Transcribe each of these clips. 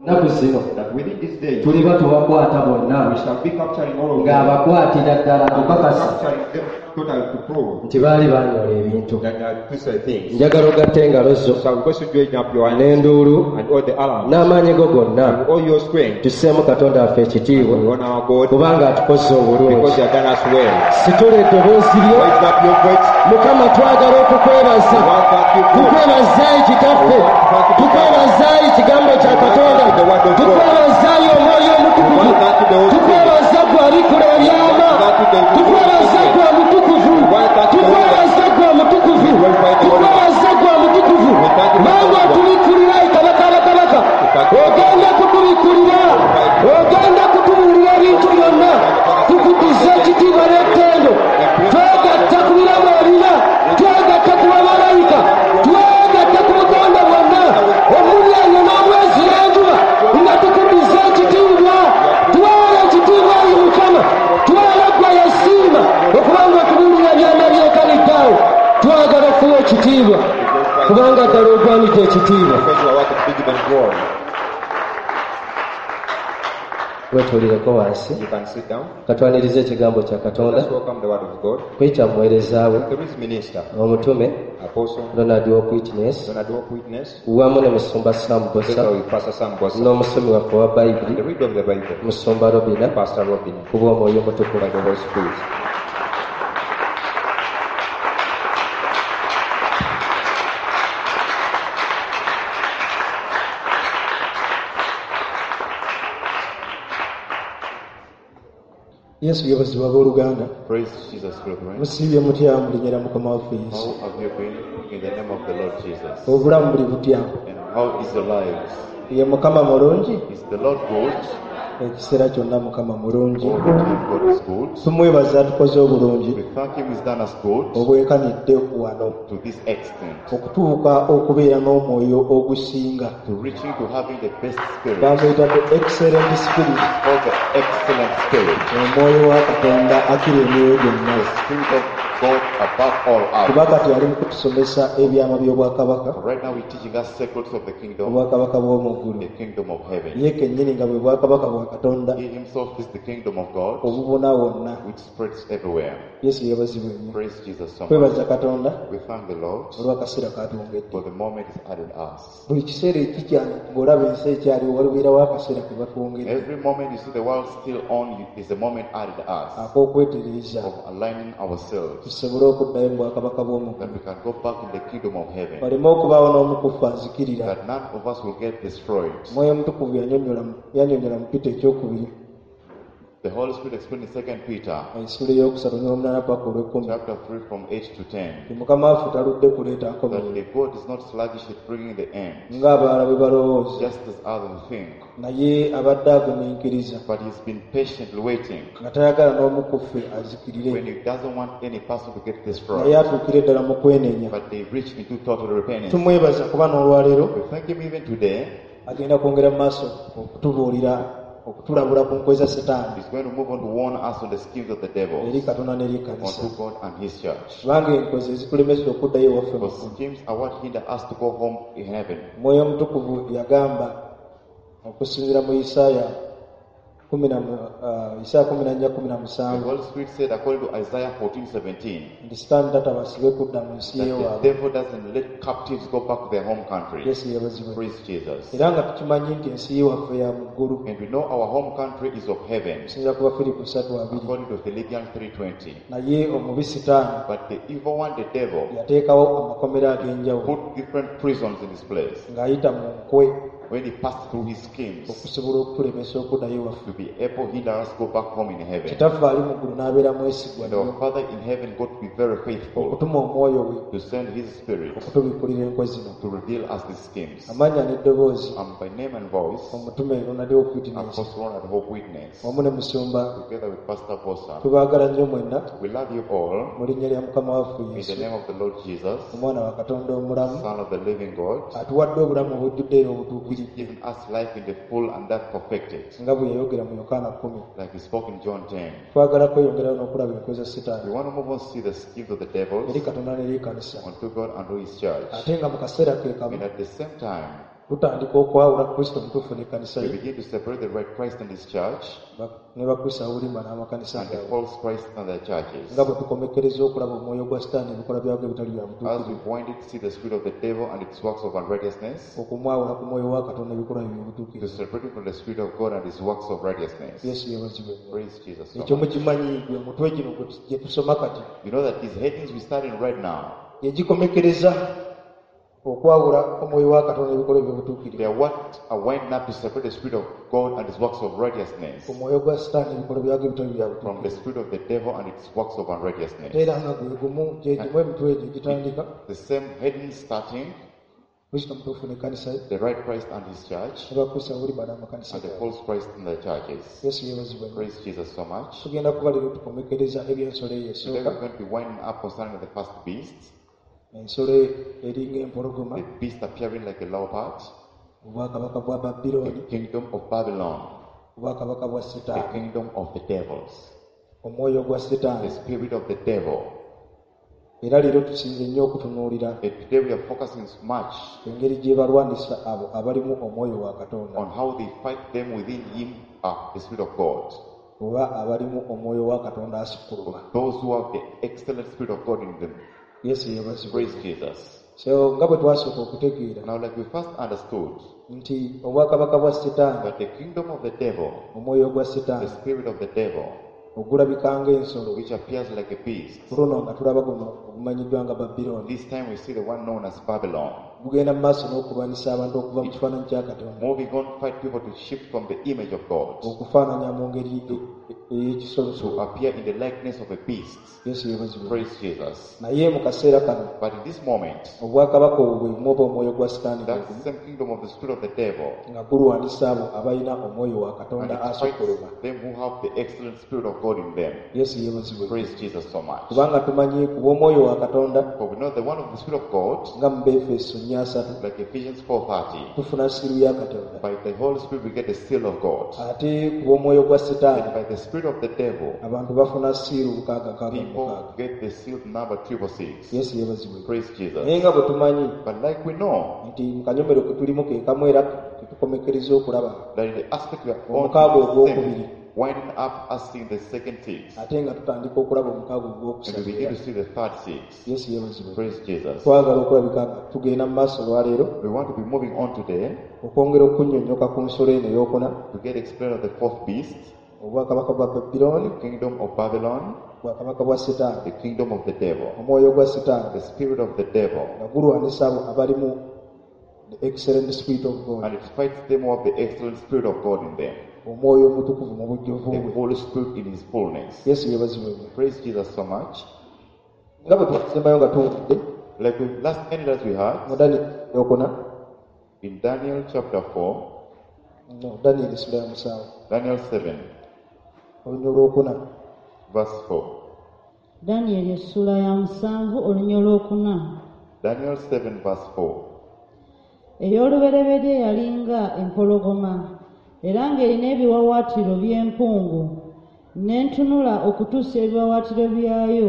naku zino that within these days tuliba tubakwata bonna we shall be capturing all of them, ng'abakwatira ddala tukakasa capturing them totally to prove nti baali banyola ebintu. that they are twisted things. Njagala ogatte engalo zo So I'm going to join up your hands n'enduulu and all the alarms n'amaanyi go gonna and all your strength. tusseemu Katonda waffe ekitiibwa We honor our God kubanga atukoze because obulungi. He has done us well. Situla eddoboozi lyo. Raise up your voice. Mukama twagala okukwebaza, One thank you, God. tukwebazaayo kitaffe, tukwebazaayo ekigambo kya Katonda, tukwebazaayo omwoyo omutukuvu, tukwebaza gwe abikula ebyama, tukwebaza gwe omutukuvu, tukwebaza gwe omutukuvu, tukwebaza gwe omutukuvu, kubanga otubikulira kabaka bakabaka, ogenda kutubikulira, ogenda kutubuulira ebintu byonna, tukutuze ekitiibwa n'ettendo, twegatta ku birabo ebina, twegatta ku bamalayika, twegatta ku butonda bwonna, omulyango n'omwezi n'enjuba, nga tukutuze ekitiibwa, twala ekitiibwa eri Mukama, twala gwe yasiima okubanga otubuulira byonna byekaliddaawo, twagala okuwa ekitiibwa kubanga ddala ogwanidde ekitiibwa. Because you are worth bigger than glory. Wetuulireko wansi You can sit down. katwanirize ekigambo kya Katonda Let's welcome the word of God. kuyita muweereza we There is minister, omutume apostle, Ronald Witness Donald Walk Witness, wamu ne musumba Sam together Bosa with Pastor Sam Bossa, n'omusomi waffe wa the Bayibuli reader of the Bible, musumba Robina Pastor Robin, kuba omwoyo omutukuvu. by the Holy Spirit. Yesu yabazibwa abooluganda Praise Jesus, brethren. musiibye mutya mu linnya lya Mukama waffe Yesu. How have you been in the name of the Lord Jesus? Obulamu buli butya? And how is your lives? Ye Mukama mulungi? Is the Lord good? Ekiseera kyonna Mukama mulungi. All the time God is good. Tumwebaza atukoze obulungi We thank Him He's done us good obwenkanidde wano to this extent, okutuuka okubeera n'omwoyo ogusinga. to reaching to having the best spirit, Bamuyita the excellent spirit, all the excellent spirit, omwoyo wa Katonda akira emyoyo gyonna. the spirit of God above all Kuba others. kati ali mu kutusomesa ebyama by'obwakabaka, Right now we're teaching us secrets of the kingdom, obwakabaka bw'omu ggulu. the kingdom of heaven. Ye kennyini nga bwe bwakabaka bwa Katonda He Himself is the kingdom of God, obubuna wonna. which spreads everywhere. Yesu yabazibwa ennyo. Praise Jesus so much. Twebaza Katonda We thank the Lord olw'akaseera katwongedde. for the moment He's added us. Buli kiseera ekikyali ng'olaba ensi ekyaliwo walibeerawo akaseera ke batwongedde Every moment you see the world still on is the moment added us ak'okwetereeza of aligning ourselves, tusobole okuddayo mu bwakabaka bw'omu that we can go back in the kingdom of heaven, waleme okubaawo n'omu ku ffe azikirira. that none of us will get destroyed. Mwoyo Omutukuvu yannyonnyola mu Peter ekyokubiri The Holy Spirit explained in 2 Peter ensula eyokusatu n'omunaana paka olw'ekkumi chapter 3 from 8 to 10, nti Mukama waffe taludde kuleeta that nkomerero the God is not sluggish at bringing the end, ng'abalala bwe balowooza, just as others think, naye abadde agumiikiriza but He's been patiently waiting nga tayagala n'omu ku ffe azikirire, when He doesn't want any person to get naye destroyed, atuukire ddala mu kwenenya. but they reach into total repentance. Tumwebaza kuba n'olwaleero We thank Him even today. agenda kwongera mu maaso okutubuulira, okutulabula ku nkwe za Setaani He's going to move on to warn us on the schemes of the devil, eri Katonda n'eri Ekkanisa. unto God and His church. Kubanga enkwe ze zitulemesa okuddayo ewaffe mu Because ggulu. schemes are what hinder us to go home in heaven. Mwoyo Omutukuvu yagamba okusinziira mu Isaaya 14:17 The Holy Spirit said, according to Isaiah 14:17, nti Setaani tatabasibe kudda mu nsi that y'ewaabwe. the devil doesn't let captives go back to their home country. Yesu yabazibwe. Praise Jesus. Era nga tukimanyi nti ensi y'ewaffe ya mu ggulu, And we know our home country is of heaven, okusinziira ku Bafiripi 3:2. according to Philippians 3:20. Naye omubi Setaani But the evil one, the devil, yateekawo amakomera ag'enjawulo put different prisons in his place ng'ayita mu nkwe when he passed through his schemes okusobola okutulemesa okuddayo ewaffe. to be able to hinder us go back home in heaven. Kitaffe ali mu ggulu n'abeera mwesigwa And our Father in heaven got to be very faithful okutuma omwoyo we to send His Spirit okutubikulira enkwe zino. to reveal us these schemes. Amannya n'eddoboozi And by name and voice, omutume Ronald Witness Apostle Ronald Hope Witness, wamu ne musumba together with Pastor Bossa, tubaagala nnyo mwenna we love you all mu linnya lya Mukama waffe in the Yesu, name of the Lord Jesus, omwana wa Katonda omulamu, Son of the living God, atuwadde obulamu obujjudde era obutuukirivu giving us life in the full and that perfected, nga bwe yayogera mu Yokaana 10. like He spoke in John 10. Twagala kweyongerayo n'okulaba enkwe za We Setaani want to move on to see the schemes of the devil eri Katonda n'eri Ekkanisa, unto God and to His church. ate nga mu kaseera ke kamu And at the same time, tutandika okwawula Kristo omutuufu n'ekkanisa We ye, begin to separate the right Christ and his church ne bakristo abulimba n'amakanisa and the gaabwe, false Christ and their churches. nga bwe tukomekereza okulaba omwoyo gwa Sitaani ebikola byagwe ebitali bya As we butuukirivu, pointed to see the spirit of the devil and its works of unrighteousness, okumwawula ku mwoyo wa Katonda ebikola bye to by'obutuukirivu. separate from the spirit of God and his works of righteousness. Yesu yeebazibwe. Praise Jesus. so Ekyo much. mukimanyi gwe mutwe gino gye tusoma kati, You know that these headings we start in right now, gye gikomekereza okwawula omwoyo wa Katonda ebikola they by'obutuukirivu, are what are winding up to separate the spirit of God and his works of righteousness omwoyo gwa Sitaani ebikola byagwe ebitali bya from the butuukirivu. spirit of the devil and its works of unrighteousness. Era nga gwe gumu gye gimu emitwe egyo gitandika The same heading starting Kristo omutuufu n'ekkanisa ye, the right Christ and his church ne bakristo abulimba n'amakanisa and the gaabwe. false Christ and their churches. Yesu yeebazibwe. Praise Jesus so much. Tugenda kuba leero tukomekereza eby'ensolo eyo Today esooka, we're going to be winding up concerning the first beast, ensolo eringa empologoma, the beast appearing like a leopard, obwakabaka bwa the Babilooni, kingdom of Babylon, obwakabaka bwa the Setaani, kingdom of the devils, omwoyo gwa the Setaani. spirit of the devil. Era leero tusinze nnyo okutunuulira And today we are focusing much engeri gye balwanisa abo abalimu omwoyo wa Katonda, on how they fight them within him, the spirit of God. oba abalimu omwoyo wa Katonda asukkuluma. Those who have the excellent spirit of God in them. Yesu yeebazibwe. Praise Jesus. So nga bwe twasooka okutegeera Now, like we first understood, nti obwakabaka bwa Setaani, that the kingdom of the devil, omwoyo gwa the Setaani spirit of the devil, ogulabika ng'ensolo, which appears like a beast, luno nga tulaba guno ogumanyiddwa nga Babilooni, this time we see the one known as Babylon, gugenda mu maaso n'okulwanisa abantu okuva mu kifaananyi kya Katonda, moving on to fight people to shift from the image of God okufaananya mu ngeri ey'ekisolo, to appear in the likeness of a beast. Yesu yeebazibwe. Praise Jesus. Naye mu kaseera kano But in this moment, obwakabaka obwo bwe mwoba omwoyo gwa Setaani that same kingdom of the spirit of the devil, nga gulwanisa abo abalina omwoyo wa and Katonda it fights asukkuluma. them who have the excellent spirit of God in them. Yesu yeebazibwe. Praise Jesus so much. Kubanga tumanyi ku bw'omwoyo wa Katonda For we know the one of the spirit of God, nga mu Befeso 4:3 like Ephesians 4:30, tufuna siru ya Katonda, by the Holy Spirit we get the seal of God. ate ku bw'omwoyo gwa And Setaani by the spirit of the devil, abantu bafuna siiru 666. people get the seal number 666. Yesu yeebazibwe. Praise Jesus. Naye nga bwe tumanyi But like we know, nti mu kanyomero ke tulimu ke kamu era tetukomekereza okulaba, that in the aspect we are omukaaga on, ogwokubiri, winding up us seeing the second six, ate nga tutandika okulaba omukaaga and we ogwokusatu. begin to see the third six. Yesu yeebazibwe. Praise Jesus. Twagala okulabika nga tugenda mu maaso olwaleero We want to be moving on today okwongera okunnyonnyoka ku nsolo eno ey'okuna, to get explained of the fourth beast, obwakabaka bwa Babilooni, the kingdom of Babylon, obwakabaka bwa Setaani, the kingdom of the devil, omwoyo gwa Setaani the spirit of the devil, nga gulwanisa abo abalimu the excellent spirit of God, and it fights them who have the excellent spirit of God in them, omwoyo omutukuvu mu bujjuvu the bwe. Holy Spirit in his fullness. Yesu yeebazibwe. Praise Jesus so much. Nga bwe twasembayo nga tuwulidde Like the last ending that we had mu Daniel ey'okuna, in Daniel chapter 4, no, Daniel essula ya 7 Daniel 7, olunya olwokuna, verse 4. Danyeri essula ya 7 olunya olwokuna. Daniel 7, verse 4. Ey'olubereberye yalinga empologoma, era ng'erina ebiwawaatiro by'empungu. Ne ntunula okutuusa ebiwawaatiro byayo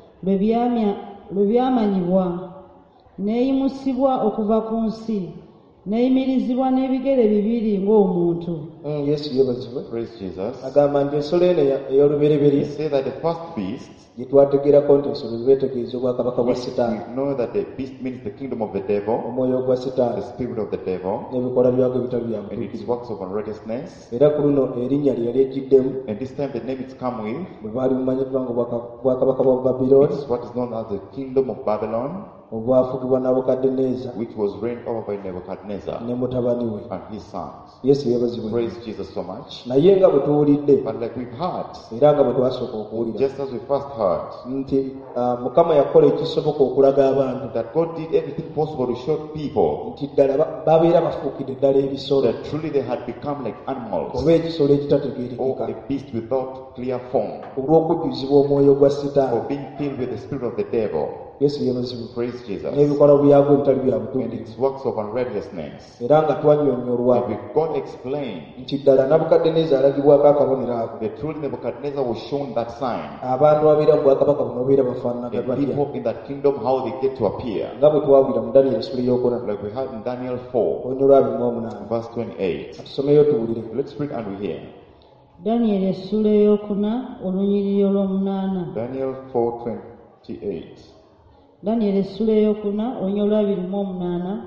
lwe byamanyibwa. N'eyimusibwa okuva ku nsi, n'eyimirizibwa n'ebigere bibiri ng'omuntu. Yesu yeebazibwe. Praise Jesus. Agamba nti ensolo eno He ey'olubereberye said that the first beast, gye twategeerako nti ensolo zebeetegeeza obwakabaka bwa we Setaani, know that the beast means the kingdom of the devil, omwoyo gwa the Setaani spirit of the devil, n'ebikola byagwe ebitali bya and its butuukirivu. works of unrighteousness. Era ku luno erinnya lye yali ejjiddemu And this time the name it's come with, bwe baali bumanyiddwa nga obwakabaka bwa Babilooni, it's what is known as the kingdom of Babylon, obwafugibwa Nabukadduneeza which was reigned over by Nebuchadnezzar ne mutabani we. and his sons. Yesu yeebazibwe. Praise Jesus so much. Naye nga bwe tuwulidde But like we've heard, era nga bwe twasooka okuwulira just as we first heard, nti Mukama yakola ekisoboka okulaga abantu that God did everything possible to show people nti ddala babeera bafuukidde ddala ebisolo that truly they had become like animals, oba ekisolo or ekitategeerekeka a beast without clear form, olw'okujjuzibwa omwoyo gwa or Setaani being filled with the spirit of the devil, Yesu yeebazibwe. Praise Jesus. N'ebikolwa byagwo ebitali bya And butuukirivu. its works of unrighteousness. Era nga twannyonnyolwa And we God explained nti ddala Nabukadduneeza alagibwako akabonero ako. that truly Nebuchadnezzar was shown that sign. Abantu ababeera mu bwakabaka buno babeera bafaananaga And batya. people in that kingdom, how they get to appear. Nga bwe twawulira mu Daniel essula ey'okuna. Like we had in Daniel 4, Olunyo lwa 28. verse 28. Tusomeyo tuwulire. Let's read and we hear. Danyeri essula ey'okuna olunyiriri olw'omunaana. Daniel 4:28. Danyeri essula ey'okuna olunyiriri olwa 28.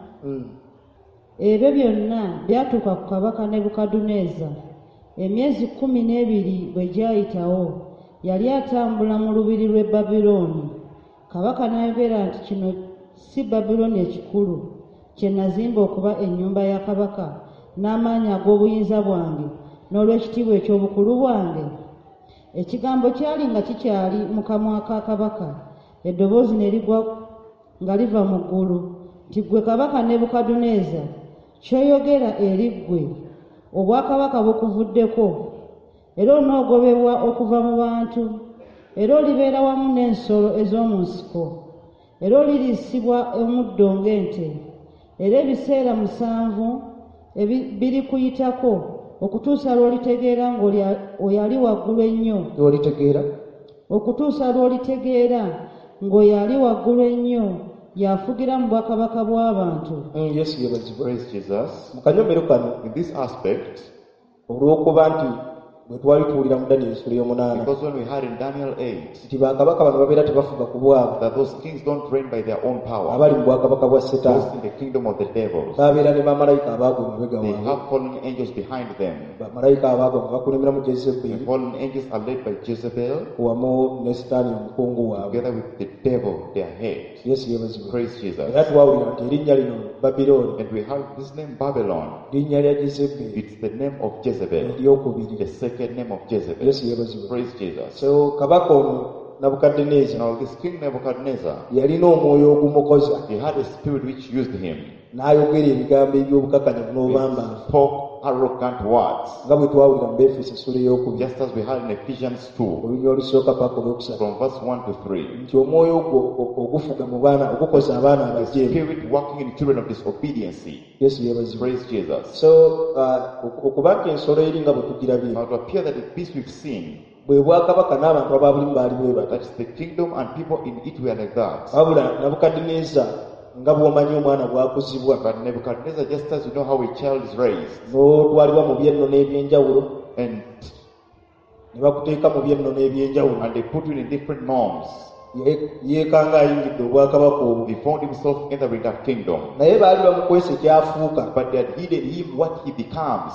Ebyo byonna byatuuka ku kabaka Nebukadduneeza. Emyezi 12 bwe gyayitawo, yali atambula mu lubiri lw'e Babilooni. Kabaka n'ayogera nti kino si Babilooni ekikulu kye nazimba okuba ennyumba ya kabaka n'amaanyi ag'obuyinza bwange n'olw'ekitiibwa eky'obukulu bwange. Ekigambo kyali nga kikyali mu kamwa ka kabaka, eddoboozi ne ligwa nga liva mu ggulu nti, ggwe kabaka Nebukadduneeza, ky'oyogera eri ggwe obwakabaka bukuvuddeko, era onoogobebwa okuva mu bantu, era olibeera wamu n'ensolo ez'omu nsiko, era oliriisibwa omuddo ng'ente, era ebiseera 7 birikuyitako okutuusa lw'olitegeera ng'oyali waggulu ennyo. Okutuusa lw'olitegeera ng'oyali waggulu ennyo yafugira mu bwakabaka bw'abantu. Yesu yeebazibwe. Praise Jesus. Mu kanyomero kano In this aspect, olw'okuba nti bwe twali tuwulira mu Daniel essula ey'omunaana because when we had in Daniel 8 nti bakabaka bano babeera tebafuga ku bwabwe, that those kings don't reign by their own power, abali mu bwakabaka bwa those Setaani in the kingdom of the devils, babeera ne bamalayika abaagwa emabega they waabwe. have fallen angels behind them. Bamalayika abaagwa nga bakulembera mu The Jezeberi fallen angels are led by Jezebel wamu ne Setaani omukungu waabwe. together with the devil, their head. Yesu yeebazibwe. Praise Jesus. Era twawulira nti erinnya lino Babilooni, And we have this name Babylon. linnya lya Jezeberi It's the name of Jezebel, eryokubiri. the second name of Jezebel. Yesu yeebazibwe. Praise Jesus. So kabaka ono Nabukadduneeza Now this king Nebuchadnezzar, yalina omwoyo ogumukoza, he had a spirit which used him. n'ayogera ebigambo eby'obukakanyavu He n'obwambaavu, spoke arrogant words, nga bwe twawulira mu Efeso essula ey'okubiri just as we had in Ephesians 2, olunya olusooka paka olwokusatu, from verse 1 to 3. nti omwoyo ogufuga mu baana ogukoza abaana The abajeemu. spirit working in children of disobedience. Yesu yeebazibwe. Praise Jesus. So okuba nti ensolo eri nga bwe tugirabye, Now to appear that the beast we've seen, bwe bwakabaka n'abantu ababulimu baali bwe bati. that is the kingdom and people in it were like that. Wabula Nabukadduneeza nga bw'omanyi omwana bwakuzibwa But Nebuchadnezzar, just as you know how a child is raised, n'otwalibwa mu byennono eby'enjawulo, and ne bakuteeka mu byennono eby'enjawulo, they put you in different norms, yeekanga ayingidde obwakabaka obwo, he found himself entering that kingdom. naye baali bamukwesa ekyafuuka, But they had hidden him what he becomes.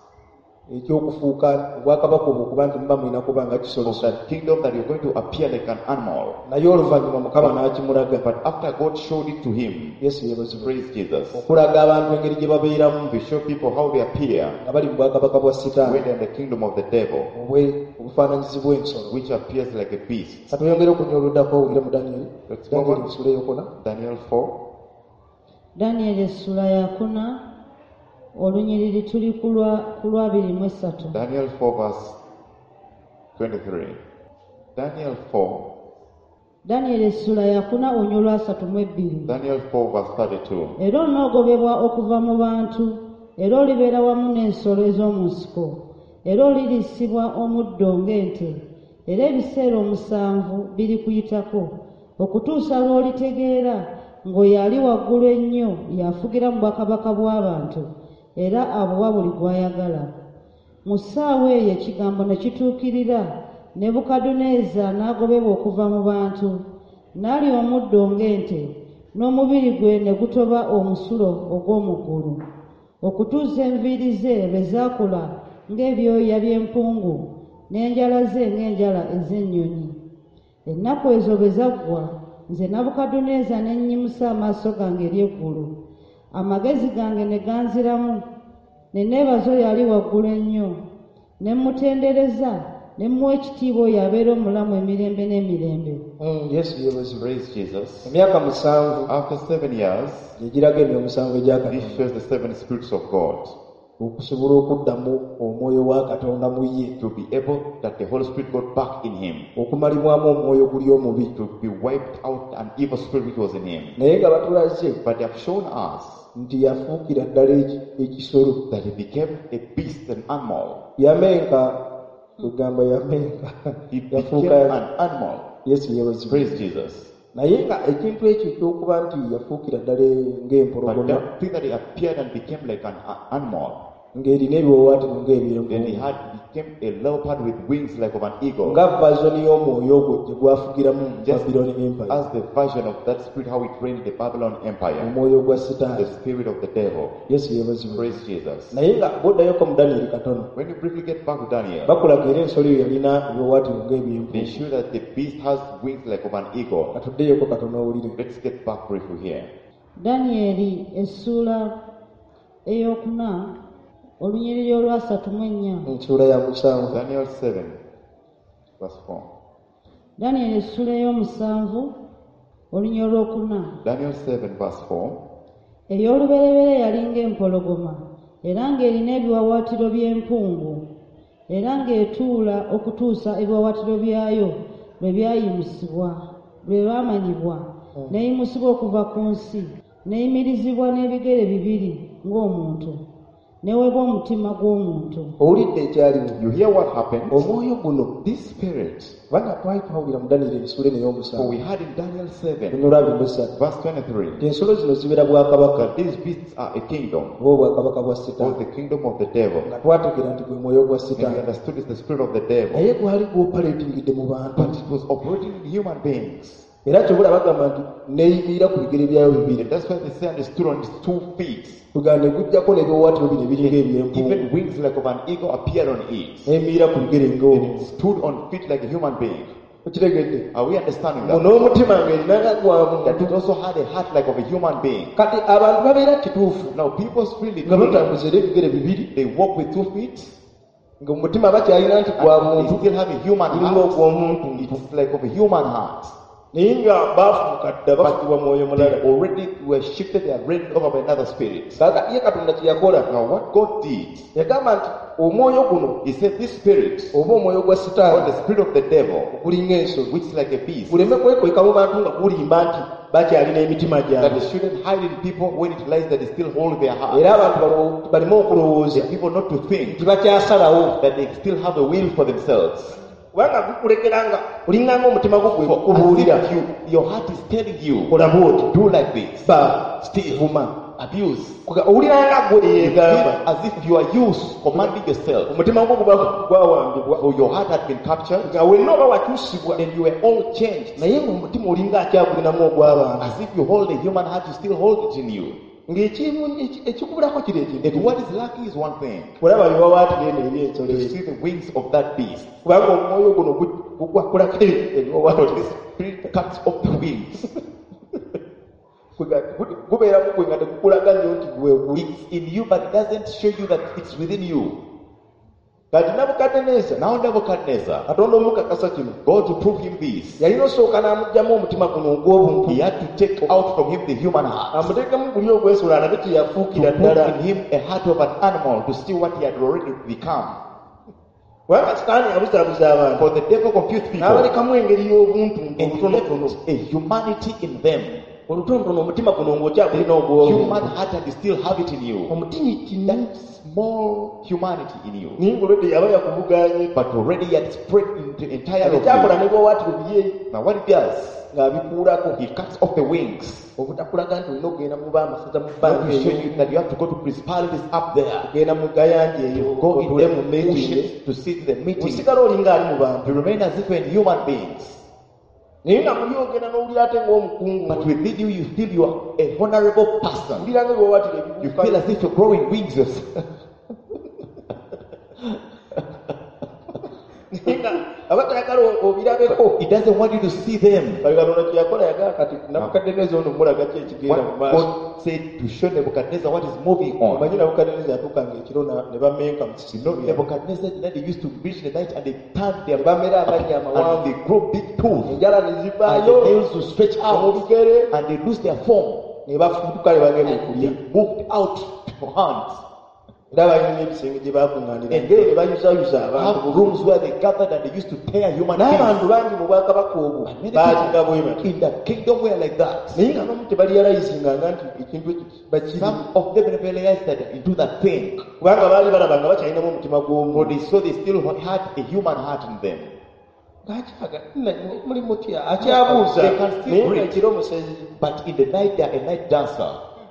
ekyokufuuka obwakabaka obwo okuba nti muba mulina kuba nga Of kisolosa. that kingdom that you're going to appear like an animal. Naye oluvannyuma Mukama n'akimulaga. But after God showed it to him, Yesu yeebazibwe. praise Jesus, Okulaga abantu engeri gye babeeramu to show people how they appear nga bali mu bwakabaka bwa when Setaani, they're in the kingdom of the devil, obufaananyizi bw'ensolo. which appears like a beast. Katuyongere okunya oluddako owulire mu Danyeri. Let's Danyeri move on. essula ey'okuna. Daniel 4, Danyeri essula ya 4 olunyiriri tuli ku lwa 23. Daniel 4 verse 23. Daniel 4, Danyeri essula ya 4 olunyiriri lwa 32. Daniel 4 verse 32. Era onoogobebwa okuva mu bantu, era olibeera wamu n'ensolo ez'omu nsiko, era oliriisibwa omuddo ng'ente, era ebiseera 7 birikuyitako, okutuusa lw'olitegeera ng'oyali waggulu ennyo yafugira mu bwakabaka bw'abantu, era abuwa buli gw'ayagala. Mu ssaawa eyo ekigambo ne kituukirira, Nebukadduneeza n'agobebwa okuva mu bantu, n'alya omuddo ng'ente, n'omubiri gwe ne gutoba omusulo ogw'omu ggulu, okutuusa enviiri ze bwe zaakula ng'ebyoya by'empungu, n'enjala ze ng'enjala ez'ennyonyi. Ennaku ezo bwe zaggwa, nze Nabukadduneeza ne nnyimusa amaaso gange eri eggulu, amagezi gange ne ganziramu, ne neebaza oyo ali waggulu ennyo, ne mmutendereza, ne mmuwa ekitiibwa oyo abeera omulamu emirembe n'emirembe. Yesu yeebazibwe. Praise Jesus. Emyaka 7 After 7 years, gye giraga emyoyo 7 egya this Katonda. shows the 7 spirits of God. okusobola okuddamu omwoyo wa Katonda mu ye, to be able that the Holy Spirit got back in him, okumalibwamu omwoyo guli omubi. to be wiped out an evil spirit which was in him. Naye nga batulaze But they have shown us nti yafuukira ddala ekisolo. that he became a beast, an animal. Yamenka, kugamba yamenka, He became yafuuka an animal. Yesu yeebazibwe. Praise Jesus. Naye nga ekintu ekyo ekyokuba nti yafuukira ddala But ng'empologoma, that thing that he appeared and became like an animal, ng'erina ebiwawaatiro then ng'ebyenvu, he became a leopard with wings like of an eagle, nga vazoni y'omwoyo ogwo gye gwafugiramu just Babylon Empire, as the version of that spirit how it reigned in the Babylon Empire, omwoyo gwa the Setaani. spirit of the devil. Yesu yeebazibwe. Praise Jesus. Naye nga bw'oddayoko mu Danyeri katono, When you briefly get back to Daniel, bakulaga era ensolo eyo yalina ebiwawaatiro ng'ebyenvu. they show that the beast has wings like of an eagle. Katuddeyoko katono owulire. Let's get back briefly here. Danyeri essuula eyokuna olunyiriri olwasatu-mu-ennya. Ensuula ya musanvu. Daniel 7, verse 4. Danyeri essuula ey'omusanvu olunyiriri olwokuna. Daniel 7, verse 4. Ey'olubereberye yali ng'empologoma, era ng'erina ebiwawaatiro by'empungu, era ng'etuula okutuusa ebiwawaatiro byayo lwe byayimusibwa, lwe baamanyibwa, n'eyimusibwa okuva ku nsi, n'eyimirizibwa n'ebigere bibiri ng'omuntu, n'eweebwa omutima gw'omuntu. Owulidde ekyalimu. You hear what happened? Omwoyo guno This spirit, bana twali twawulira mu Danyeri ensuula eno for ey'omusanvu we had in Daniel 7, luno 23, verse 23, ensolo zino zibeera bwakabaka that these beasts are a kingdom, oba obwakabaka bwa or Setaani, the kingdom of the devil. nga twategeera nti gwe mwoyo gwa And we Setaani, understood it's the spirit of the devil, naye gwali gwopaletingidde mu but bantu, it was operating in human beings. era kyobula bagamba nti neeyimirira ku bigere byayo bibiri, And that's why they say, and he stood on his 2 feet. kugaa ne gujjako n'ebiwawaatiro bino ebiringa eby'empungu, Even wings like of an eagle appeared on it. neeyimirira ku bigere And ng'omuntu. it stood on feet like a human being. Okitegedde? Are we understanding Ngo that? n'omutima ng'erinanga gwa That it muntu. also had a heart like of a human being. Kati abantu babeera kituufu Now people really nga believe batambuza era ebigere bibiri, they walk with 2 feet, nga mu mutima bakyalina nti gwa and muntu, they still have a human gulinga heart. ogw'omuntu. It's like of a human heart. Naye nga baafuuka dda bafugibwa mwoyo mulala. They already were shifted, they are reigned over by another spirit. Kaakati ye Katonda kye yakola, Now what God did, yagamba nti omwoyo guno He said this spirit, oba omwoyo gwa or Setaani the spirit of the devil, gulinga ensolo, which is like a beast, guleme kwekweka mu bantu nga gulimba nti bakyalina emitima that gyabwe, it shouldn't hide in people when it lies that it still hold their heart. era abantu baleme okulowooza The people not to think nti bakyasalawo, that they still have a will for themselves. kubanga gukulekera nga olinganga omutima gwo gwe For gukubuulira, as if your heart is telling you, kola bwoti, do like this, ba steal, vuma, abuse. owuliranga gwe You yegamba, feel as if you are used, commanding yourself. omutima gwo guba gwawambibwa, For your heart had been captured, nga wenna oba wakyusibwa, and you were all changed. naye ng'omutima olinga akyagulinamu ogw'abantu. As if you hold a human heart, you still hold it in you. Ekikubulako kiri And ekintu, what is lacking is one thing. olaba ebiwawaatiro eno eby'ensolo You ezo, see the wings of that beast. kubanga omwoyo guno gugwakulako ebiwawaatiro, This spirit cuts off the wings. gubeera mugwe nga tegukulaga nnyo nti gwe guli. It's in you, but it doesn't show you that it's within you. Kati Nebukadneeza, Now Nebuchadnezzar, Katonda omukakasa kino, God to prove him this, yalina osooka n'amugyamu omutima guno ogw'obuntu, he had to take out from him the human heart, amuteekemu guli ogw'ensolo alabe kye to yafuukira put ddala. in him a heart of an animal, to see what he had already become. Kubanga Setaani yabuzaabuza abantu, For the devil confused people n'abalekamu engeri y'obuntu and he obutonotono, left a humanity in them. olutonotono omutima guno ng'okyagulina ogw'obuntu. Human heart, and you still have it in you. Omutinyitini That small humanity in you. naye ng'olwedde yaba yakuvuganye, But already he had spread into entire of ekyakola you. n'ebiwawaatiro bye Now what it does, ng'abikuulako, he cuts off the wings. obutakulaga nti olina okugenda mu bamasaza mu Not bbanga to show eyo, you that you have to go to principalities up there. ogenda mu gayanja eyo, Go in otuule mu the meeting, bushes to sit in the meeting. osigala olinga ali mu bantu. You remain as if you're in human beings. Naye nga muli ogenda n'owulira ate ng'omukungu, But within you, you feel you are a honorable person. owulira ng'ebiwawaatiro You ebikuuka. feel as if you're growing wings yourself. Naye nga abatayagala obirabeko. He doesn't want you to see them. Kale Katonda kye yakola yagala kati Nebukadneeza ono mulaga ki ekigenda mu What maaso. God said to show Nebuchadnezzar what is moving on. Omanyi Nebukadneeza yatuukanga ekiro ne bamenka mu You know, kisibya. Nebuchadnezzar did not, they used to reach the night and they turned their Bamera amannyo and amawanvu, they grow big tools. enjala ne And the zivaayo nails will stretch mu out bigere, and they lose their form. ne bafuduka ne bagenda And okulya. they moved out to hunt. era balina ebisenge gye bakuŋŋaanira ngeri ne bayuzayuza abantu Have rooms where they gathered and they used to tear human n'abantu beings. bangi mu bwakabaka obwo Many baalinga bwe people bati in the kingdom were like that. naye nga bamu tebalyalayizinga nti ekintu ekyo bakiri Some of them never realized that into that thing. kubanga baali balaba nga bakyalinamu omutima For gw'omuntu they saw they still had a human heart in them. muli mutya akyabuuza They can still naye nga breathe. ekiro omusezi But in the night they are a night dancer.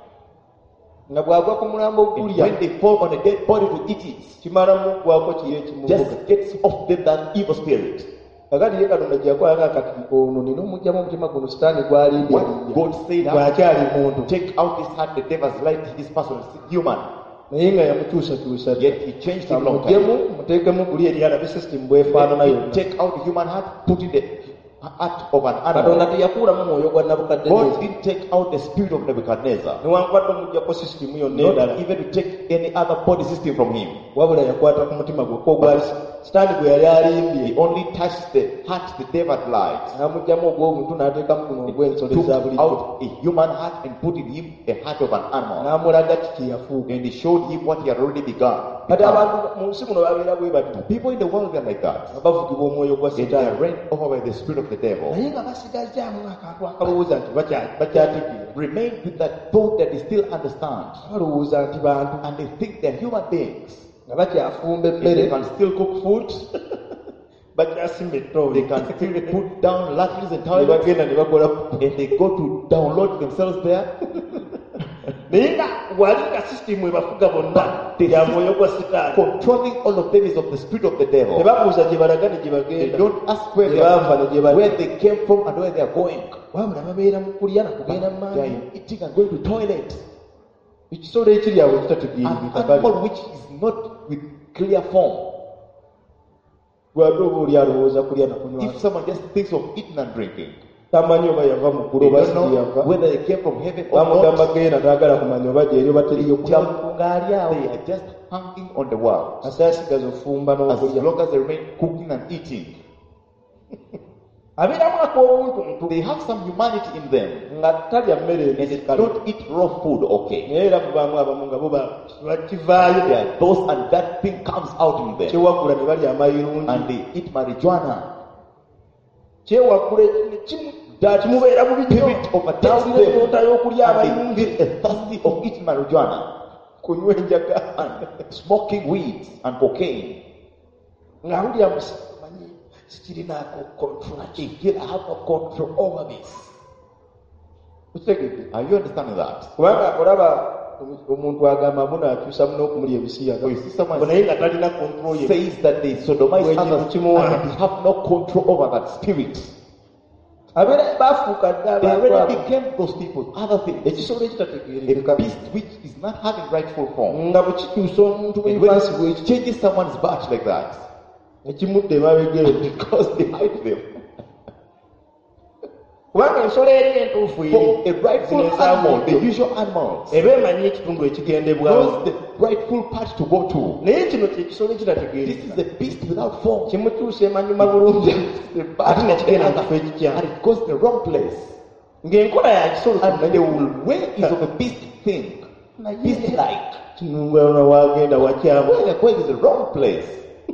nga bw'agwa ku mulambo And ogulya when they fall on a dead body to eat it, kimalamu gwako kiri ekimuvuga just gets off them that evil spirit. kakati ye katonda gyeyakolanga kati ono nina omugyamu omutima guno sitaani gwalimbya What God said, bw'akyali muntu take out this heart, the devil's light, this person is human. naye nga yamukyusakyusa Yet he changed him long amuggyemu time. muteekemu guli eryalabe system bwefaanana Let yonna him take out the human heart, put in the heart of an katonda animal. teyakuulamu mwoyo gwa God nabukaddeneza didn't take out the spirit of Nebuchadnezzar. newankubadde omuggyako sisitimu yonna endala Not even to take any other body system from him. wabula yakwata ku mutima gwekka ogwali sitaani gwe yali alimbye He only touched the heart the devil light. n'amugyamu ogw'obuntu n'ateekamu guno ogw'ensolo eza Took bulijjo out a human heart and put in him a heart of an animal. n'amulaga kiki yafuuka And he showed him what he had already begun. kati abantu mu nsi muno babeera bwe batyo People in the world are like that. nga bavugibwa omwoyo gwa And they sitaani are reigned over by the spirit of the devil. naye nga basigazaamu akantu akalowooza nti bakyategeera Remain with that thought that they still understand. balowooza nti bantu And they think they're human beings. nga bakyafumba If emmere they can still cook food, bakyasimba they ettooli can still put down latrines and ne toilets, bagenda ne bakola and they go to download themselves there. naye nga wali nga sisitimu ebafuga bonna ya mwoyo gwa sitaani Controlling all of them is of the spirit of the devil. tebabuuza gye balaga ne gye They bagenda don't ask where gye they baava ne gye are, bali where they came from and where they are going. wabula babeera mu kulya na kugenda mu They maanyi are eating and going to toilet. ekisolo ekiri awo An ekitategeerekeka animal which is not with clear form. gwabe oba oli alowooza kulya na kunywa If someone just thinks of eating and drinking, tamanyi oba yava mu ggulu they oba don't si know yava whether they came from heaven or bamugamba not. genda taagala kumanya oba gyeri oba teriyo kulamu ng'ali awo They are just hanging on the world. asaasigaza ofumba As n'okulya long as they remain cooking and eating, abeeramu ak'obuntuntu they have some humanity in them. nga talya mmere And they ensikale don't eat raw food, okay. naye era mubaamu abamu nga bo bakivaayo They are those and that thing comes out in them. kyewagula ne balya amayirungi And they eat marijuana. kyewagula kimubeera bubi nnyo Spirit overtakes nawulira them. ennyonta y'okulya And they amayirungi feel a thirsty of eating marijuana kunywa enjaga and smoking weeds and cocaine. ng'awulira manyi sikirinaako control They feel I have no control over this. utegedde Are you understanding that? kubanga olaba omuntu agamba muno akyusa muno okumulya ebisiyaga So you see someone naye nga talina control ye says that they sodomize When others you and they have no control over that spirit. abeera baafuuka dda They abantu already abo. became those people, other things. ekisolo A ekitategeerekeka beast which is not having rightful form. nga bwe kikyusa omuntu And when bwebansi bwe it changes someone's birth like that, ekimudde emabegere because they hide them. kubanga ensolo eri entuufu For a rightful animal, the usual animals, eba emanyi ekitundu ekigendebwamu knows the rightful part to go to. naye kino kyekisolo This ekitategeerekeka is a beast without form. kimukyusa emanyuma bulungi ate nekigenda mu kifo And ekikyamu it goes to the wrong place. ng'enkola ya kisolo And the way is of a beast thing. Beast like. kinungana wagenda wakyamu Where they're going is the wrong place.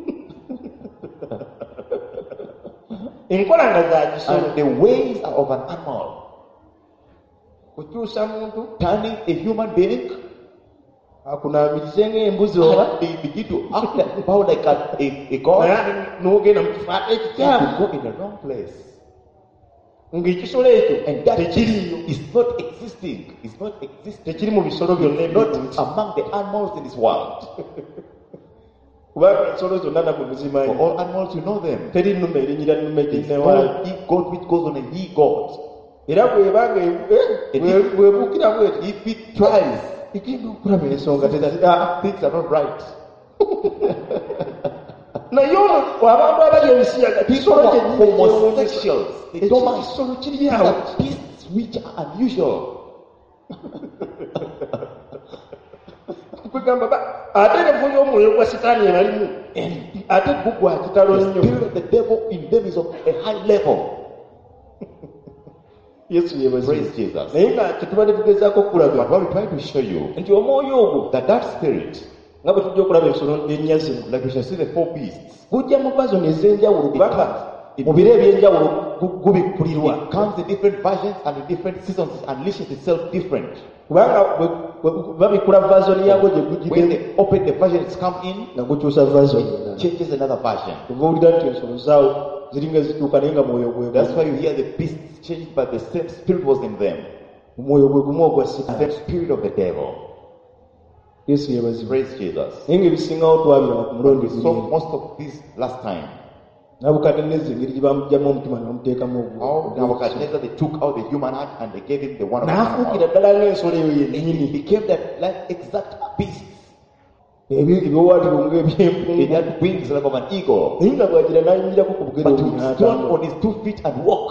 enkola nga za kisolo And the ways are of an animal. kukyusa muntu Turning a human being, akunaamirize ng'embuzi oba and they begin to act and bow like a god. n'ogenda mu kifo ekikyamu And to go in the wrong place. ng'ekisolo ekyo And that tekiriyo is not existing. It's not existing. tekiri mu bisolo byonna Not ebyokunsi among the animals in this world. kubanga ensolo zonna nabwe For muzimanyi all animals, you know them. teri nnume erinnyira nnume There's ginnewaayo no he goat which goes on a he goat. era bwebanga bwebuukira bweti If it tries, igenda okulaba ensonga things are not right. naye ono abantu abalya ebisiyaga kisolo Homosexuals, they don't mind. ekisolo kiri These awo are beasts which are unusual. kwegamba ate nevo y'omwoyo gwa sitaani ebalimu ate gwo gwa kitalo The nnyo spirit of the devil in them is of a high level. yesu yebazibu Praise Jesus. naye nga kyetubadde tugezaako okulaga But what we try to show you nti omwoyo ogwo that that spirit nga bwe tujja okulaba ensolo ennya zino Like we shall see the 4 beasts. gujja mu vazo ez'enjawulo kubanga mu biro eby'enjawulo gubikkulirwa It comes in different versions and in different seasons. It unleashes itself different. kubanga babikula vazo liyago gye When gujjidde they open the version, it's come in, nga gukyusa vazo it endala changes another version. kuva owulira nti ensolo zaawo ziringa ezituuka naye nga mwoyo gwe That's why you hear the beasts changed, but the same spirit was in them. omwoyo gwe gumu ogwa The sitaani same spirit of the devil. yesu yebazibu Praise Jesus. naye ngaebisingawo twabiraba ku mulundi We saw gumu most of these last time. nabukaddeneza engeri gye bamugyamu omutima ne bamuteekamu How Nebuchadnezzar, they took out the human heart and they gave him the one of the n'afuukira animal. ddala ng'ensolo eyo He yennyini became that like exact beast. ebiwawaatiro He ng'ebyempungu had wings like of an eagle. naye nga bwagira n'ayimirako ku bugere But he obuli would stand n'atambula on his 2 feet and walk.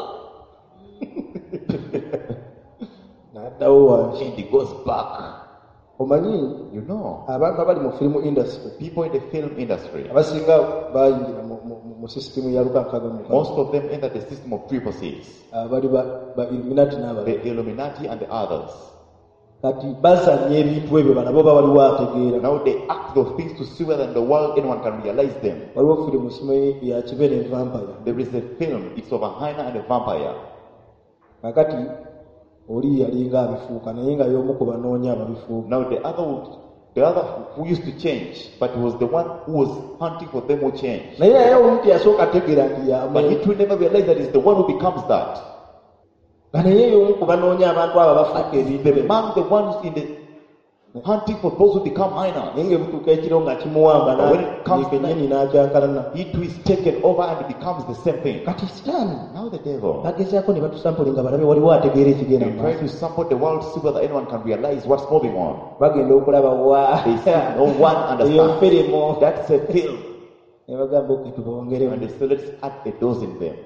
n'addawo wansi And he goes back. omanyi You know, abantu abali mu firimu industry people in the film industry, abasinga bayingira mu sisitimu ya lukankaaga most of them enter the system of 666. abali ba illuminati n'abalala The Illuminati and the others. kati bazanya ebintu ebyo balabo ba waliwo ategeera Now they act those things to see whether in the world anyone can realize them. waliwo firimu simanyi ya kibere vampire There is a film, it's of a hyena and a vampire. kakati oli yalinga abifuuka naye nga y'omu ku banoonya ababifuuka Now the other who used to change, but he was the one who was hunting for them who changed. naye naye olumu teyasooka ategeera nti But he yamu too never realized that it's the one who becomes that. nga naye y'omu ku banoonya abantu abo abafuuka ebintu Among the ones in the hunting for those who become hyenas. naye ng'ebituuka ekiro nga kimuwamba But when it comes to n'ekenyeni n'akyankalana He too is taken over and it becomes the same thing. kati sitaani Now the devil. bagezaako ne batusampuli nga balabe waliwo ategeera ekigenda They mu try maaso to sample the world, see whether anyone can realize what's moving on. bagenda okulaba wa They see no one eyo understands. firimu That's a film. ne bagamba oke tubongeremu And they say, let's add a dose in them.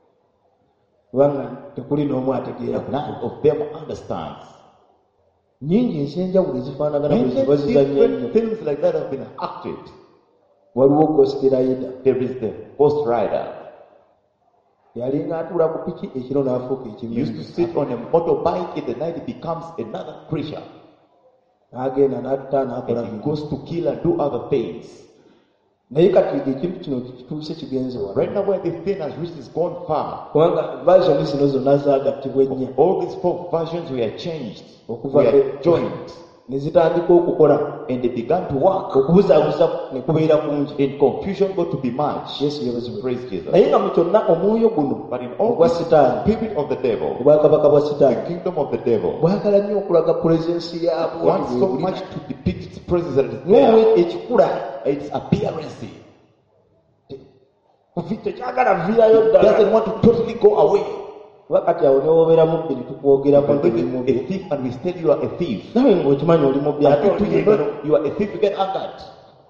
kubanga tekuli n'omu ategeera None of them understands. nyingi ez'enjawulo ezifaanagana bwe Many ziba zizanya nnyo different films like that have been acted. waliwo ghost rider There is the Ghost Rider. yalinga atuula ku piki ekiro n'afuuka He used to ekinyonyi sit on a motorbike in the night, he becomes another creature. n'agenda n'atta n'akola And he bintu goes to kill and do other things. naye kati ekintu kino kituuse kigenze wala Right now where the thing has reached is gone far. kubanga version zino zonna zaagattibwa ennya All these 4 versions were changed, Okuva were e- joined, ne zitandika okukola and they began to work. okubuzaabuza ne kubeera kungi In confusion got to be much. yesu yebazibwe Praise Jesus. naye nga mu kyonna omwoyo guno But in all ogwa the sitaani spirit of the devil, obwakabaka bwa the sitaani kingdom of the devil, bwagala nnyo okulaga purezensi yaabwo wants so much to depict its presence that it's there. n'owe ekikula Its appearance. tekyagala virayo It ddala doesn't want to totally go away. kuba kati awo newobeera mubbi ne tukwogerako But nti when oli you're mubbi a thief and we tell you are a thief, nawe ng'okimanyi oli mubbi and ate you too you oliyeekano know you are a thief, you get angered.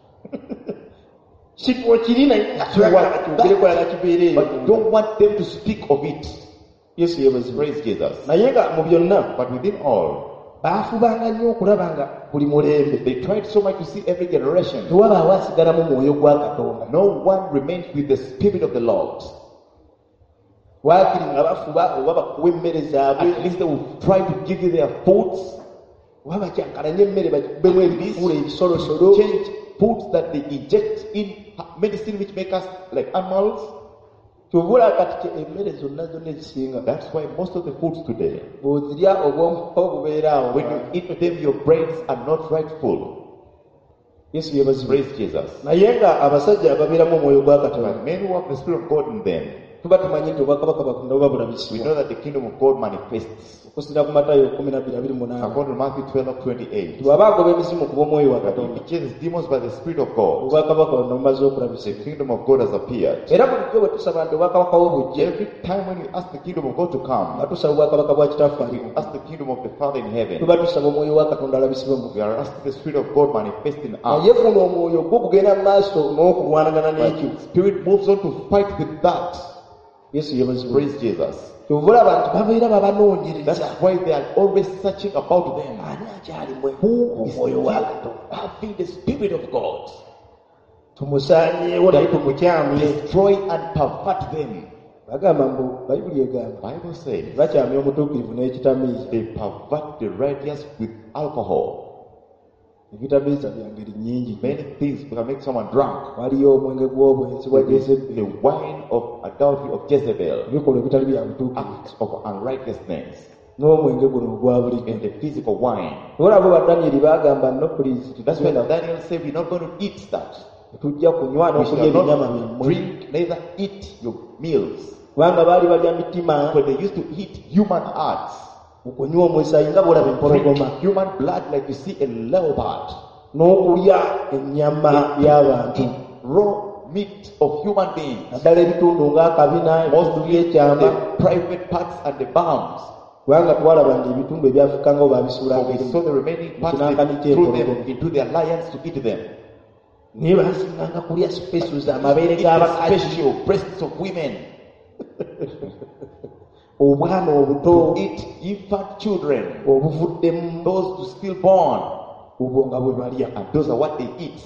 kituo kiri naye kyagala kyogereko yala kibeera eyo But you don't want them to speak of it. yesu yebazibwe Praise Jesus. naye nga mu byonna But within all, baafubanga nnyo okulaba nga buli mulembe they tried so much to see every generation. tewabaawo asigalamu mwoyo gwa katonda No one remains with the spirit of the Lord. waakiri nga bafuba oba bakuwa emmere zaabwe At least they will try to give you their foods, oba bakyankalanye emmere bakibemu ebifuula ebisolosolo change foods that they inject in medicine which make us like animals. kyobula kati emmere zonna zonna ezisinga That's why most of the foods today, bw'ozirya obwonko bubeera awo when you eat them, your brains are not rightful. yesu yebazibwe Praise Jesus. naye nga abasajja ababeeramu omwoyo gwa katonda But men who have the Spirit of God in them, tuba tumanyi nti obwakabaka batonda buba we bulabisibwa know that the kingdom of God manifests. okusira ku matayo 12:28 According to Matthew 12:28, bw'aba agoba emizimu kuba omwoyo wa that he katonda chases demons by the Spirit of God. obwakabaka buno bumaze The okulabisibwa kingdom of God has appeared. era bulijjo bwe tusaba nti obwakabaka bwo bujje Every time when we ask the kingdom of God to nga come, tusaba obwakabaka bwa kitaffe we aliwo ask the kingdom of the Father in heaven. tuba tusaba omwoyo wa katonda alabisibwe mu We are asking the Spirit of God manifest in us. naye guno omwoyo gwo gugenda mu maaso n'okulwanagana n'ekyo But Spirit moves on to fight with that. yesu yebazibwe Praise Jesus. kyova olaba nti babeera babanoonyereza That's why they are always searching about them. ani akyalimu Who is omwoyo wa still katonda having the Spirit of God? tumusaanyeewo naye tumukyamye Destroy and pervert them. bagamba mbu bayibuli egamba Bible says bakyamya omutuukirivu n'ekitamiiza they pervert the righteous with alcohol. ebitabiisa bya ngeri nnyingi. Many things can make someone drunk. Waliyo omwenge gw'obwenzi bwa The Jezebeli, wine of adultery of Jezebel, ebikolwa ebitali bya butuukirivu, acts of unrighteousness, n'omwenge guno ogwa bulijjo. and the physical wine. olwabo Badanyeri baagamba no please That's why tugenda Daniel said, we're not going to eat that. tujja kunywa We n'okulya shall ebinyama not byammwe, drink, neither eat your meals. kubanga baali balya mitima But they used to eat human hearts, okunywa omwesayi nga bw'olaba empologoma, drink human blood like you see a leopard, n'okulya ennyama y'abantu, eat raw meat of human beings, naddala ebitundu ng'akabina, ebitundu by'ekyama, the private parts and the bones. kubanga twalabanga ebitundu ebyafika nga bwe babisuulanga For we erimu. saw the remaining parts, Kinanga they threw niteekolo. them into their lions to eat them. naye baasinganga kulya specials, amabeere Eat the g'abakazi, special breasts of women, obwana obuto eat infant children, obuvuddemu, those to stillborn, obwo nga bwe balya, and those are what they eat.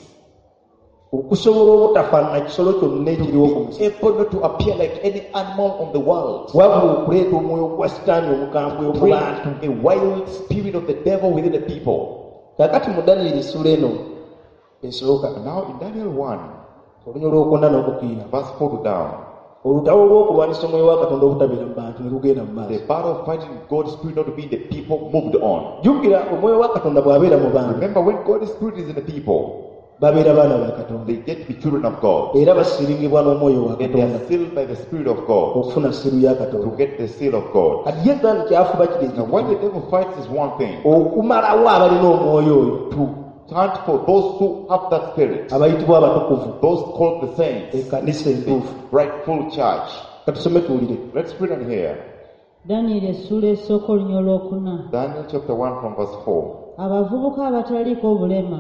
okusobola obutafaanana kisolo kyonna ekiriwo ku nsi, Able not to appear like any animal on the world. wabula okuleeta omwoyo gwa sitaani omukambwe mu Bring bantu. a wild spirit of the devil within the people. Kakati mu Danyeri sula eno esooka, Now in Daniel 1, olunya olwokuna n'okukiina, verse 4 to down, olutalo lw'okulwanyisa omwoyo wa Katonda obutabeera mu bantu ne lugenda mu the maaso. battle of fighting God's spirit not to be in the people moved on. Jjukira omwoyo wa Katonda bw'abeera mu bantu, Remember, when God's spirit is in the people, babeera baana ba Katonda, they get to be children of God. era basiringibwa n'omwoyo wa And they Katonda are sealed by the spirit of God okufuna siru ya to Katonda. get the seal of God. Kati ye Setaani kyafuba kiri Now, what the devil fights is one thing: okumalawo abalina omwoyo oyo, to hunt for those who have that spirit, abayitibwa abatukuvu, those called the saints, ekkanisa entuufu. the rightful church. Katusome tuwulire. Let's read on here. Danyeri essula esooka olunya olwokuna. Daniel chapter 1 from verse 4. Abavubuka abataliiko bulema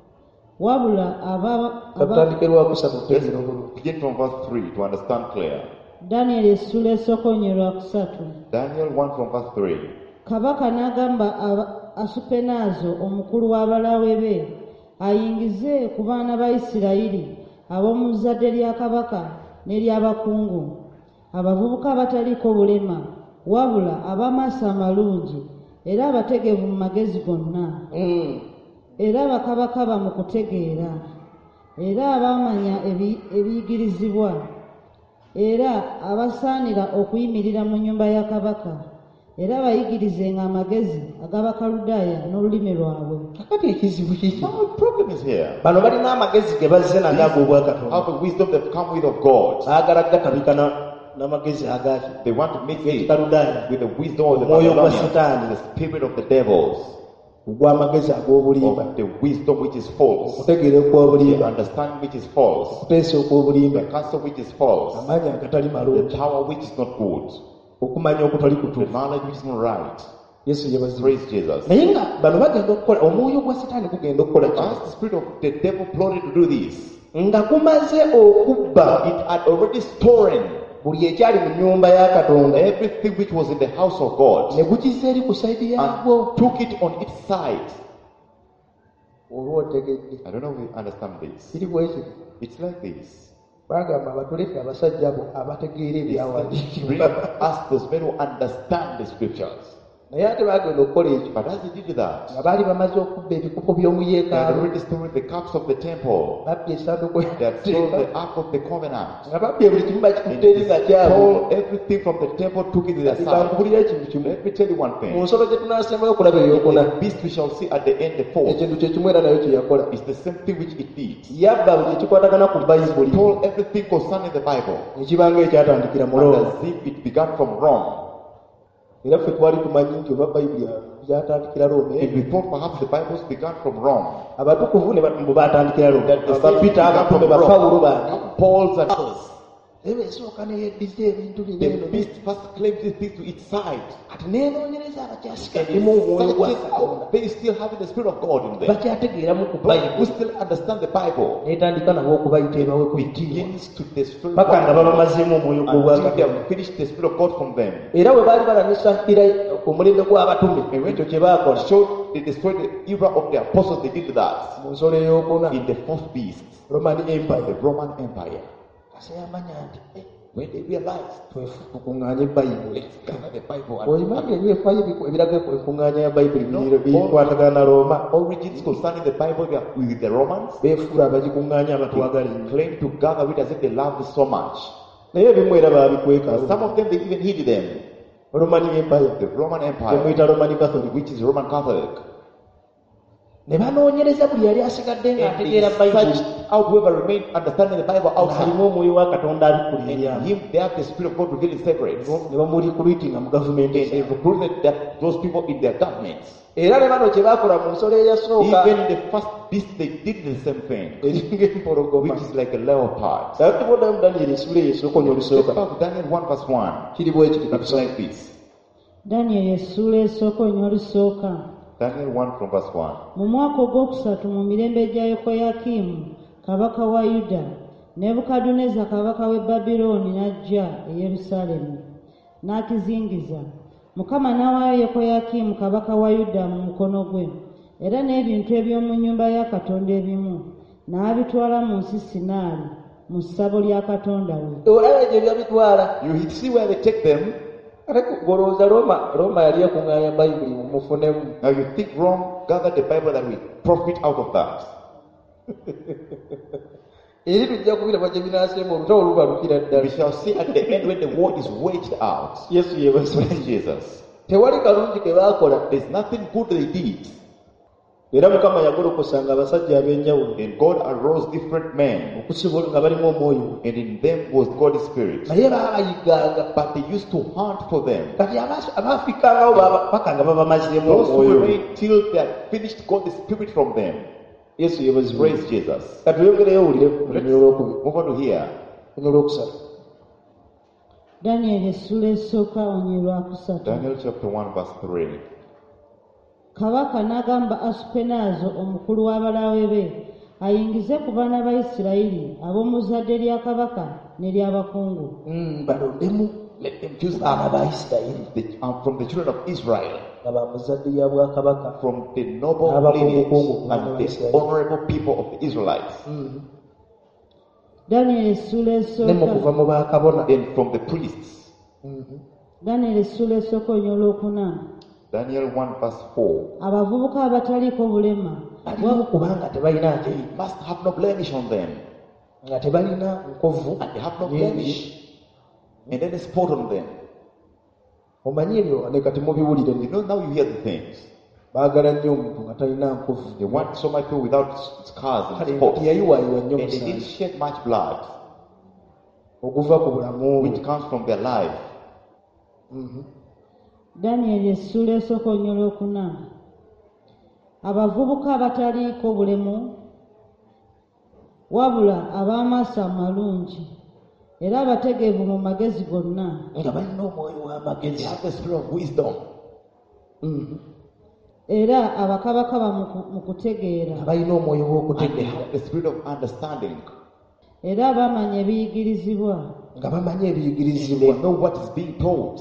wabula Katutandike lwakusatu Let's tutegeera obulungi. begin from verse 3 to understand clear. Danyeri essula esooka olunya olwakusatu. Daniel 1 from verse 3. Kabaka n'agamba Asupenaazo omukulu w'abalaawe be ayingize ku baana ba Isirayiri ab'omu zzadde lya kabaka n'ery'abakungu, abavubuka abataliiko bulema wabula ab'amaaso amalungi era abategeevu mu magezi gonna, era bakabakaba mu kutegeera, era abaamanya ebiyigirizibwa, era abasaanira okuyimirira mu nnyumba ya kabaka, era bayigirizenga amagezi ag'Abakaludaaya n'olulimi lwabwe. Kakati ekizibu kiki? Now the problem is here. Bano balina amagezi ge bazze nago ag'obwa Katonda, Have the wisdom they've come with of God. baagala gatabika n'amagezi agaki They want to mix it ekikaludaaya with the wisdom of the omwoyo gwa Babylonians, Setaani, the spirit of the devils, ogw'amagezi ag'obulimba, of the wisdom which is false, okutegeera the okw'obulimba, understanding which is false, okuteesa okw'obulimba, the counsel which is false, amaanyi agatali the malungi, power which is not good, okumanya okutali the kutuufu. knowledge which is not right. Yesu yebazibu. Praise Jesus. Naye nga bano bagenda okukola, omwoyo gwa Setaani gugenda okukola ki? As the spirit of the devil plotted to do this, Nga gumaze okubba it had already stolen buli ekyali mu nnyumba ya Katonda, everything which was in the house of God ne gukiza eri ku sayidi yaagwo. and took it on its side. Oba otegedde I don't know if you understand this. kiri bwekiri, It's like this. bagamba batulete abasajja abo abategeera Bring ebyawandiikibwa, us those men who understand the scriptures. naye ate bagenda okukola ekyo But as they did that, nga baali bamaze okubba ebikopo by'omu they had yeekaalu, already stolen the cups of the temple. babbye essanduku They had stolen y'enteeka, the ark of the covenant. nga babbye buli kimu bakikutte And eri nga they kyabwe. stole everything from the temple, took it to their side. Kankubulira ekintu kimu, Let me tell you one mu thing. nsolo gye tunaasembayo okulaba eyokuna, The beast we shall see at the end, the fourth, ekintu kye kimu era nayo kye yakola. is the same thing which it did. Yabba buli ekikwatagana ku Bayibuli, Told everything concerning the Bible, ne kiba ng'ekyatandikira mu and Roma. as if it began from Rome. Era ffe twali tumanyi nti oba Bayibuli byatandikira Roma, And we thought perhaps the Bibles began from Rome. abatukuvu ne bwe batandikira Roma, That the ba saints Peter, began abatume, from ba Pawulo Rome. bandi. Paul's and others. Eba esooka neyeddiza ebintu bino The eno, beast first claimed these things to its side. kati neenoonyereza And abakyasigaddemu omwoyo gwa searches Katonda, out, they still have the Spirit of God in them. bakyategeeramu ku But we Bayibuli, still understand the Bible. n'etandika nabo okubayita ebawe ku bitiibwa, Begins to destroy paka nga God babamazeemu omwoyo gw'obwa until they Katonda. have finished the Spirit of God from them. Era bwe baali balanyisa ira omulembe gw'abatume, ekyo kye baakola Showed they destroyed the era of the apostles. They did that mu nsolo ey'okuna, in the fourth beast, Roman the Empire. Roman Empire. Kase yamanya nti when they realized, tukuŋŋaanya ebbayibuli let's gather the Bible oyimanyi ebyefaayo ebiraga enkuŋŋaanya ya bayibuli No, bikwatagana na Roma origins concerning the Bible they are with the Romans. beefuula abagikuŋŋaanya abatwagala They ennyo claim to gather it as if they loved it so much. naye ebimu era baabikweka But some of them, they even hid them. Roman Empire The Roman Empire, emuyita Roman Catholic which is Roman Catholic. ne banoonyereza buli yali asigadde nga And they ategeera bayibuli searched out whoever remained understanding the Bible ng'alimu outside. omwoyo wa katonda abikula And ebyama in him, they have the Spirit of God revealing secrets. And ne bamurikuluitinga mu gavumenti they recruited those people in their governments. era ne bano kye baakola mu nsolo eyasooka Even in the first beast, they did the same thing, eringa empologoma which is like a leopard. saatubonamu Danyeri esula esooka Check olusoka out Daniel 1 verse 1. kiri bwe kiri It's like this. Danyeri essuula esooka olusoka. Daniel 1 from verse 1. Mu mwaka ogwokusatu mu mirembe gya Yekoyakimu kabaka wa Yuda, Nebukaduneza kabaka w'e Babilooni n'ajja e Yerusaalemi n'akizingiza. Mukama n'awaayo Yekoyakimu kabaka wa Yuda mu mukono gwe, era n'ebintu eby'omu nnyumba ya Katonda ebimu n'abitwala mu nsi Sinaali mu ssabo lya Katonda we. olaba gye byabitwala You see where they take them. ate golowooza Roma yali yakuŋŋaanya bayibuli mumufunemu Now you think Rome gathered the Bible that we profit out of that. eri tujja kubiraba gye binaasemba olutalo lubalukira We ddala shall see at the end when the war is waged out. yesu yeebazibwe Praise Jesus. tewali kalungi ke baakola There's nothing good they did. era mukama yagolokosanga abasajja ab'enjawulo And God arose different men. okusibola nga balimu omwoyo And in them was God's Spirit. naye baabayiganga But they used to hunt for them. kati abaafikangawo paka nga babamazeemu Those who omwoyo remained till they had finished God's Spirit from them. yesu yeebazibwe Praise Jesus. kati oyongereyo owulire olunyo olwokubiri Move on to here. olunyo olwokusatu Danyeri essuula esooka onywe lwakusatu. Daniel chapter 1 verse 3. Kabaka n'agamba Asupenaazo omukulu w'abalaawe be ayingize ku baana ba Isirayiri ab'omu zadde lya kabaka n'ery'abakungu. balondemu Let them choose abaana ba Isirayiri from the children of Israel, nga bamuzadde lya bwakabaka from the noble lineage and the honorable people of the Israelites, Danyeri essuula ne mu kuva esooka. mu bakabona and from the priests. Danyeri essuula esooka onywe olwokuna. Daniel 1 verse 4. Abavubuka abataliiko bulema balimu kubanga tebalina njeyi Must have no blemish on them, nga tebalina nkovu and they have no nyingi. blemish, and then a spot on them. omanyi ebyo ne kati mubiwulire You know, now you hear the things. baagala nnyo omuntu nga talina nkovu They want so much people without scars kale and nga spots, teyayiwayiwa nnyo and they didn't musanyi shed much blood, okuva ku bulamu bwe which comes from their life. Danyeri essuula esooka onywe olwokuna. Abavubuka abataliiko bulemu wabula ab'amaaso amalungi era abategeevu mu magezi gonna, nga balina omwoyo They w'amagezi have the spirit of wisdom, era abakabakaba mu kutegeera, nga balina omwoyo and they w'okutegeera have the spirit of understanding. era abamanya ebiyigirizibwa, nga bamanyi They ebiyigirizibwa know what is being told.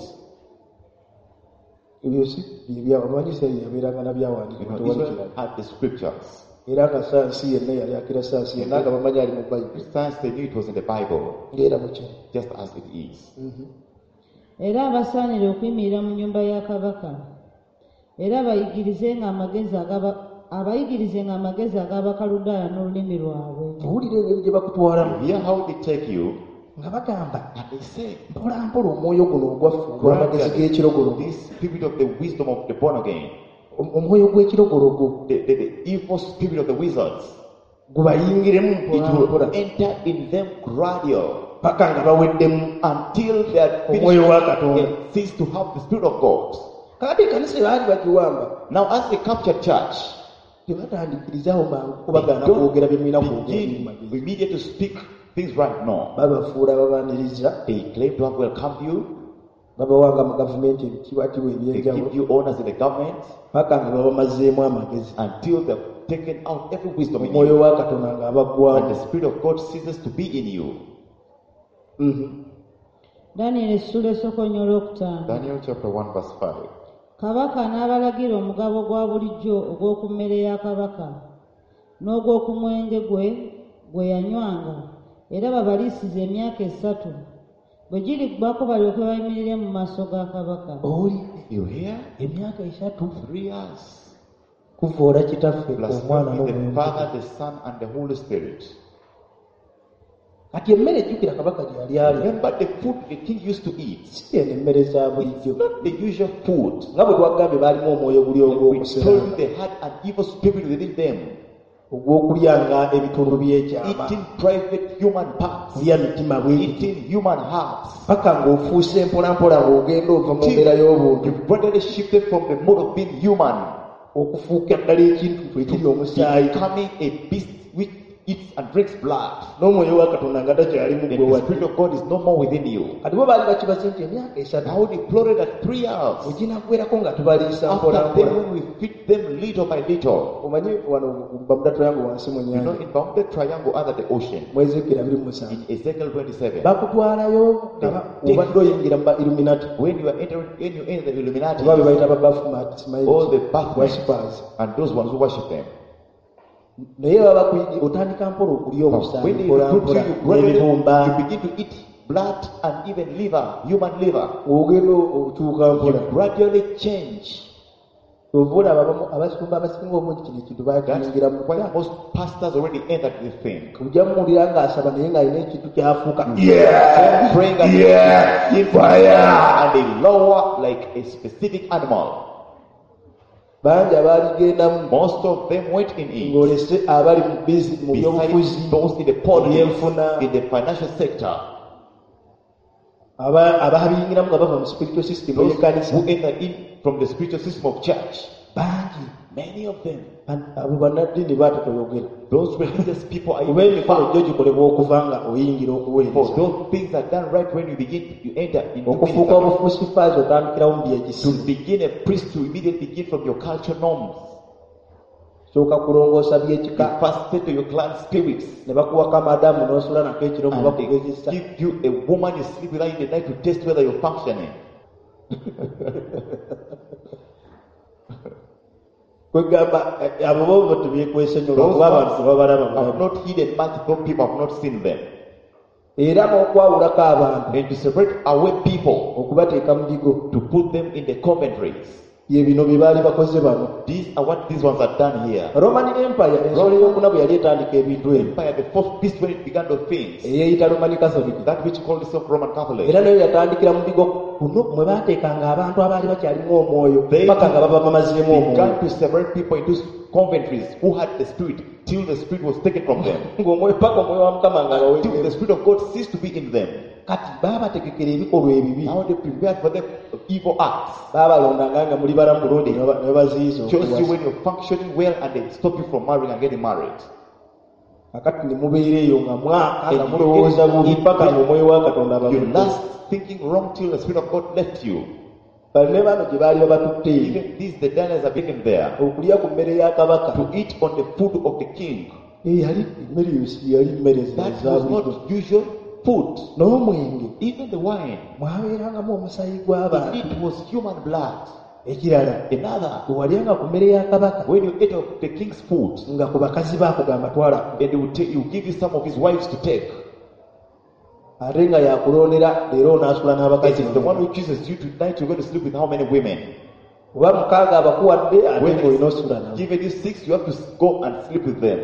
ebyo si byabamanyisa yabeeranga na byawandiikibwa tewali Israel kirala had the scriptures. era nga sayansi yenna yali akira sayansi yenna nga bamanyi ali mu bayibuli Science, they knew it was in the Bible, ng'era mukyo just as it is. era abasaanira okuyimirira mu nnyumba ya kabaka, era abayigirizenga amagezi ag'Abakaludaaya n'olulimi lwabwe. owulira engeri gye bakutwalamu You hear how they take you, nga bagamba and they say, mpola mpola omwoyo guno ogwaffe ogw'amagezi g'ekirogologo this spirit of the wisdom of the born again, omwoyo gw'ekirogologo the evil spirit of the wizards, gubayingiremu it mpola mpola will enter in them gradual paka nga baweddemu until they are omwoyo wa finished Katonda. and cease to have the spirit of God. kakati ekanisa baali bagiwamba Now, as the captured church, tebatandikirizawo mangu they kubagaana don't kwogera bye mulina kwogera begin biri mu magezi immediately to speak things right now. babafuula babaniriza They claim to have welcomed you, babawanga mu gavumenti ebitiibwatiibwa they ebyenjawulo give you honors in the government, paka nga babamazeemu amagezi until they've taken out every wisdom in omwoyo you, wa Katonda nga and the abaggwamu. spirit of God ceases to be in you. Danyeri essuula esooka onywe olwokutaano. Daniel chapter 1 verse 5. Kabaka n'abalagira omugabo gwa bulijjo ogw'oku mmere ya kabaka n'ogw'oku mwenge gwe yanywanga, era babaliisize emyaka 3, bwe giriggwako balyoke bayimirire mu maaso ga kabaka. You hear? Emyaka 3 3 years. kuvoora kitaffe Plus omwana the n'omwoyo Father, the Son, and the Holy Spirit. kati emmere ejjukira kabaka gye yali alya Remember the food the king used to eat. si eno emmere za bulijjo Not the usual food. nga bwe twagambye baalimu omwoyo guli We told you ogw'okuseranga they had an evil spirit within them, ogw'okulyanga ebitundu by'ekyama eating private human parts, kulya mitima bwegiti eating human hearts. paka ng'ofuuse mpolampola ng'ogenda ova mu mbeera y'obuntu You've gradually shifted from the mode of being human, okufuuka ddala ekintu twekiri omusaayi becoming a beast which eats and drinks blood. n'omwoyo wa katonda nga takyali mu And gwe the wadde Spirit of God is no more within you. kati bo baali bakibaze nti emyaka 3 Now deplored at 3 years. bwe ginaggwerako nga tubaliisa After then, mpolampola when we feed them little by little, omanyi wano bamuda triangle wansi mu you know, nyanja in Bermuda Triangle under the ocean, mwezekera 27 in Ezekiel 27, bakutwalayo obadde oyingira mu ba illuminati when you enter the Illuminati, oba be bayita babafumat all the Baphomet worshippers and those ones who worship them, naye baba otandika mpola okulya when obusaanyi they mpola recruit mpola you, gradually n'ebibumba you begin to eat blood and even liver, human liver. ogenda otuuka You mpola gradually change. ova olaba abasumba abasinga obungi kino ekintu bakiyingira mu That's why most pastors already entered this thing. ojja muwulira ng'asaba naye ng'alina ekintu kyafuuka Praying and give fire, and they lower like a specific animal. bangi abaaligendamu Most of them went in it. ng'olese abali mu mu byobufuzi Besides those in the politics, ebyenfuna in the financial sector, abaabiyingiramu nga bava mu spiritual system those ey'ekkanisa who enter in from the spiritual system of church, bangi many of them, abo bannaddiini baatotoyogera those religious people are kuba even emikolo far. gyo gikolebwa okuva nga oyingira For okuweereza those things are done right when you enter into okufuuka ministry. obufuusifaazi otandikirawo mu To byegisi begin a priest, to immediately begin from your cultural norms. sooka kulongoosa You byekika first settle your clan spirits. ne bakuwaka madamu n'osula nako ekiro mu And bakuba they ekisa give you a woman you sleep with her in the night to test whether you're functioning. kwegamba abo bo tebyekwese nnyo lwakuba abantu tebabalaba have bulabo not hidden much, though people have not seen them. era n'okwawulako abantu And to separate away people, okubateeka mu bigo to put them in the commentaries. ye bino bye baali bakoze bano These are what these ones have done here. roman empire ensolo ey'okuna bwe yali etandika ebintu ebyo Empire, the fourth beast when it began to things, eyeeyita roman catholic that which called itself Roman Catholic. era nayo yatandikira mu bigo kuno mwe baateekanga abantu abaali bakyalimu omwoyo They paka nga baba bamaziemu omwoyo began to separate people into commentaries who had the spirit till the spirit was taken from them. ng'omwoyo paka omwoyo wa mukama nga Till bawe the spirit of God ceased to be in them. kati baabategekera ebikolwa ebibi Now they prepared for them evil acts. baabalondanga nga muli balamu bulungi ne baziyiza Chose you okuwasa when you're functioning well and they stop you from marrying and getting married. kakati ne mubeera eyo nga mwaka nga And mulowooza bubi you- paka ng'omwoyo wa katonda You ababudde last thinking wrong till the spirit of God left you. bali ne bano gye baali babatutte eyo Even these, the Daniels are being there okulya ku mmere ya kabaka to eat on the food of the king. yali emmere yosi yali mmere That za was bulijjo not usual food. n'omwenge Even the wine, mwabeerangamu omusayi gw'abantu it was human blood. ekirala Another, bwe walyanga ku mmere ya kabaka when you ate of the king's food, nga ku bakazi baakugamba twala and he will give you some of his wives to take. ate nga yakulondera leero onaasula It n'abakazi is the one who chooses you tonight. You're going to sleep with how many women? oba mukaaga abakuwadde ate When ng'olina he's osula nabo given you 6, you have to go and sleep with them.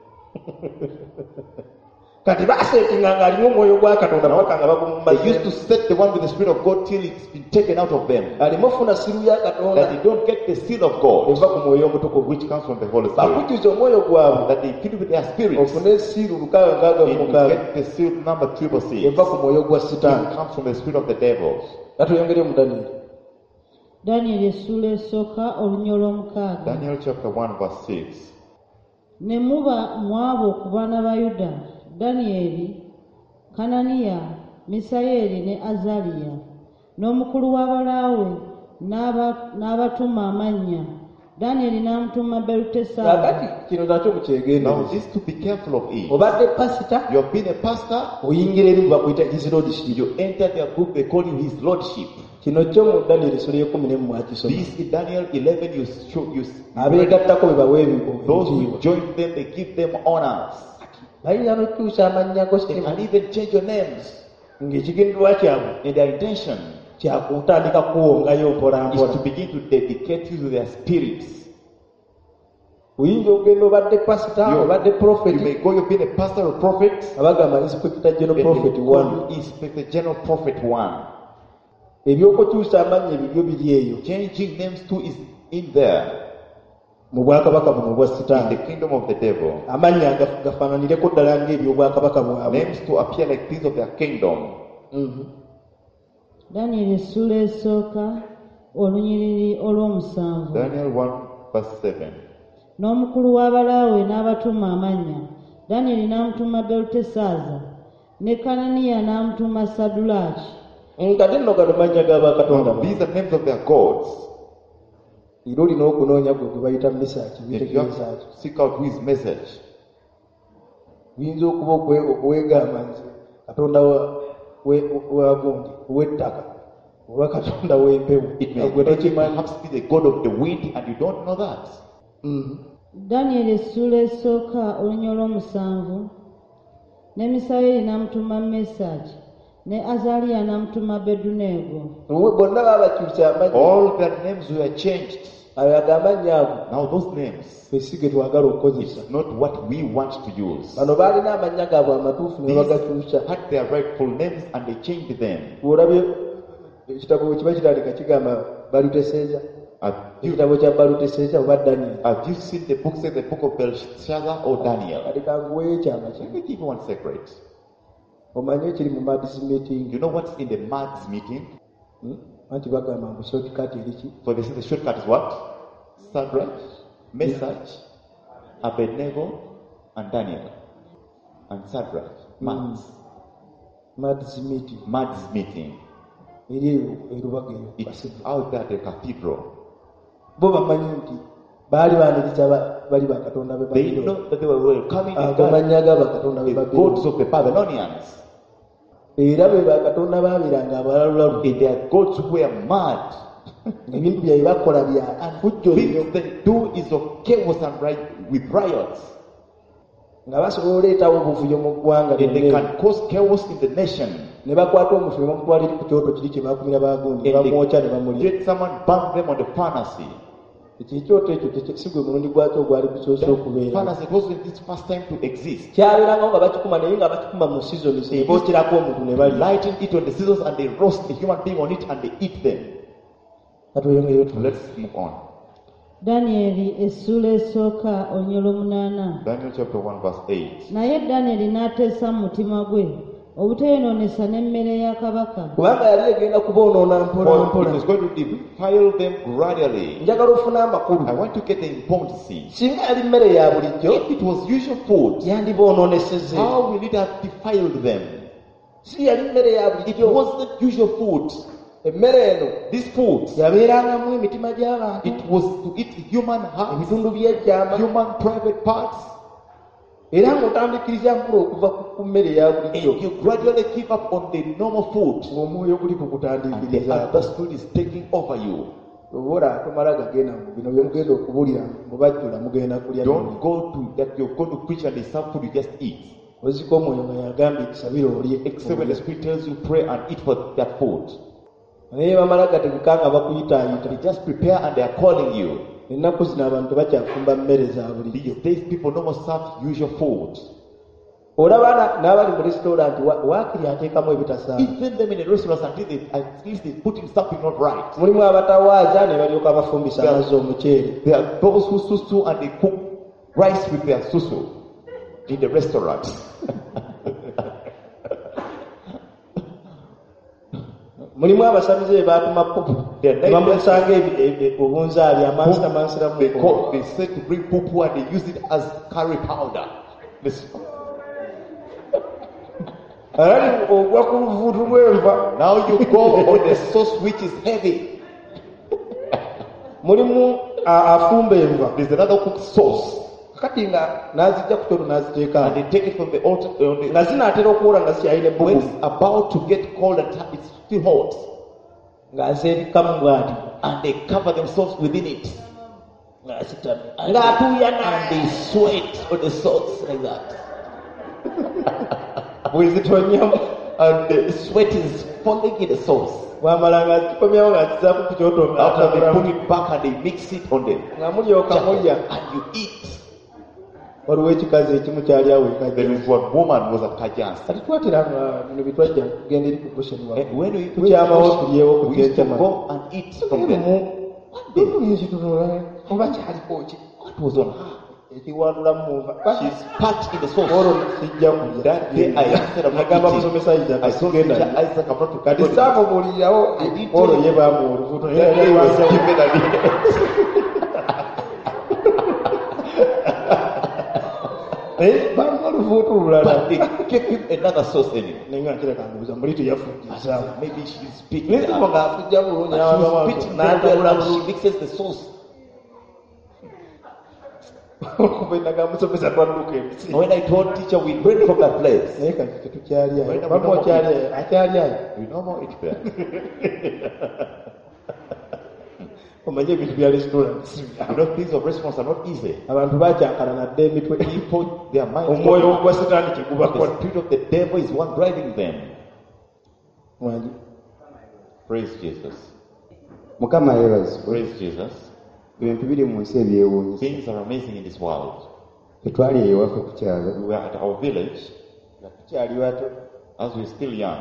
kati baaseetinga ng'alimu omwoyo gwa katonda paka nga They used to bagumumaze set the one with the spirit of God till it's been taken out of them. alimu ofuna siru ya katonda That they don't get the seal of God, eva ku mwoyo omutukuvu which comes from the Holy Spirit. bakujjuza omwoyo gwabwe That they fill with their spirit. ofune siiru 666 And you get the seal number 666. eva ku mwoyo gwa It sitaani comes from the spirit of the devils. katuyongere mu daniyeri danyeri essula esooka olunya olw'omukaaga. Daniel chapter 1 verse 6. ne muba mwabo ku baana ba yuda danyeri, kananiya, misayeri ne azaliya n'omukulu w'abalaawe n'abatuma amannya. danyeri n'amutuma kakati berutesaaza. kino nakyo Now mukyegendereza this to be careful of it. obadde pasita You have been a pastor, oyingira eri bakuyita his lordship you enter their group, they call you his lordship. kino kyo mu daniyeri essula y'ekumi mwakisoma This in Daniel 11 you abeegattako be bawa those who ebitiibwa join them, they give them honors. bayinza n'okukyusa amannya go They can even change your names. ng'ekigendererwa kyabwe And their intention kyakutandika kuwongayo mpola is to mpola. begin to dedicate you to their spirits. Oyinza okugenda obadde pasita obadde You prophet may go, you've been a pastor or prophet, abagamba inspector general and prophet they one. call you Inspector General Prophet 1. Ebyokukyusa amannya ebyo biri eyo Changing names too is in there, mu bwakabaka buno obwa in sitaani. the kingdom of the devil. Amannya gafaananireko ddala ng'ebyobwakabaka bwabwe. Names to appear like things of their kingdom. Danyeri essula esooka olunyiriri olw'omusanvu. Daniel 1 verse 7. N'omukulu w'abalaawe n'abatuma amannya. Danyeri n'amutuma Belutesaaza, ne Kananiya n'amutuma Sadulaaki. Kati nno gano mannya g'abakatonda These are names of their gods. era olina okunoonya gwe gwe bayita Mesaki If you have bitegeeza ki? to seek out his message, Biyinza okuba okuweegamba nti katonda wagundi ow'ettaka oba katonda w'empewo it may gwe tokimanyi. perhaps be the god of the wind and you don't know that. Danyeri essula esooka olunya olw'omusanvu. Ne Misayeri n'amutuma Mesaki, ne Azaliya n'amutuma Beduneego. Bonna baabakyusa amannya All their names were changed. ago amannya ago Now those names fesi ge twagala okukozesa. is not what we want to use. Bano baalina amannya gaabwe amatuufu ne bagakyusa. These had their rightful names and they changed them. Olabye ekitabo bwe kiba kitandika kigamba Baluteseeza, Have you, ekitabo kya Baluteseeza oba Daniel. have you seen the book, say the book of Belshazzar or Daniel? Kati kanguweyo ekyama Let kino. me give you one secret. Omanye ekiri mu Mads meeting. You know what's in the Mads meeting? Anti bagamba mbu shortcut eriki. So they say the shortcut is what? Shadrach, Meshach, Abednego, and Daniel. And Shadrach. Mads. Mads meeting. Mads meeting. Eri eyo erubaga eyo. It's out there at the cathedral. Bo bamanyi nti baali baaniriza bali bakatonda be They Babuloni. know that they were welcoming the Agamanya g'abakatonda be gods Babuloni. of the Babylonians. Era be bakatonda baabiranga abalalulalu. And their gods were mad. Ebintu byabwe bakola bya fujjo nnyo. Things they do is of chaos and with riots. Nga basobola oleetawo obuvuyo mu ggwanga And they lyonna. can cause chaos in the nation. Ne bakwata omufu ne bamutwala eri ku kyoto kiri kye baakumira baagundi ne And bamwokya ne they bamulya. get someone burn them on the furnace. Ekyoto ekyo si gwe mulundi gwakyo ogwali gusoose okubeera. Furnace wasn't its first time to exist. Kyabeerangawo nga bakikuma naye nga bakikuma mu seasons ne bookyerako omuntu ne balya. Lighten it on the scissors and they roast a human being on it and they eat them. Katweyongeyo tu. Let's move on. Danyeri essula esooka olunya olw'omunaana. Daniel chapter 1 verse 8. Naye Danyeri n'ateesa mu mutima gwe obuteyonoonesa n'emmere ya kabaka. Kubanga yali egenda kuboonoona mpola For it mpola. was going to defile them gradually. Njagala ofune amakulu. I want to get the importance. Singa yali mmere ya bulijjo If it was usual food, yandiboononesezza. how will it have defiled them? Si yali mmere ya It bulijjo. wasn't usual food. Emmere eno This food, yabeerangamu emitima gy'abantu, it was to eat human hearts, ebitundu by'ejjama, human private parts, era ng'otandikiriza mpola okuva ku mmere eya bulijjo and you gradually give up on the normal food, ng'omwoyo guli and the kukutandikiriza. other spirit is taking over you. Obola tomala gagenda mu bino bye mugenda okubulira mubajjula mugenda kulya. Don't go to that you're going to preach and there's some food you just eat. Oziko omwoyo nga yagambye tusabire olye. Except when the spirit tells you pray and eat for that food. Naye bamala gategeka nga They bakuyitaayita. just prepare and they are calling you. Ennaku zino abantu tebakyafumba mmere za bulijjo. These days people no more serve usual food. Olaba n'abali mu restaurant waakiri ateekamu ebitasaana. Even them in a restaurant until they at least they put in something not right. Mulimu abatawaaza ne balyoka bafumbisa Yeah. amazzi omuceere. There are those who susu and they cook rice with their susu in the restaurant. Mulimu abasamuze be baatuma pupu. They're Ne bamusanga obunzaali amansira They said to bring pupu and they use it as curry powder. This- alali ogwa ku luvuutu lw'enva. Now you go on the sauce which is heavy. Mulimu afumba enva. There's another cooked sauce. Kati nga n'azijja ku kyoto n'aziteeka And they take it from the altar. nga zinaatera okuwola nga zikyalina When ebbugumu it's about to get cold and it's still hot. ng'azeebikamu bw'ati And they cover themselves within it. ng'asitamye And ng'atuuyana they sweat on the sauce like that. bwe zitonyamu and the sweat is falling in the sauce. bwamalanga kikomyawo ng'akizaako ku kyoto After they put ng'atambulamu it back and they mix it on the nga mulyoka mulya. and you eat. Waliwo ekikazi ekimu kyali awo There ekajja. is one woman was at Kajansi. Kati twateranga bino bye twajja kugenda eri ku busheni And when we tukyamawo tulyewo ku we used to kyekema. go and eat from them. oba kyaliko ki What was on her? ekiwandulamu muva. She's packed in the sauce. olwo sijja kulya. That day I said I'm not Nagamba eating. musomesa Isaac I told sigenda. Teacher Isaac I'm not Kati eating. saamubuulirawo I did olwo tell ye baamuwa olubuto. That day was given a baamuwa olubuto olulala. but they gave him another sauce in it. naye nga nkira kangubuza muli teyafujjizaamu. Maybe she's speaking Nesibo ng'afujja bulungi But n'abamu she's speaking very n'atabula well and bulungi. she mixes the sauce. Okuva ennaga musomesa twadduka emisi. When I told teacher we went from that place, naye kati tetukyali ayo. Wenda Bamwe munomo- okyali ayo akyali ayo. we no more eat there. omanye ebintu bya restaurant si bya. You know, things of restaurants are not easy. abantu bakyakala nadde emitwe. People, their minds, omwoyo ogwa sitaani kyegubakola. the spirit of the devil is one driving them. Mwangi. Praise Jesus. Mukama yeebazibwe. Praise Jesus. Ebintu biri mu nsi ebyewuunyisa. Things are amazing in this world. Tetwali ewaffe ku kyalo. We were at our village nga tukyali bato. as we were still young,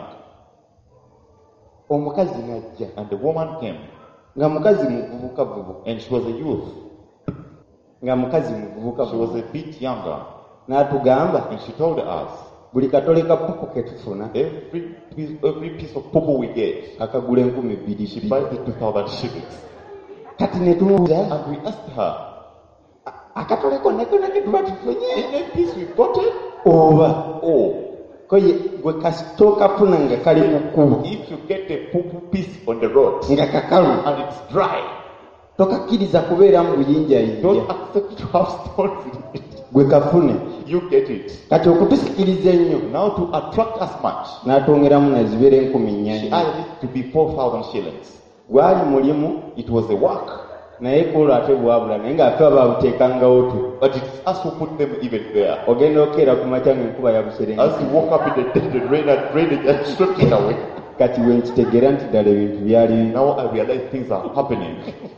Omukazi n'ajja. and the woman came, Nga mukazi muvubukavubuka. and she was a youth. Nga mukazi She was muvubukavubuka. a bit younger, N'atugamba and she told us buli katole ka pupu ke tufuna every piece of purple we get, akagula 2,000. she buys it 2,000 shillings. Kati ne tumubuuza And we asked her, akatole konna konna ke tuba tufunye in a piece we got it? oba Oh, ko gwe kasito kafuna nga kali mu kkubo if you get a purple piece on the road nga kakalu and it's dry, tokakkiriza kubeera mu buyinjayinja don't accept to have stones in it. gwe kafune. You get it. Kati okutusikiriza ennyo Now to attract us much, n'atwongeramu na zibeera 9,000. she added it to be 4,000 shillings. Gwali mulimu It was a work, naye kuolwo ate bwabula naye ng'ate babuteekangawo tu. but it's us who put them even there. Ogenda okeera ku makya ng'enkuba As yabuserengeta. you woke up in the rain and drainage and swept it away. Kati we nkitegeera nti ddala ebintu byali Now I realize things are happening.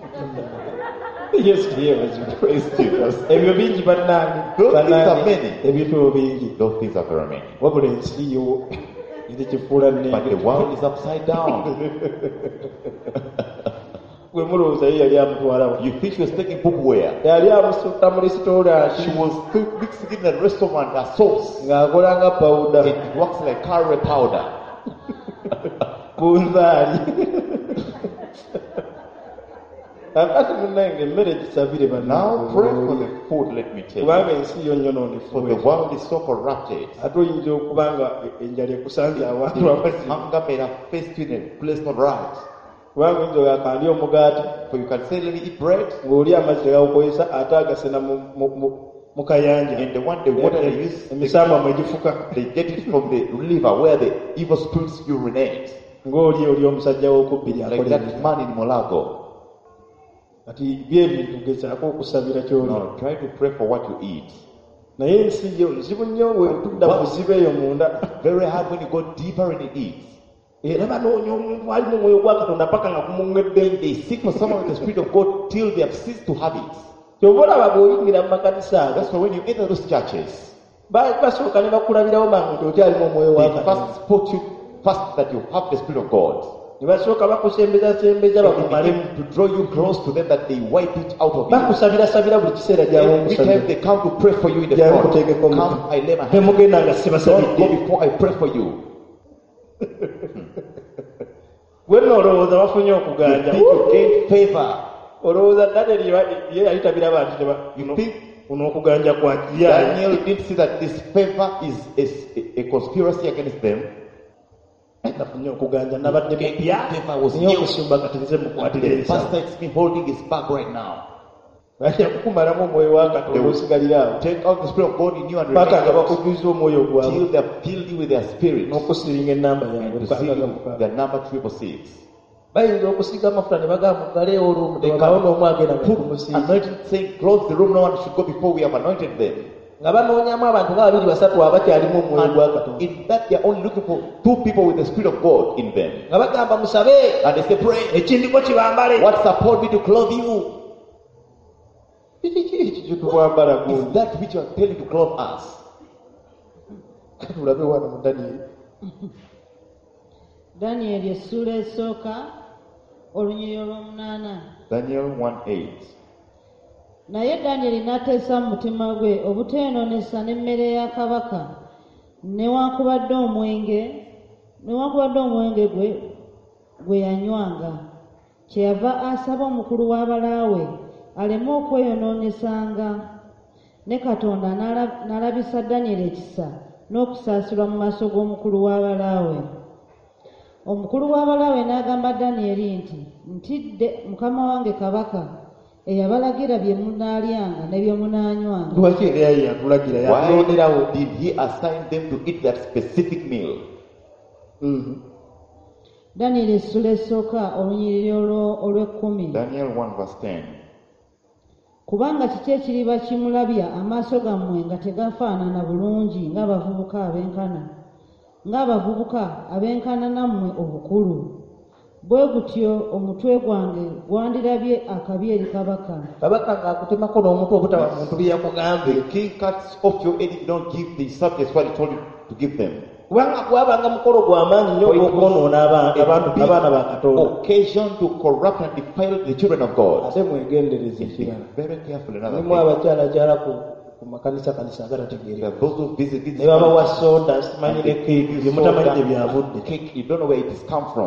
Yesu yeebazibwe. Praise Jesus. ebyo bingi bannange. Those things are Bannange, many. ebintu bingi. Those things are very many. wabula ensi yo eri kifuula But the nnenge. world is upside down. gwe mulowooza ye yali amutwala wa. You think she was taking poop where? yali amusutta mu restaurant She was still mixing in the restaurant a sauce. ng'akola nga pawuda It works like curry powder. bunzaali. kakati munnange emmere gisabire Now pray for the food, let me tell you. kubanga ensi yo For the nyononefu. world is so corrupted. ate oyinza okuba nga enjala ekusanze abantu abazibu. Hunger may have faced you in a place not right. kubanga oyinza akandi omugaati For you can say, let me eat bread. ng'oli amazzi tegawukozesa ate agasena mu kayanja. And the one, the water they use, emisambwa mwe gifuka. they get it from the river where the evil spirits urinate. ng'oli oli omusajja w'okubbiri Like akola that ebintu. man in Molago. kati byebintu gezaako okusabira kyoli. No, try to pray for what you eat. naye ensi yo nzibu nnyo bwe tudda mu buzibe eyo munda. Very hard when you go deeper in it. era banoonya omuntu ali mu mwoyo gwa katonda paka nga kumuŋŋedde. They seek for someone with the Spirit of God till they have ceased to have it. kyova olaba bw'oyingira mu makanisa ago That's why when you enter those churches, basooka ne bakulabirawo mangu nti okyalimu omwoyo wa they katonda. first put you first that you have the Spirit of God. ne basooka bakusembezasembeza They bakumalemu. begin to draw you close to them that they wipe it out of you. bakusabirasabira buli kiseera gyaba Every time omusabira. they come to pray for you in the gyaba front, okuteekeko come, I lay my hand. temugenda nga Don't go sibasabidde. before I pray for you. gwe nno olowooza bafunye okuganja. You think you gain favor. olowooza Daniel ye yali tabiraba nti You think kuno okuganja kwa kiyaaya. Daniel didn't see that this favor is a conspiracy against them. nafunye okuganja nabadde mupya Favor was naye new. okusumba kati nze mukwatira The ensawo. pastor is me holding his back right now. bajja kukumalamu omwoyo wa katonda osigalira awo Take out the Spirit of God in you and paka nga remain bakujjuza omwoyo gwabwe till they have filled you with their spirit. n'okusiringa ennamba yaabwe To see mukaaga the number 666. bayinza okusiga amafuta ne bagamba mugale olumu tewakawo n'omu agenda Put kumusiiga. anointing saying, close the room, no one should go before we have anointed them. nga banoonyamu abantu nga 2-3 abakyalimu omwoyo gwa Katonda, in that they are only looking for 2 people with the Spirit of God in them. nga bagamba musabe And they say, pray. ekindiko kibambale. What support me to clothe you? Kiki kitubambala Is gundi. that which you are telling to clothe us? Tulabe wano mu Daniel. Danyeri essula esooka olunyiriri olw'omunaana. Daniel 1:8. Naye Danyeri n'ateesa mu mutima gwe obuteenonesa n'emmere ya kabaka newankubadde omwenge gwe yanywanga. Kyeyava asaba omukulu w'abalaawe aleme okweyonoonesanga. Ne Katonda n'alabisa Danyeri ekisa n'okusaasilwa mu maaso g'omukulu w'abalaawe. Omukulu w'abalaawe n'agamba Danyeri nti, ntidde mukama wange kabaka eyabalagira bye munaalyanga ne bye munaanywanga. Lwaki era yatulagira Why yatulonderawo? did he assign them to eat that specific meal? Danyeri essula esooka olunyiriri olw'ekkumi. Daniel 1:10. Kubanga kiki ekiriba kimulabya amaaso gammwe nga tegafaanana bulungi ng'abavubuka abenkana nammwe obukulu. Bwe gutyo omutwe gwange gwandirabye akabi eri kabaka. Kabaka ng'akutemako n'omutwe obutaba muntu bye yakugambe. The king cuts off your head if you don't give the subjects what he told you to give them. Kubanga gwabanga mukolo gw'amaanyi nnyo ogw'okwonoona abaana ba Katonda. Occasion to corrupt and defile the children of God. Ate mwegendereze ekirala. Very careful. Another Mulimu thing. abakyalakyala ku makanisa agatategeera. There are those who visit Ne babawa soda simanyi ne keeki bye mutamanyi gye byavudde. cake, you don't know where it has come from.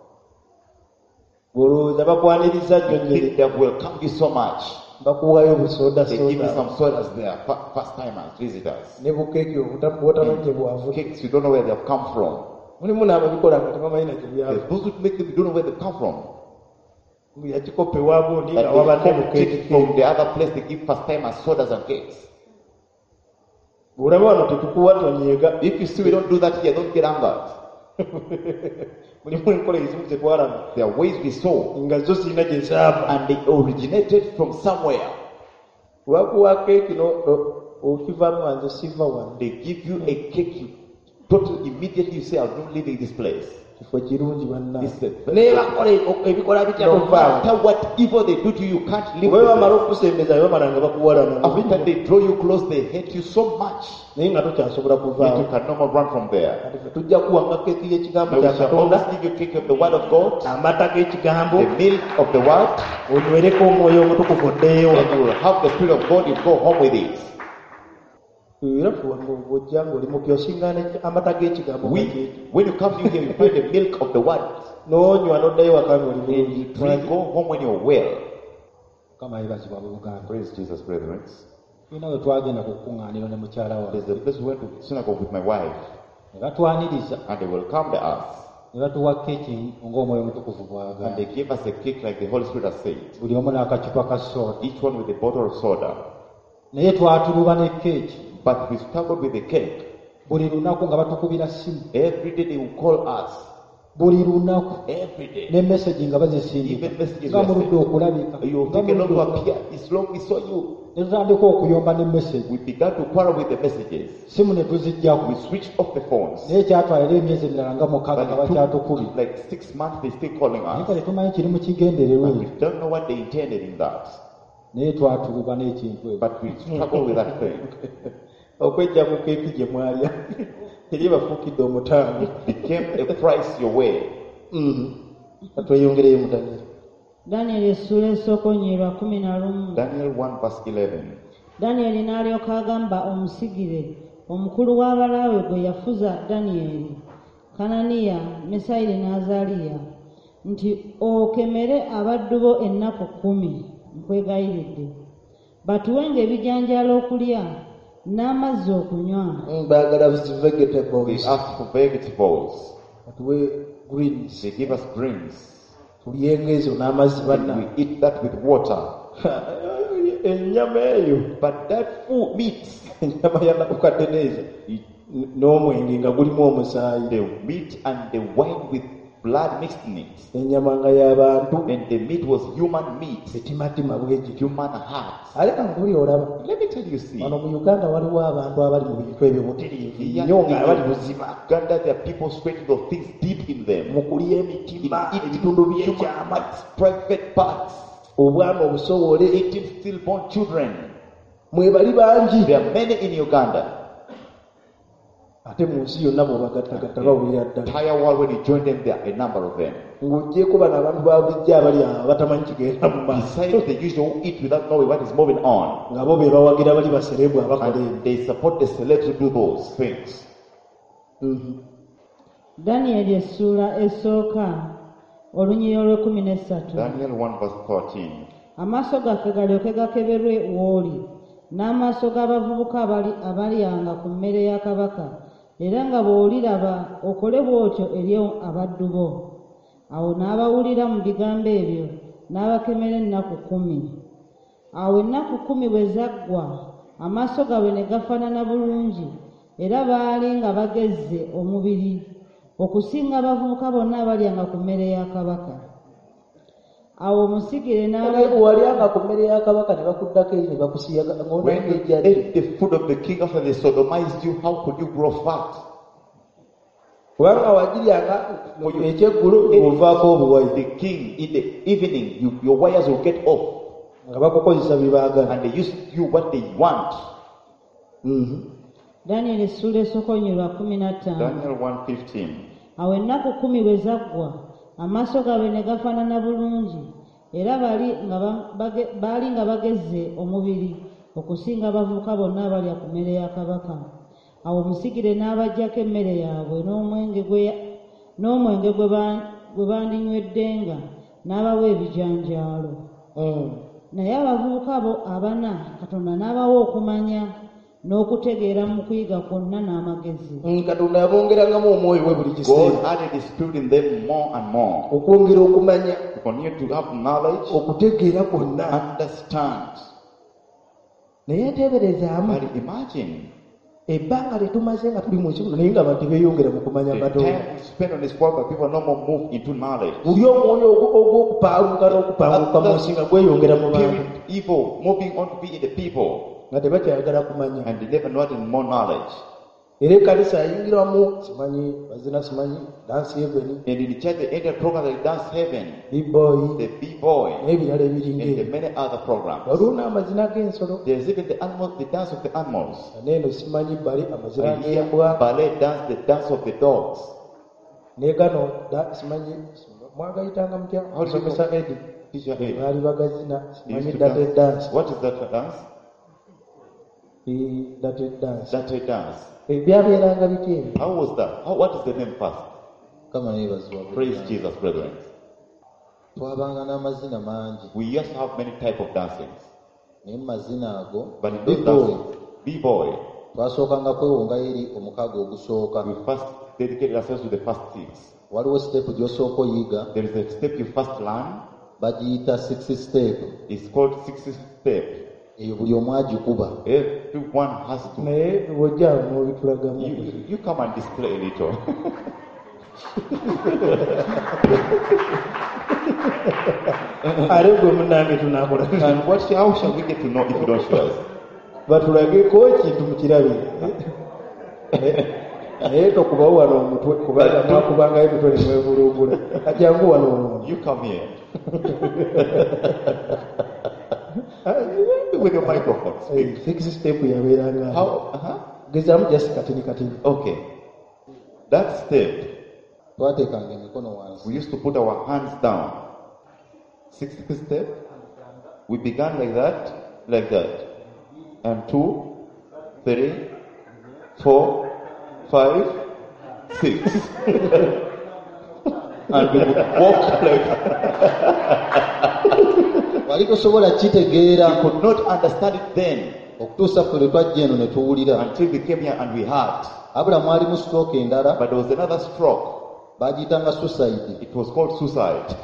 Olowooza bakwaniriza You jjonyere think they have welcomed you so much. bakuwayo busoda They give you soda some sodas there, first timers, visitors. ne bukeeki obutamanyi gye bwavudde. Cakes, you don't know where they have come from. Mulimu n'ababikola nga tebamanyi na gye There byava. are those who make them, you don't know where they come from. Yakikope wabundi That nga they wabadde come bukeeki take from the other place, they give first timers sodas and cakes. Bw'olaba wano tetukuwa tonyeega. If you see we don't do that here, don't get angered. Mulimu enkola ezimu ze twalaba There are ways we saw, nga zo zirina gye zaava. and they originated from somewhere. Wakuwa keeki okivaamu wanze siva wano. They give you a cake, you totally immediately you say, I'm not leaving this place. Kifo kirungi bannange. This is a Naye bakola ebikola bitya no tovaawo. matter what evil they do to you, you can't live Bwe with bamala it. okukusembeza bamala nga bakuwalana. After they draw you close, they hate you so much Naye nga tokyasobola that you kuvaawo. can no more run from there. Kati ffe tujja kuwanga keeki y'ekigambo But we kya shall always Katonda, give you cake of the word of God, amata g'ekigambo, the milk of the word, onywereko omwoyo omutukuvu oddeeyo. and you will have the Spirit of God, you go home with it. Era bw'ojja ng'oli mupya osingana amata g'ekigambo nga kyeki. When you come to here, you find the milk of the word, N'onywa n'oddayo waka ng'oli and you bulungi. drink, go home when you're well. Mukama yeebazibwa Buganda. Praise Jesus, brethren. Tulina we twagenda ku kuŋŋaaniro ne mukyala There's wange a place we went to synagogue with my wife, ne batwaniriza and they welcomed us, ne batuwa keeki ng'omwoyo omutukuvu and bw'agamba, they gave us a cake like the Holy Spirit has said. buli omu n'akacupa ka soda. Each one with a bottle of soda. Naye twatuluba ne keeki But we struggled with the cake. buli lunaku nga batukubira simu, Every day they would call us. buli lunaku Every day. ne mesegi nga bazisindika Even messages nga were muludde sent. okulabika You nga take a long muludde to okulabika. appear. It's long we saw you. Ne tutandika okuyomba ne mesegi, We began to quarrel with the messages. simu ne tuziggyako. We switched off the phones. Naye kyatwalira emyezi emirala nga mukaaga nga But it bakyatukubira. took like 6 months, they still calling Naye us. kale tumanyi kiri mu kigendererwa But we ekyo. don't know what they intended in that. Naye twatuluba n'ekintu ekyo. But we struggled with that thing. Okwejja ku keeki gye mwalya eri bafuukidde omutaano. Became a price your way. Katweyongereyo mu Danyeri. Danyeri essula esooka olunyiriri lwa 11. Daniel 1:11. Danyeri n'alyoka agamba omusigire omukulu w'abalaawe gwe yafuza Danyeri, Kananiya, Misayiri ne Azaliya nti okemere abaddu bo ennaku 10, nkwegayiridde, batuwenga ebijanjaalo okulya n'amazzi okunywa. Baagala They vegetables. asked for vegetables. Batuwe greens. They give us greens. Tulyenga ezo n'amazzi And banna. we eat that with water. Ennyama eyo. But that food, meat, Ennyama ya Nebukadneeza n'omwenge nga gulimu omusaayi. the meat and the wine with blood mixed in it. ennyama nga y'abantu And the meat was human meat, etimatima bwegityo human hearts. ate kanguli olaba Let me tell you, see, wano mu uganda waliwo abantu abali mu bintu ebyo butiriivu nnyo nga abali buziba Uganda, there are people straight those things deep in them. mu kulya emitima ebitundu by'ekyama Private parts, obwana obusowole eating stillborn children. mwe bali bangi There are many in Uganda. ate mu nsi yonna bw'obagattagatta bawulira ddala Entire world, when you join them, there are a number of them. ng'oggyeko bano abantu ba bulijjo abali awo batamanyi kigenda mu maaso Besides the usual who eat without knowing what is moving on, nga bo be bawagira bali baserebu abakola ebyo. and they support the celebs who do those things. Danyeri essula esooka olunyiriri olw'13. Daniel 1 verse 13. Amaaso gaffe galyoke gakeberwe w'oli n'amaaso g'abavubuka abalyanga ku mmere ya kabaka, era nga bw'oliraba okole bw'otyo eri abaddu bo. Awo n'abawulira mu bigambo ebyo n'abakemera ennaku 10. Awo ennaku 10 bwe zaggwa, amaaso gaabwe ne gafaanana bulungi, era baali nga bagezze omubiri okusinga abavubuka bonna abalyanga ku mmere ya kabaka. Awo omusigire walyanga ku mmere ya kabaka ne bakuddako eri ne bakusiyaga When you ate the food of the king after they sodomized you, how could you grow fat? kubanga wagiryanga ekyeggulo ovaako obuwayi The king, in the evening, your wires will get off, nga bakukozesa bye baagala. and they use you what they want. Danyeri essula esooka olunyiriri 15. Daniel 1:15. Awo ennaku 10 bwe zaggwa, amaaso gaabwe ne gafaanana bulungi, era baali nga bagezze omubiri okusinga abavubuka bonna abalya ku mmere ya kabaka. Awo omusigire n'abaggyako emmere yaabwe n'omwenge gwe bandinyweddenga, n'abawa ebijanjaalo. Naye abavubuka bo abana Katonda n'abawa okumanya n'okutegeera mu kuyiga kwonna n'amagezi. Katonda yabongerangamu omwoyo we buli God kiseera added the spirit in them more and more. okwongera okumanya, To continue to have knowledge, okutegeera kwonna. understand. Naye ateeberezaamu But imagine ebbanga lye tumaze nga tuli mu nsi naye nga abantu beeyongera mu kumanya the Katonda. time spent on this world, but people no more move into knowledge. Buli omwoyo ogw'okupaaluuka n'okupanguka mu nsi nga gweyongera mu bantu Spirit evil moving on to be in the people, nga tebakyayagala kumanya. and they never wanted more knowledge. Era ekkanisa yayingiramu simanyi bazina simanyi dansi yeveni And in the church, they entered program like Dance Heaven, bboyi the B-Boy, n'ebirala ebiringa and the ebyo. many other programs. waliwo n'amazina g'ensolo There's even the animals, the dance of the animals. neeno simanyi bali amazina I hear g'embwa ballet dance, the dance of the dogs. ne gano simanyi mwagayitanga mutya How do you musomesa know? edi Teacher Ed. baali bagazina They used simanyi to date dance What is that dance? date dance That dance. byabeeranga bitya ebyo? How was that? What is the name first? Kama yeebazibwa Praise Jesus, brethren. twabanga n'amazina mangi We used to have many type of dancings. naye mu mazina ago But in those B-boy, dances, B-boy, twasookanga kwewongayo eri omukaaga ogusooka. we first dedicated ourselves to the first six. Waliwo siteepu gy'osooka oyiga There is a step you first learn. bagiyita 6 step. It's called 60 step. Eyo buli omu agikuba. Everyone has to. naye bwojja n'obitulagamu You come and display a little. ate gwe munnange tunaakola And how shall we get to know if you don't show us? batulageko ekintu mukirabire naye tokuba wano omutwe kubanga mwakubangayo emitwe ne mwevulumbula ajangu wano olungi You come here. With your microphone. Speak. 6 step yabeeranga How? gezaamu just katini katini Okay. That step, Twateekanga emikono wansi. we used to put our hands down. 60th step, we began like that, and 2, 3, 4, 5, 6, and we would walk like that. Wali tosobola kitegeera We could not understand it then okutuusa ffe lwe twajja eno ne tuwulira. until we came here and we heard. Abulamu ali mu stroke endala But there was another stroke. bagiyitanga suicide. It was called suicide.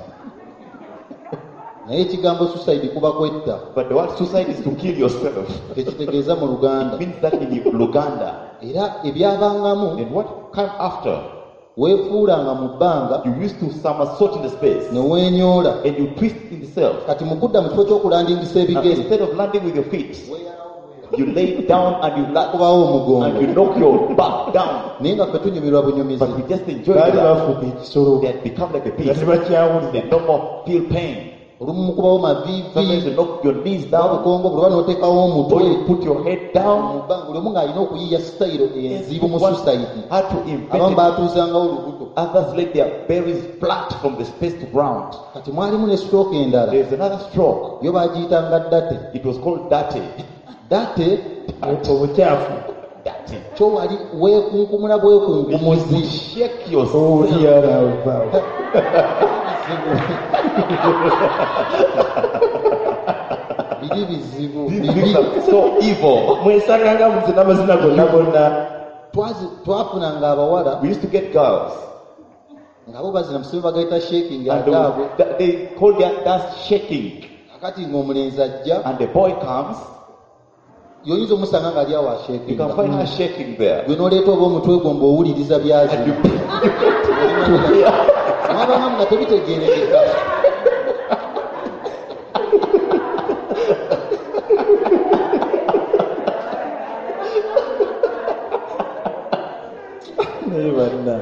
Naye ekigambo suicide kuba kwetta. But the word suicide is to kill yourself. Tekitegeeza mu Luganda. It means that in Luganda. Era ebyabangamu And what came after? weefuulanga mu bbanga You used to somersault in the space ne weenyoola. and you twist in the self. Kati mu kudda mu kifo ky'okulandingisa Now, ebigere instead of landing with your feet, you lay down and you land kubawo and omugongo. you knock your back down. Naye nga ffe tunyumirwa bunyumizi. But we just enjoy baali that. bafuuka ekisolo They had become like a nga beast. tebakyawulira. They no more feel pain. Olumu mukubawo Sometimes maviivi you knock your knees down n'obukongo buli oba n'oteekawo or omutwe you put your head down. mu bbanga buli omu ng'alina okuyiiya sitayiro enzibu mu One society. had to Abamu invent it. baatuuzangawo olubuto. Others laid their berries flat from the space to ground. Kati mwalimu ne stroke endala There's another stroke. yo bagiyitanga date. It was called date. Date obukyafu Date. kyo wali weekunkumula bwekunkumuzi. Shake yourself. owulira nawe baawo. Biri bizibu. These things are so evil. mwesanganga muzina amazina gonna gonna. Twafunanga abawala We used to get girls nga bo bazina musomi bagayita shaking and ate abo. they called their dance shaking. Akati ng'omulenzi ajja And the boy comes, y'oyinza omusanga ng'ali awo you can find her shaking there. gwe n'oleeta oba omutwe gwo mb'owuliriza byazina. Mwabanga nga tebitegeerekeka. naye banna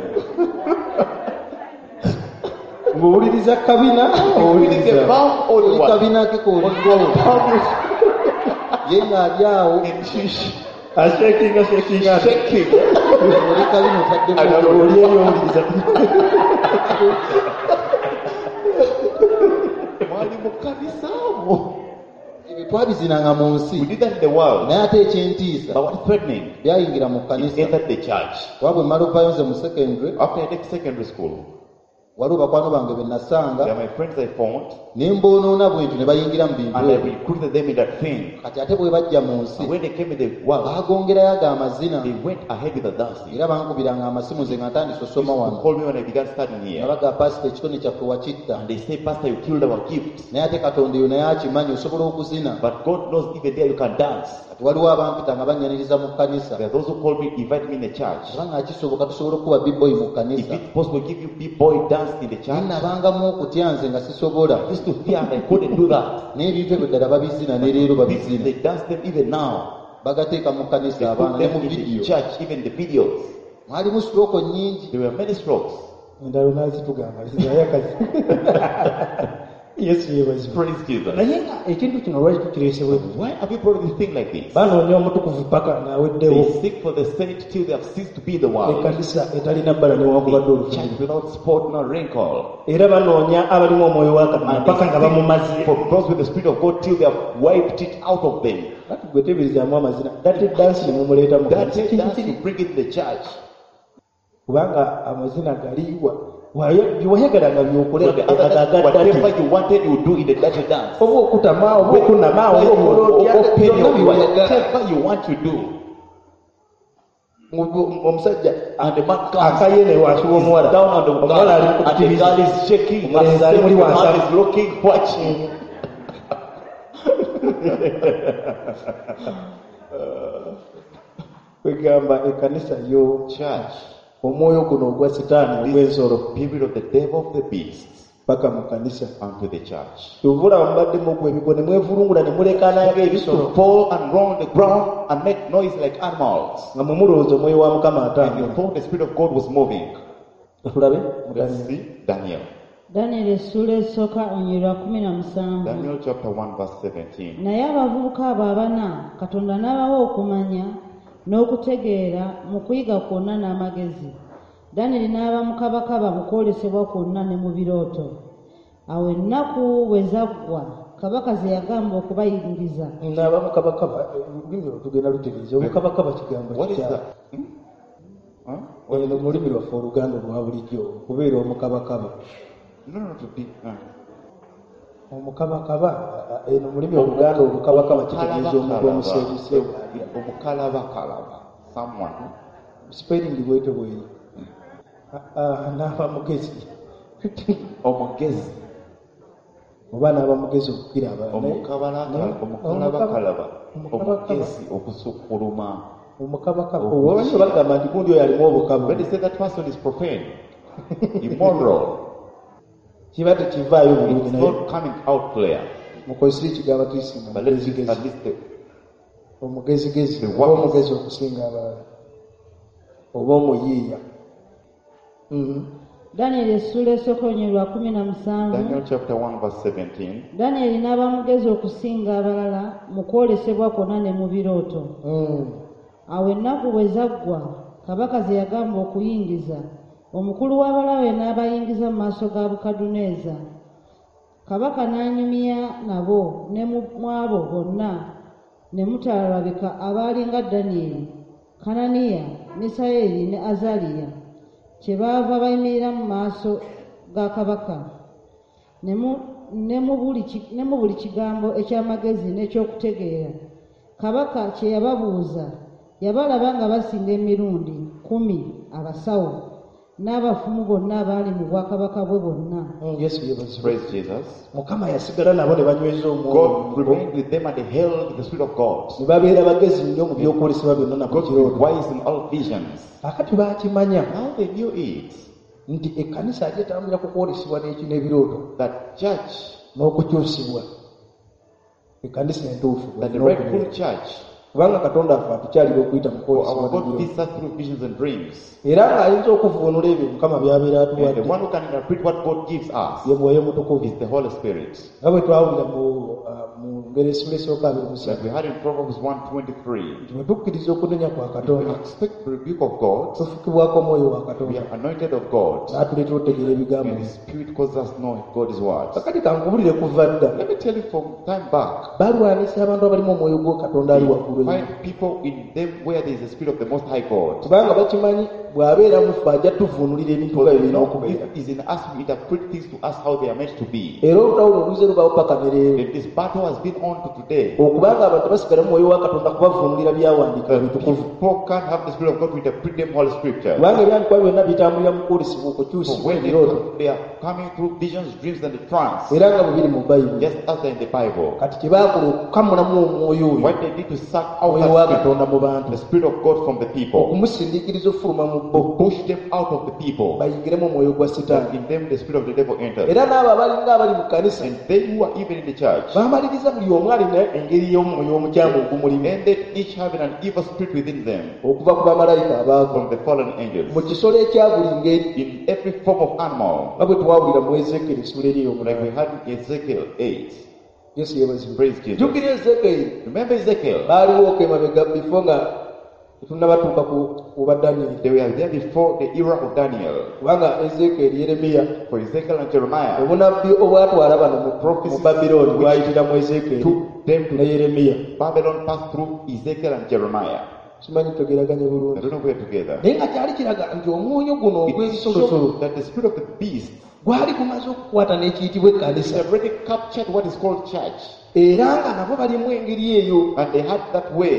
ng'owuliriza kabina It is a bomb or Oli what? kabina ke kooliwo ye ng'ali awo ashekinga Shaking. oli kabina otaddeko oli eyo owuliriza Mwali mu kanisa abo. ebyo twabizinanga mu nsi We did that in the world. naye ate ekyentiisa But what's threatening? byayingira mu It kkanisa entered the church. wabwe mmala ovaayo nze mu secondary After I left secondary school, waliwo bakwano bange be they nasanga are my friends I found, ne mboonoona bwentyo ne bayingira mu bintu and I ebyo. recruited them in that thing. Kati ate bwe bajja mu nsi And when they came in the world, baagongerayo ago amazina they went ahead with the dancing. era bankubiranga amasimu nze nga ntandise They osoma used to wano call me when I began studying nga here. baga pasita ekitone kyaffe wakitta And they say, Pastor, you killed our gift. naye ate katonda eyo naye akimanyi osobola okuzina. But God knows even there you can dance. Kati waliwo abampita nga bannyaniriza mu kkanisa There are those who call me, invite me in the church. kubanga kisoboka tusobola okuba bboyi mu If kkanisa. it's possible, give you b-boy dance in the church. nabangamu okutya nze nga sisobola I used to fear and I couldn't do that. n'ebintu ebyo ddala babizina ne leero This, babizina they dance them even now. bagateeka mu kkanisa They abaana put ne them mu in the vidiyo. church, even the videos. Mwalimu stroke nnyingi. There were many strokes. endalo nazitugamba zizayakazi yesu yebazibu Praise Jesus. naye nga ekintu kino lwaki tukireesebwe Why have you brought this thing like this? banoonya omutukuvu paka naaweddewo They seek for the saint till they have ceased to be the world. ekkanisa etalina bbala newankubadde A olufuzi church without spot nor wrinkle. era banoonya abalimu omwoyo wa katonda And paka nga they bamumaze seek for those with the Spirit of God till they have wiped it out of them. kati gwe tebirizaamu amazina date dansi ne mumuleeta mu That kanisa is kintu dance kiri you bring it in the church. kubanga amazina galiibwa byewayagalanga byokole So the other dance, whatever you wanted, you do in the dirty dance. oba okutama oba okunama oba okulotya Open your byonna byewayagala whatever you want to do. omusajja And the man comes akayene wasuwa omuwala down on the omuwala ali ground, and the mukutibiriza girl is shaking. Omulenzi ali muli The wansi. man is looking, watching. kwegamba ekkanisa yo Church, omwoyo guno ogwa sitaani ogw'ensolo period of the devil of the beasts paka mu kkanisa unto the church. kyovula mubadde mugwa ebigo ne mwevulungula ne mulekaana They used ng'ebisolo to fall and roll on the ground and make noise like animals. nga mwe mulowooza omwoyo wa mukama And you atambula thought the Spirit of God was moving. tulabe Let's see Daniel. Daniel essula esooka onyirwa 17. Daniel chapter 1 verse 17. Naye abavubuka abo abana Katonda n'abawa okumanya n'okutegeera mu kuyiga kwonna n'amagezi. Danyeri n'aba mukabakaba mu kwolesebwa kwonna ne mu birooto. Awo ennaku bwe zaggwa kabaka ze yagamba okubayingiza. n'aba mukabakaba olulimi lwo tugenda lutegeeza obukabakaba kigambo What is kya that? Huh? eno mu lulimi lwaffe oluganda olwa bulijjo kubeera omukabakaba No, to be. omukabakaba eno mu lulimi oluganda olukabakaba kitegeeza omuntu omuseebuse Omukalaba. Someone. spelling bwete bweri n'aba mugezi Omugezi. oba n'aba mugezi okukira Omukalabakalaba. Omugezi okusukkuluma. omukabakaba obanyo bagamba nti gundi oyo alimu obukaba When they say that person is profane, immoral. kiba tekivaayo bulungi It's naye not coming out clear. mukozesa ekigambo tuyisima But let's use at least the omugezigezi The oba words. omugezi okusinga abalala oba omuyiiya. Danyeri essula esooka olunyiriri lwa 17. Daniel chapter 1 verse 17. Danyeri n'aba mugezi okusinga abalala mu kwolesebwa kwonna ne mu birooto. Awo ennaku bwe zaggwa, kabaka ze yagamba okuyingiza, omukulu w'abalabe n'abayingiza mu maaso ga Bukaduneeza. Kabaka n'anyumya nabo ne mu abo bonna ne mutalabika abaali nga Danyeri, Kananiya, Misayeri ne Azaliya, kyebaava bayimirira mu maaso ga kabaka ne mu buli kigambo eky'amagezi n'ekyokutegeera. Kabaka kye yababuuza yabalaba nga basinga emirundi 10 abasawo n'abafumu bonna abaali mu bwakabaka bwe bonna. Yesu yeebazibwe. Praise Jesus. Mukama yasigala nabo ne banyweza God omwoyo remained with them and they held the Spirit of God. ne babeera bagezi nnyo mu byokwolesebwa byonna na ku God was kirooto. wise in all visions. Akati baakimanya Now they knew it. nti ekkanisa agyetambulira ku kwolesebwa n'ebirooto That church, n'okukyusibwa ekkanisa entuufu that the rightful church, kubanga katonda afe atukyalira okuyita mu for our kwolesebwa God n'ebirooto visits us through visions and dreams. era ng'ayinza okuvuunula ebyo mukama by'abeera And the atuwadde one who can interpret what God gives us ye mwoyo mutukuvu is the Holy Spirit. nga bwe twawulira mu ngeri esula esooka abiri Like musatu we had in Proverbs 1:23. nti bwe tukkiriza okunenya kwa We katonda expect the rebuke of God. tufukibwako omwoyo wa We katonda are anointed of God. n'atuleetera otegeera ebigambo And the bye. Spirit causes us to know God's words. kakati kankubulire kuva dda Let me tell you from time back. balwanisa abantu abalimu omwoyo gwo katonda ali waggulu ennyo. Find people in them where there is the Spirit of the Most High God. kubanga bakimanyi bw'abeera mufe ajja tuvuunulira ebintu nga birina okubeera It is in us to interpret things to us how they are meant to be. era olutawulo oluze lubaawo paka ne leero And this battle has been on to today. okubanga abantu basigala mu mwoyo wa katonda kubavuunulira byawandiikibwa bitukuvu People can't have the Spirit of God to interpret them Holy Scripture. kubanga ebyandikwa byonna bitambulira mu kwolesebwa So okukyusibwa when ebirooto they are coming through visions, dreams, and the trance, era nga bwe biri mu bayibuli just as they're in the Bible, kati kye baakola okukamulamu omwoyo oyo what they need to suck out omwoyo wa that katonda mu spirit, bantu the Spirit of God from the people, okumusindiikiriza ofuluma mu bo push them out of the people, bayingiremu omwoyo gwa that sitaani in them the Spirit of the devil enters. era n'abo abalinga abali mu kanisa And they who are even in the church, bamaliriza buli omu alina engeri y'omwoyo omukyamu ogumulimu ended each having an evil spirit within them okuva ku bamalayika abaagwa from the fallen angels. mu kisolo ekya buli ngeri In every form of animal, nga bwe twawulira mu ezekeri essula eri like we ey'omunaana. had in Ezekiel 8. Yesu yeebazibwe. Praise Jesus. jjukira ezekeri Remember Ezekiel? baaliwo okemabega bifo nga tetunnabatuuka ku badaniyeri They were there before the era of Daniel. kubanga ezekeri yeremiya For Ezekiel and Jeremiah obunabbi obwatwala bano mu babirooni bwayitira mu ezekeri took them ne to yeremiya. Babylon, passed through Ezekiel and Jeremiah. kimanyi tugeraganye I bulungi don't know if we're together. naye nga kyali kiraga nti omwoyo guno It ogw'ebisolosolo shows that the spirit of the beast gwali gumaze okukwata n'ekiyitibwa has ekkanisa already captured what is called church. era nga nabo balimu engeri eyo And they had that way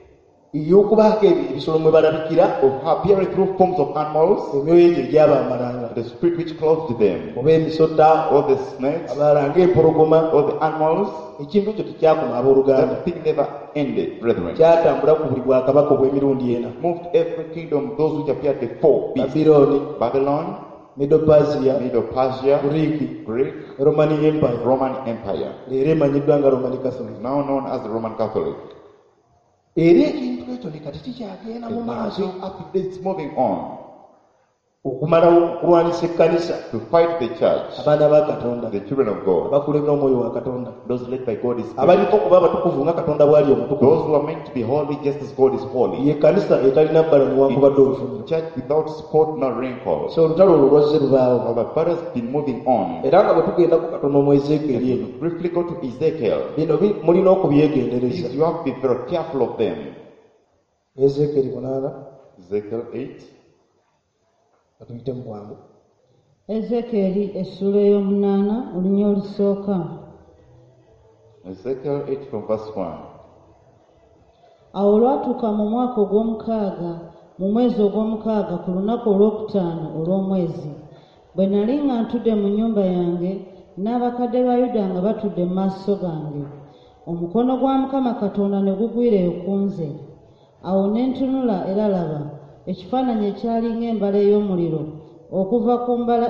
ey'okubaako ebisolo mwe balabikira of appearing through forms of animals, emyoyo egyo egyabaamalanga the spirit which clothed them, oba emisota or the snakes, abalala ng'empologoma. or the animals. ekintu ekyo tekyakoma abooluganda That thing never ended, brethren. kyatambula ku buli bwakabaka obw'emirundi ena. Moved every kingdom, those which appeared before beast. babirooni, Babylon, medopasia, Medo-Persia, guriiki, Greek, romani empire, Roman Empire, leero emanyiddwa nga romani catholic. now known as the Roman Catholic. era ekintu ekyo ne kati kikyagenda mu And maaso up to this, moving on okumalawo okulwanisa ekkanisa, to fight the church, abaana ba katonda the children of God, abakulembera omwoyo wa katonda, those led by God is spirit. abaliko okuba abatukuvu nga katonda bw'ali omutukuvu. Those who are meant to be holy just as God is holy. ye kanisa etalina bbala newankubadde olufuniro. Church without spot nor wrinkle. so olutalo olwo lwazze lubaawo. Now the battle has been moving on. era nga bwe tugenda ku katono mu ezekeri eno, Briefly go to Ezekiel. bino mulina okubyegendereza. These you have to be very careful of them. ezekeri 8 Ezekiel 8. atuyite mu bwangu. Ezekeeri essula ey'omunaana olunya olusooka. Ezekiel 8 from verse 1. Awo olwatuuka mu mwaka ogw'omukaaga mu mwezi ogw'omukaaga ku lunaku olwokutaano olw'omwezi, bwe nali nga ntudde mu nnyumba yange n'abakadde ba Yuda nga batudde mu maaso gange, omukono gwa Mukama Katonda ne gugwira ku nze. Awo ne ntunula era laba, ekifaananyi ekyali ng'embala ey'omuliro okuva ku mbala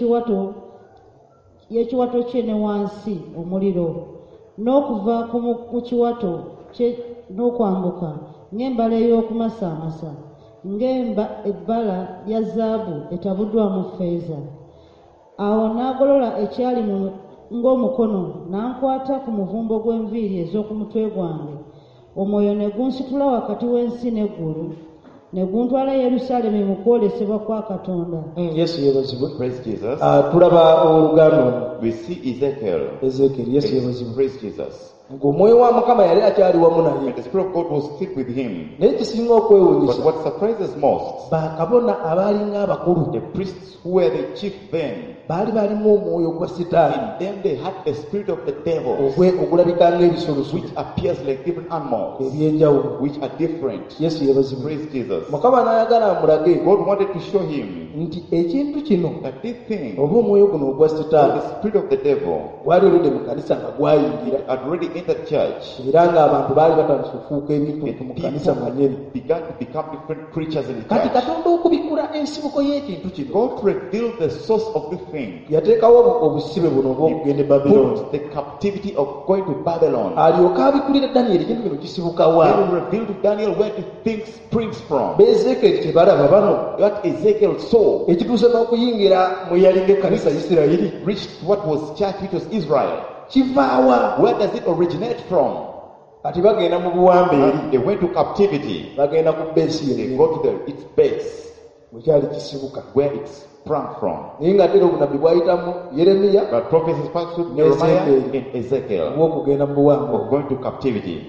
y'ekiwato kye ne wansi omuliro, n'okuva ku kiwato kye n'okwambuka ng'embala ey'okumasaamasa, ebbala lya zaabu etabuddwamu ffeeza. Awo n'agolola ekyali ng'omukono n'ankwata ku muvumbo gw'enviiri ez'oku mutwe gwange. Omwoyo ne gunsitula wakati w'ensi n'eggulu, ne guntwala Yerusaalemi mu kwolesebwa kwa Katonda. Yesu yeebazibwe. Praise Jesus. Tulaba olugano We see Ezekiel. Ezekiel. Yesu yeebazibwe. Praise Jesus. ng'omwoyo wa Mukama yali akyali wamu naye. And the Spirit of God was still with him. Naye kisinga But okwewuunyisa what surprises most, bakabona abaalinga abakulu the priests who were the chief then, baali balimu omwoyo gwa sitaani in them they had the spirit of the devil, ogulabika ng'ebisoloso which appears like different animals, ebyenjawulo. which are different. Yesu yeebazibwe. Praise Jesus. Mukama n'ayagala amulage God wanted to show him nti ekintu kino that this thing, oba omwoyo guno ogwa sitaani the spirit of the devil, gwali oludde mu kanisa nga gwayingira had already entered church. era ng'abantu baali batandise okufuuka ebintu And mu kanisa mwennyini. people began to become different creatures in the Kati church. Katonda okubikkula ensibuko y'ekintu kino God revealed the source of the thing. yateekawo obusibe buno obw'okugenda e Babuloni, Put the captivity of going to Babylon. alyoke abikkulira Danyeri ekintu kino kisibuka wa. Then he revealed to Daniel where the thing springs from. Bezekeri kye balaba bano What Ezekiel saw ekituuse n'okuyingira mwe yalinga ekkanisa Isirayiri reached what was church, which was Israel. kivaawa. Where does it originate from? Kati bagenda mu buwambe eri, They went to captivity. bagenda ku beesi They eri go to its base, bwe kyali kisibuka. where it sprang from. Naye nga ddera obunabbi bwayitamu Yeremiya But prophecies passed through Jeremiah and Ezekiel obw'okugenda mu buwambe. of going to captivity.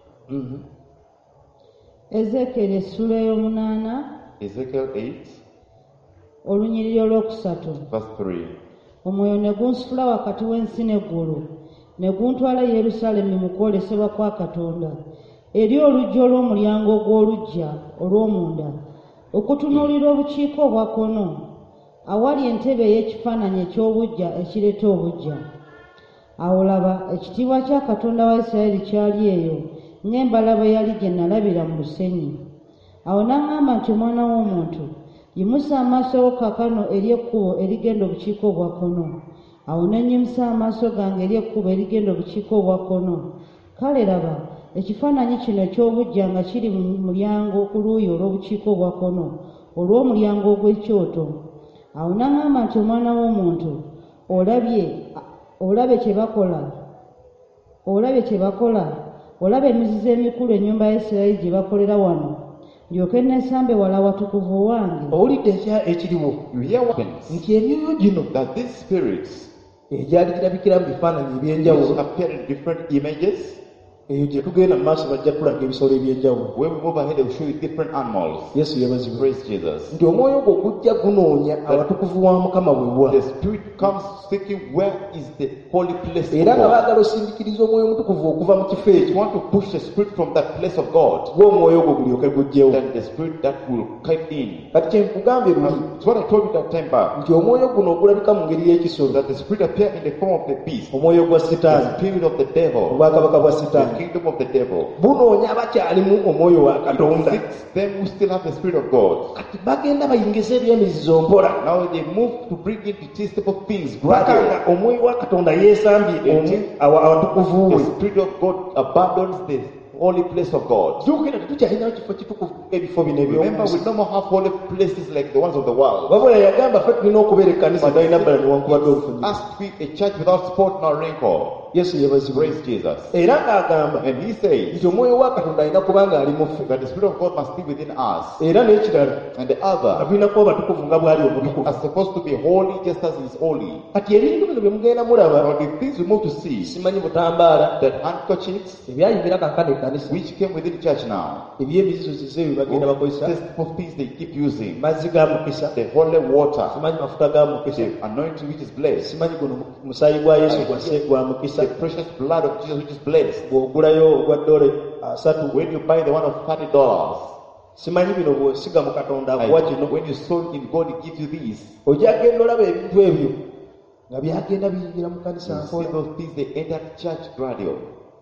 Ezekiel essula ey'omunaana Ezekiel 8, olunyiriri olwokusatu. verse 3. Omwoyo ne gunsitula wakati w'ensi n'eggulu, ne guntwala Yerusaalemi mu kwolesebwa kwa Katonda, eri oluggya olw'omulyango ogw'oluggya olw'omunda, okutunuulira obukiika obwa kkono, awali entebe ey'ekifaananyi eky'obuggya ekireeta obuggya. Awo laba, ekitiibwa kya Katonda wa Isirayiri kyali eyo, ng'embalaba yali gye nalabira mu lusenyi. Awo n'aŋŋamba nti, omwana w'omuntu, yimusa amaaso go kaakano eri ekkubo erigenda obukiika obwa kkono. Awo ne nnyimusa amaaso gange eri ekkubo erigenda obukiika obwa kkono. Kale laba, ekifaananyi kino eky'obuggya nga kiri mu mulyango ku luuyi olw'obukiika obwa kkono olw'omulyango ogw'ekyoto. Awo n'aŋŋamba nti, omwana w'omuntu, olabye kye bakola, olaba emizizo emikulu ennyumba ya Isirayiri gye bakolera wano, ndyoke neesambe wala watukuvu wange. Owulidde ekiriwo You hear what happens? nti emyoyo gino That these spirits, egyali girabikira mu bifaananyi which eby'enjawulo, appear in different images, eyo gye tugenda mu maaso bajja kulaga ebisolo eby'enjawulo. when we move ahead, they will show you different animals. Yesu yabazibwe Praise Jesus. nti omwoyo gwo gujja gunoonya abatukuvu wa Mukama bwewa, The Spirit comes seeking where is the holy place of era nga God. baagala osindikiriza omwoyo omutukuvu okuva mu kifo You ekyo, want to push the Spirit from that place of God, gwe omwoyo gwo gulyoke gujjewo. then the Spirit that will come in. Kati kye nkugambye luli It's what I told you that time back, nti omwoyo guno ogulabika mu ngeri y'ekisolo, that the Spirit appeared in the form of the beast, omwoyo gwa the sitaani, spirit of the devil, obwakabaka bwa the sitaani, kingdom of the devil. bunoonya abakyalimu omwoyo wa Katonda. It seeks them who still have the Spirit of God. Kati bagenda bayingiza ebyemizizo mpola, Now they move to bring in detestable things bakanga gradually. omwoyo wa Katonda yeesambye awatukuvu The we. Spirit of God abandons the holy place of God. Jjukira tetukyalinawo kifo kitukuvu ebifo bino Remember, eby'omunsi. we no more have holy places like the ones of the world. wabula yagamba ffe tulina okubeera ekkanisa talina bbala newankubadde olufunyi. Us to be a church without spot nor wrinkle. Yesu yebazibwe. Praise Jesus. Era ng'agamba And he says nti omwoyo wa Katonda alina kuba nga ali mu ffe, that the Spirit of God must be within us. era n'ekirala And the nga other tulina kuba batukuvu nga bw'ali omutukuvu. are supposed to be holy just as he is holy. Kati ebintu bino bye mugenda mulaba, Now the things we move to see, simanyi butambaala that handkerchiefs ebyayingira kankana ekkanisa, which came within the church now, ebyemizizo zize bye bagenda bakozesa, testable things they keep using, mazzi ga mukisa, the holy water, simanyi mafuta ga mukisa, the anointing which is blessed, simanyi guno musaayi gwa Yesu gwa mukisa, the precious blood of Jesus which is blessed. bw'ogulayo ogwa ddole 3, When you buy the one of $30, simanyi bino bw'osiga mu Katonda akuwa kino, when you sow in God, He gives you these. ojja genda olaba ebintu ebyo nga byagenda biyingira mu kanisa You see mpola. those things, they enter church gradually.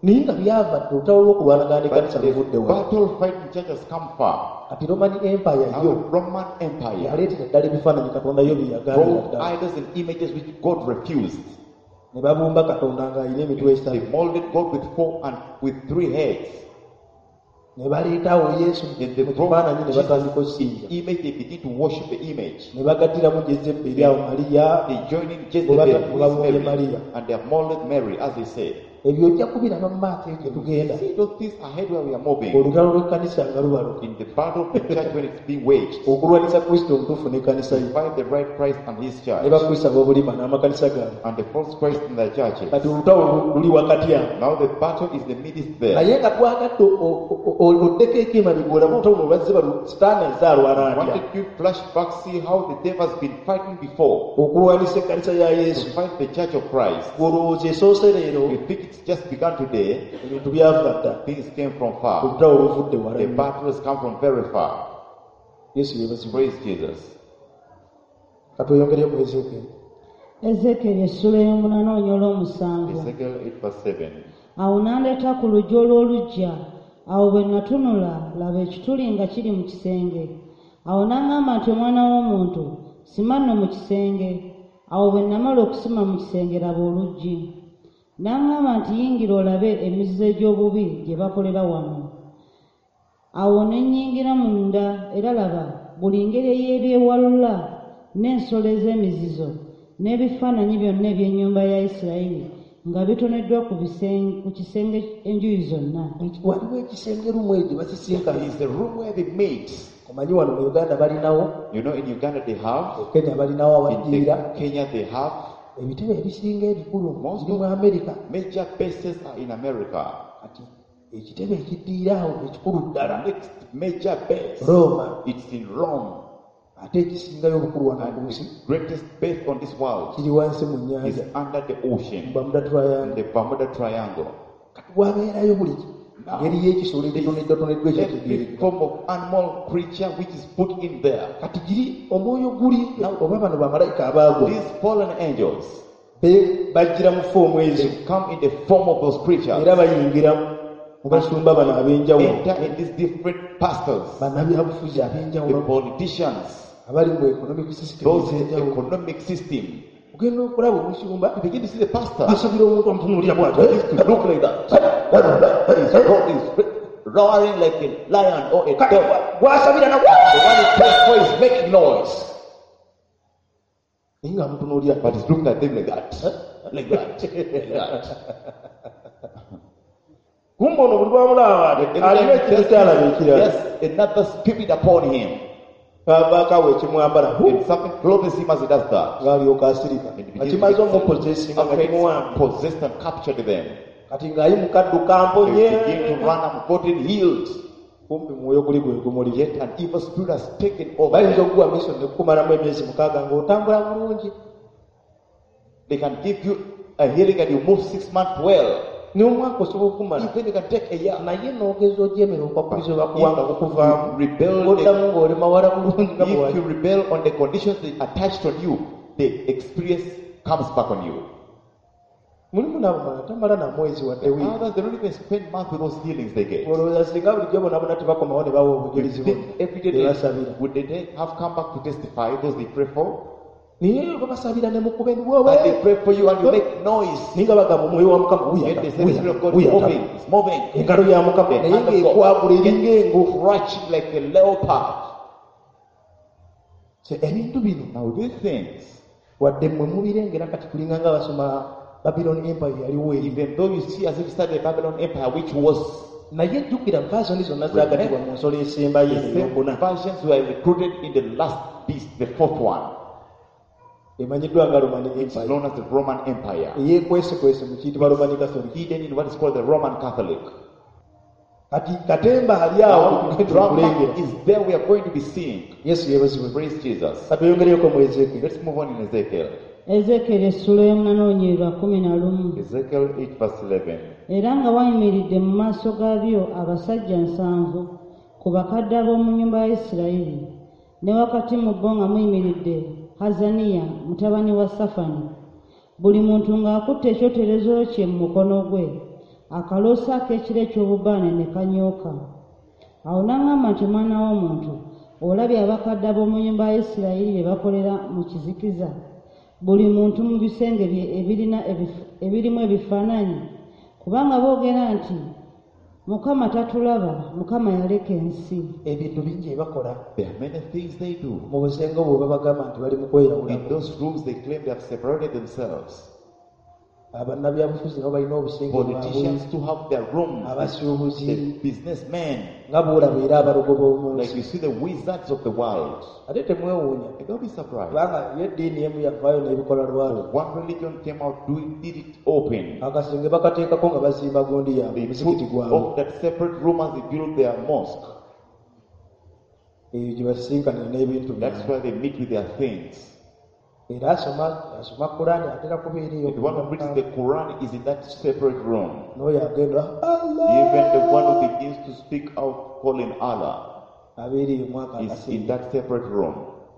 naye nga byavadde olutalo lw'okulwanagana But ekkanisa the luvudde wa battle fighting church has come far. kati Roman Empire Now yo the Roman Empire yaleetera ddala ebifaananyi katonda yo bye yagambira brought ddala idols and images which God refused. ne babumba katonda ng'alina emitwe They esatu molded God with 4 and with 3 heads. ne baleetawo yesu mu In the kifaananyi ne Jesus batandika osinza image, they begin to worship the image. ne bagattiramu Jezeberi awo Maliya They join in Bwe Jezebel, who babonye is Mary, Maria. and they have molded Mary, as they say. ebyo ojja kubiraba mu maaso gye tugenda See those things ahead where we are moving. olutalo lw'ekkanisa nga lubaluka In the battle of the church when it's being waged, okulwanisa kristo omutuufu n'ekkanisa ye find the right Christ and his ne church, bakrista b'obulima n'amakanisa gaabwe and the false Christ in their churches. kati olutalo luli wakati awo Now the battle is the midst there. naye nga twagadde oddeko ekema bigolamu olutalo luno bazze sitaani ezaalwana Why atya did you flashback see how the devil has been fighting before okulwanisa ekkanisa ya to yesu fight the church of Christ? olowooza esoose leero You think it's just begun today? ebintu byava dda Things came from far. olutalo luvudde wala The nnyo. battle has come from very far. yesu yeebazibwe Praise Jesus. katweyongereyo mu Ezeekeri Ezeekeri essula ey'omunaana onyola omusanvu. Ezekiel 8:7. Awo n'andeeta ku luggi olw'oluggya, awo bwe natunula laba ekituli nga kiri mu kisenge. Awo n'aŋŋamba nti omwana w'omuntu sima nno mu kisenge. Awo bwe namala okusima mu kisenge laba oluggi. N'aŋŋamba nti yingira olabe emizizo egy'obubi gye bakolera wano. Awo ne nnyingira munda era laba buli ngeri ey'ebyewalula n'ensolo ez'emizizo n'ebifaananyi byonna eby'ennyumba ya Isirayiri nga bitoneddwa ku kisenge enjuuyi zonna. waliwo ekisenge lumu egyo basisinkana It's the room where they meet. omanyi wano mu Uganda balinawo You know, in Uganda they have, Kenya balinawo in abaddiira Kenya they have, ebitebe ebisinga ebikulu biri mu Amerika major bases are in America. kati ekitebe ekiddiira awo ekikulu ddala Next major base, Roma it's in Rome. ate ekisingayo obukulu wano ku And nsi the greatest base on this world kiri wansi mu is nnyanja under the ocean, Bermuda in Triangle the Bermuda Triangle. kati wabeerayo buli ngeri y'ekisolo ekitoneddwatoneddwa Every ekyategeerekeka form of animal creature which is put in there. kati giri omwoyo guli oba bano bamalayika abaagwa These fallen angels, bajjira mu foomu ezo they come in the form of those creatures, era bayingira mu basumba bano ab'enjawulo enter in these different pastors, bannabyabufuzi the ab'enjawulo politicians, abali mu economic system those in the ez'enjawulo economic system. ogenda okulaba omusumba You begin to see the pastor. asabira omuntu amutunuulira bw'atyo Look like that. His throat is roaring like a lion or a dog. gwasabira na The one he prays for is making noise. naye nga amutunuulira But he's looking at them like that. Like that. Like that. kumbe ono buli lwamulaba alina ekintu kyalaba ekirala Yes, another spirit upon him. kavaakawo ekimwambala And something clothes him as he does that. ng'alyoka asirika And he nga begins to kimaze get omupozesinga nga afraid, kimuwambye possessed and captured them. kati ng'ayimuka adduka They mponye begin to run and gotten healed. kumpi mwoyo guli gwe gumulira Yet an evil spirit has taken over bayinza them. okuguwa mission ne kukumalamu emyezi 6 ng'otambula bulungi They can give you a healing and you move 6 months well. n'omwaka osobola okumala Even you can take a year. naye n'ogeza ojemera okwakuliza bakuwanga kukuvaamu You rebel, ng'oddamu ng'oli mawala bulungi nga if you bwewali rebel on the conditions they attached on you, the experience comes back on you. mulimu n'abamala tamala na mwezi wadde wiiki Others, they don't even spend months with those healings they get. olowooza singa bulijjo bonabona tebakomawo ne bawa You obujulizi think every day bwe basabira would they have come back to testify those they pray for? naye babasabira ne mukuba And they pray for you and you make noise. naye nga bagamba omwoyo wa mukama Yet they say the Spirit of God is moving. It's moving. engalo ya mukama The naye hand of ng'ekwagula God eringa engo crouching like a leopard. ebintu bino Now these things, wadde mmwe mubirengera kati kulinga nga basoma Babylon Empire yaliwo eri even though you see as if you study the Babylon Empire, which was naye jjukira version zonna zaagatibwa mu nsolo esembayo the same eyokuna versions were recruited in the last beast, the fourth one, emanyiddwa nga Roman which is Empire known as the Roman Empire, eyekwesekwese mu kiyitibwa Roman Catholic hidden in what is called the Roman Catholic. kati katemba ali awo Now, drama kulengera is there we are going to be seeing. yesu yeebazibwe Praise Jesus. katweyongereyoko mu Ezeekeri Let's move on in Ezekiel. Ezeekeri essula ey'omunaana onyirwa 11. Ezekiel 8:11. Era nga wayimiridde mu maaso gaabyo abasajja 7 ku bakadde ab'omu nnyumba ya Isirayiri, ne wakati mu bo nga muyimiridde Hazaniya mutabani wa Safani, buli muntu ng'akutte ekyoterezo kye mu mukono gwe, akaloosa ak'ekiro eky'obubaane ne kanyooka. Awo n'aŋŋamba nti mwana w'omuntu, olabye abakadde ab'omu nnyumba ya Isirayiri bye bakolera mu kizikiza, buli muntu mu bisenge bye ebirimu ebifaananyi, kubanga boogera nti Mukama tatulaba, Mukama yaleka ensi. Ebintu bingi ebakola There are many things they do. mu busenga obwo babagamba nti bali mu kweyawula. In those rooms, they claim they have separated themselves. Bannabyabufuzi nabo balina obusenge bwabwe, Politicians to have their rooms. abasuubuzi The businessmen, nga bw'olaba era abalogo b'omu like nsi. you see the wizards of the world. Ate temwewuunya Don't be surprised. kubanga ye eddiini emu yavaayo n'ebikola lwalo. One religion came out, did it open. Akasenge bakateekako nga bazimba gundi yaabwe They omuzikiti put gwabwe. off that separate room as they build their mosque. Eyo gye basinkanira n'ebintu That's byabwe. where they meet with their things. Era asoma Kulaani atera kubeera eyo. The one who reads the Quran is in that separate room. N'oyo agenda Even the one who begins to speak out calling Allah abeera eyo mwaka is in akasenge. that separate room.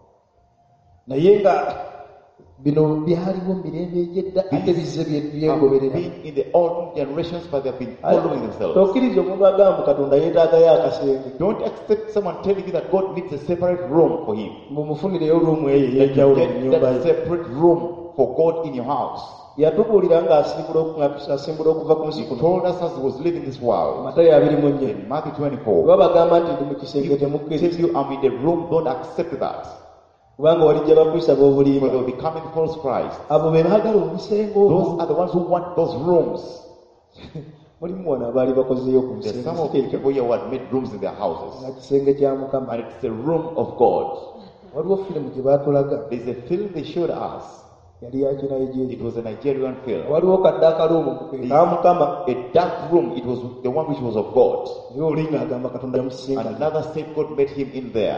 Naye nga bino byaliwo mu mirembe egy'edda ate bizze Have byengoberera. been in the old generations, but they have been following themselves. Tokkiriza omuntu agamba Katonda yeetaagayo akasenge. Don't accept someone telling you that God needs a separate room for him. Mumufunireyo ruumu eyo That you ey'enjawulo mu get nnyumba that ye. separate room for God in your house. Yatubuulira ng'asimbula okuva ku nsi He kuno. told us as he was living this world. Matayo 24. In Matthew 24, Bwe bagamba nti ndi mu kisenge if he temukkiriza, tells you I'm in the room, don't accept that. kubanga walijja bakwisa For b'obulimba. there will be coming false Christ. Abo be baagala obusenge obwo. Those are the ones who want those rooms. Mulimu wano abaali bakozeeyo ku There's busenge some of the people here who had made rooms in their houses. nga kisenge kya Mukama. And it's the room of God. Waliwo firimu gye baatulaga There's a film they showed us. yali ya Kinigeria. It was a Nigerian film. Waliwo kadde akaluumu ka Mukama A dark room, it was the one which was of God. naye oli ng'agamba Katonda And yamusinga. another said God met him in there.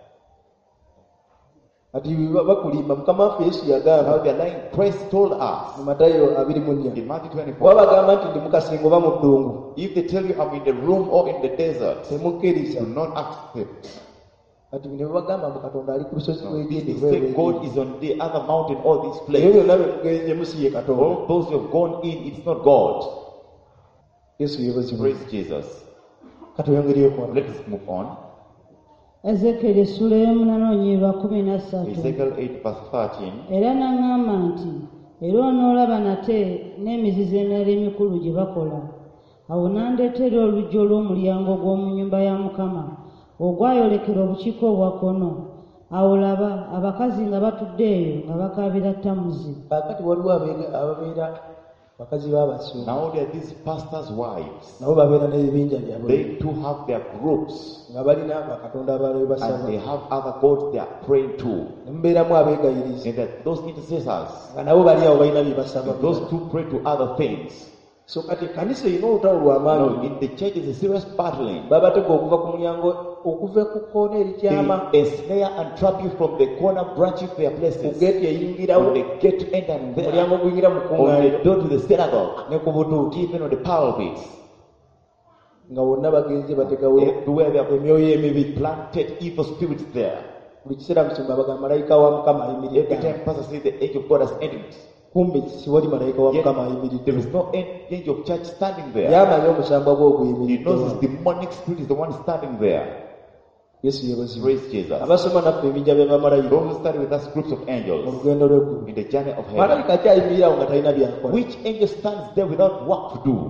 Kati bakulimba Mukama waffe Yesu Now yagamba they are lying. Christ told us mu Matayo 24. in Matthew 24, Wabagamba nti ndi mu kasenge oba mu ddungu, if they tell you I'm in the room or in the desert, temukkiriza. do not accept. Kati bino bagamba mbu Katonda ali ku lusozi They rw'Egindi say God is on the other mountain, all these ebyo places. byonna bye mugenze musiye Katonda. All those who have gone in, it's not God. Yesu yeebazibwe. Praise Jesus. Katuyongereyo ku Let us move on. Ezekiel essula y'omunana 13. Ezekiel 8 verse 13. Era n'aŋŋamba nti era onoolaba nate n'emizizo emirala emikulu gye bakola. Awo n'andeetera oluggi olw'omulyango gw'omu nnyumba ya Mukama ogwayolekera obukiika obwa kkono. Awo laba abakazi nga batudde eyo nga bakaabira Tamuzi. Kaakati waliwo ababeera bakazi b'abasuubuzi, Now there are these pastors' wives. nabo babeera n'ebibinja byabwe They too have their groups. nga balina bakatonda abalala be basaba. And they have other gods they are praying to. Ne mubeeramu abeegayiriza And that those intercessors, nga nabo bali awo balina bye basaba. those who pray to other things. So kati ekkanisa erina olutalo lw'amaanyi. No, in the church is a serious battling. Babatega okuva ku mulyango okuva ku kkoona erikyama They ensnare and trap you from the corner branching to their ku places. geeti eyingirawo, On the gate to enter in there. omulyango oguyingira mu On the kkuŋŋaaniro door to the synagogue. ne ku butuuti, Even on the pulpits. nga wonna bagenze bategawo Everywhere they have emyoyo emibi. planted evil spirits there. Buli kiseera musumba baga malayika wa Mukama ayimiridde. Every time pastor says the age of God has ended. Kumbe siwali malayika wa Yet, Mukama there ayimiridde. is no angel of church standing there. Yamanyi omusambwa gwe He oguyimiridde. knows his demonic spirit is the one standing there. Yesu yeebazibwe. Praise Jesus. Abasoma naffe ebinja by'abamalayika Those who study with us groups of mu angels lugendo lw'eggulu. in the journey of heaven. Malayika ki ayimirirawo nga talina byakola? Which angel stands there without work to do?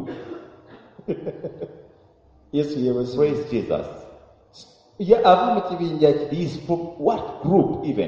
Yesu yeebazibwe. Praise Jesus. Ye ava mu kibinja ki? He is from what group even?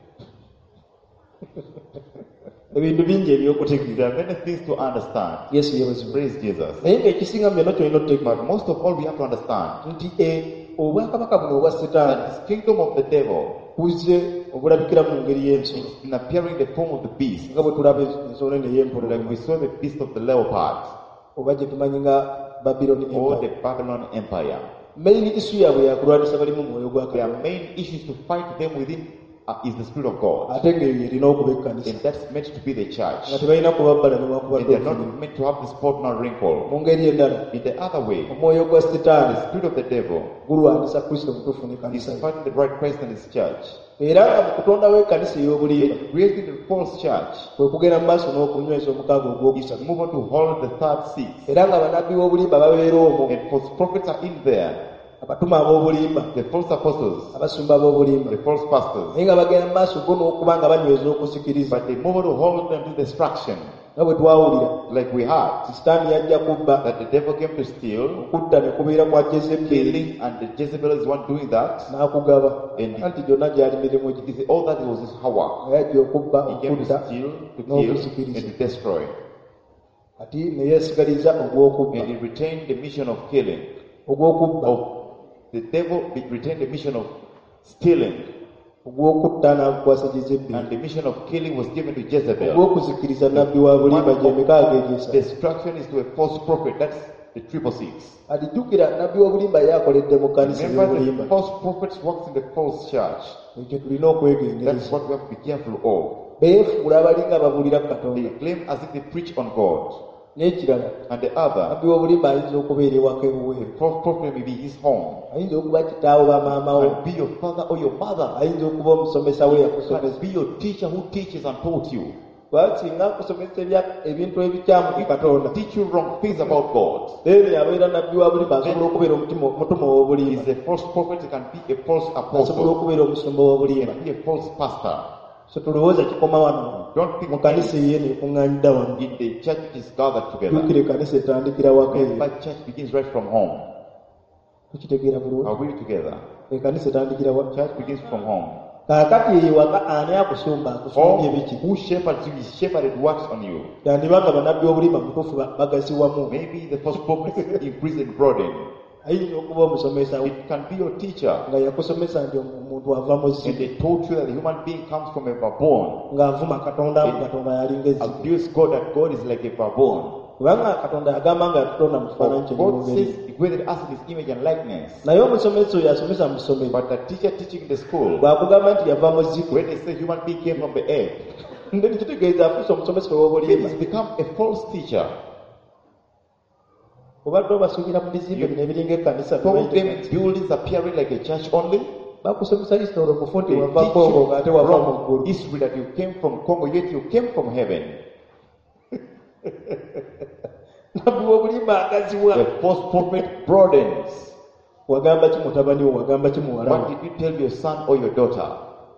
Ebintu bingi ebyokutegeera. There are many things to understand. Yesu yeebazibwe. Praise Jesus. Naye ng'ekisinga mu byonna kyolina otutegeera But most of all, we have to understand nti obwakabaka buno obwa Setaani that this kingdom of the devil buzze obulabikira mu ngeri y'ensolo, is in appearing the form of the beast. nga bwe tulaba ensolo eno ey'empologoma, Like we saw the beast of the leopard oba gye tumanyi nga Babylon or Empire. the Babylon Empire. Main issue yaabwe yakulwanisa balimu mwoyo gwa Their Katonda, main issues to fight them within is the Spirit of God. ate ng'eyo erina okuba ekkanisa, And that's meant to be the church. nga tebalina kubabbala And newankubadde they're okufunira. not meant to have the spot nor wrinkle. Mu ngeri endala, In the other way, omwoyo gwa Setaani the spirit of the devil gulwanisa Kristo omutuufu is n'ekkanisa ye. fighting the right Christ and his church. era nga mu kutondawo ekkanisa ey'obulimba in creating the false church, kwe kugenda mu maaso n'okunyweza omukaaga is ogwokusatu move on to hold the third seat. era nga bannabbi b'obulimba babeera omwo And false prophets are in there, abatume ab'obulimba the false apostles, abasumba b'obulimba the false pastors. naye nga bagenda mu maaso go n'okuba nga banyweza okuzikiriza But they move on to hold them to destruction. nga bwe twawulira Like we had, sitaani yajja kubba that the devil came to steal, kutta ne kubeera kwa jezebbeeri killing, and the Jezebel is one doing that. n'akugaba And- anti gyonna gyali mirimu gye It is all that was his power. nga yajja okubba He came to okutta steal, to kill, and n'okuzikiriza to destroy. ati ne yeesigaliza ogw'okubba And he retained the mission of killing. ogw'okubba The devil retained the mission of stealing, ogw'okutta n'abukwasa jezebbeeri and the mission of killing was given to Jezebel. ogw'okuzikiriza nabbi wa bulimba gy'emikaaga egyesa Destruction is to a false prophet. That's the 666. alijjukira nabbi w'obulimba yakoledde mu kkanisa Remember, y'obulimba the false prophets works in the false church. ekyo tulina That's okwegendereza what we have to be careful of. beefuula abalinga babuulira katonda They claim as if they preach on God, n'ekirala and the other, nabbi w'obulimba ayinza okubeera ewaka the ebuweeru false prophet may be his home, ayinza okuba kitaawo bamaamawo and be your father or your mother, ayinza okuba omusomesa we yakusomesa and be your teacher who teaches and taught you, kuba singa akusomesa ebintu ebikyamu ku katonda teach you wrong things about God. then abeera nabbi wa bulimba asobola okubeera omutume w'obulimba Is a false prophet, he can be a false asobola apostle, okubeera omusumba w'obulimba and be a false pastor. so tulowooza kikoma wano Don't think mu kanisa eyo nekuŋŋaanidda wano in the church which is gathered together. jjukira ekkanisa etandikira waka eyo Remember, church begins right from home. tukitegeera bulungi Are we together? ekkanisa etandikira waka Church begins from home. kaakati eyo waka ani akusumba akusumbye biki Who shepherds you? His shepherd works on you. yandibanga bannabbi b'obulimba mutuufu bagasiwamu Maybe the false prophet increase and broaden. ayinza okuba omusomesa It can be your teacher, nga yakusomesa nti omuntu ava mu and zzibe they told you that the human being comes from a baboon. ng'avuma katonda katonda yalinga ezzibe Abuse God, that God is like a baboon. kubanga katonda yagamba nga yatutonda mu kifaananyi kye God n'omubiri says he created us in his image and likeness. naye omusomesa oyo asomesa mu ssomero But the teacher teaching in the school, bw'akugamba nti yava mu zzibe when they say human being came from the earth, ndi kitegeeza afuuse omusomesa then w'obulimba he's become a false teacher. obadde obasuubira mu bizimbe bino ebiringa ekkanisa Told them buildings appearing like a church only. bakusomesa isitolo mufu nti They wava teach kongo ng'ate you wava mu from ggulu history that you came from Congo, yet you came from heaven. nabbi w'obulimba agaziwa The false prophet broadens. wagamba ki mutabani wo wagamba ki muwala What wo did you tell your son or your daughter?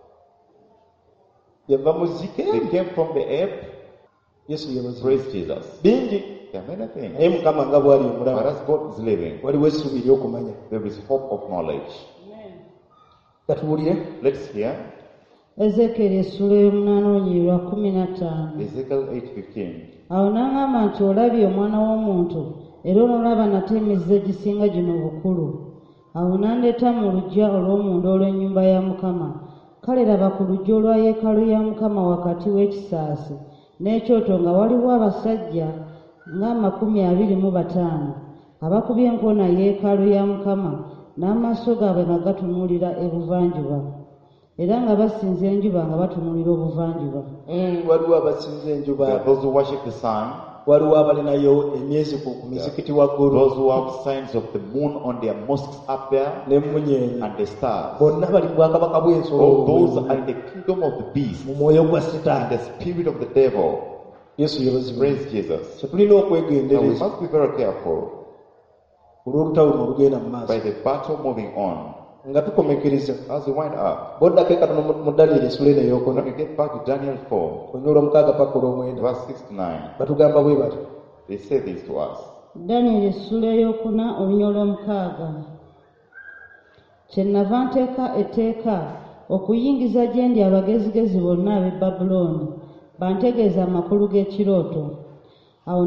yava mu zike They came from the earth. yesu yebaziwa Praise Jesus. bingi There are many things. naye mukama nga bw'ali But omulaba as God is living, waliwo essuubi ery'okumanya there is hope of knowledge. katuwulire Let's hear Ezekiel essula y'omunaana olunyiriri lwa 15. Ezekiel 8:15. Awo n'aŋŋamba nti olabye omwana w'omuntu era onolaba nate emizizo egisinga gino obukulu. Awo n'andeeta mu luggya olw'omunda olw'ennyumba ya Mukama. Kale laba ku luggya olwa yeekaalu ya Mukama wakati w'ekisaasi n'ekyoto nga waliwo abasajja nga 25 abakubye enkona yeekaalu ya Mukama n'amaaso gaabwe nga gatunuulira ebuvanjuba era nga basinza enjuba nga batunuulira obuvanjuba. waliwo abasinza enjuba There are those who worship the sun, waliwo abalinayo emyezi ku mizikiti waggulu those who have signs of the moon on their mosques up there, n'emmunyeenye and the stars. bonna bali mu bwakabaka bw'ensolo All those are in the kingdom of the beast, mu mwoyo gwa and sitaani the spirit of the devil. yesu yebazibu Praise Jesus. kye tulina Now we okwegendereza must be very careful olw'olutawuno olugenda mu maaso by the battle moving on. nga tukomekereza As we wind up, boddako ekatono mu Daniel essula eno eyokuna when we get back to Daniel 4, olunywa olwomukaaga paka olw'omwenda verse 6 to 9, batugamba bwe bati they say this to us. Daniel essula ey'okuna olunya olw'omukaaga. Kyennava nteeka etteeka okuyingiza gye ndi abagezigezi bonna ab'e Babulooni bantegeeza amakulu g'ekirooto. Awo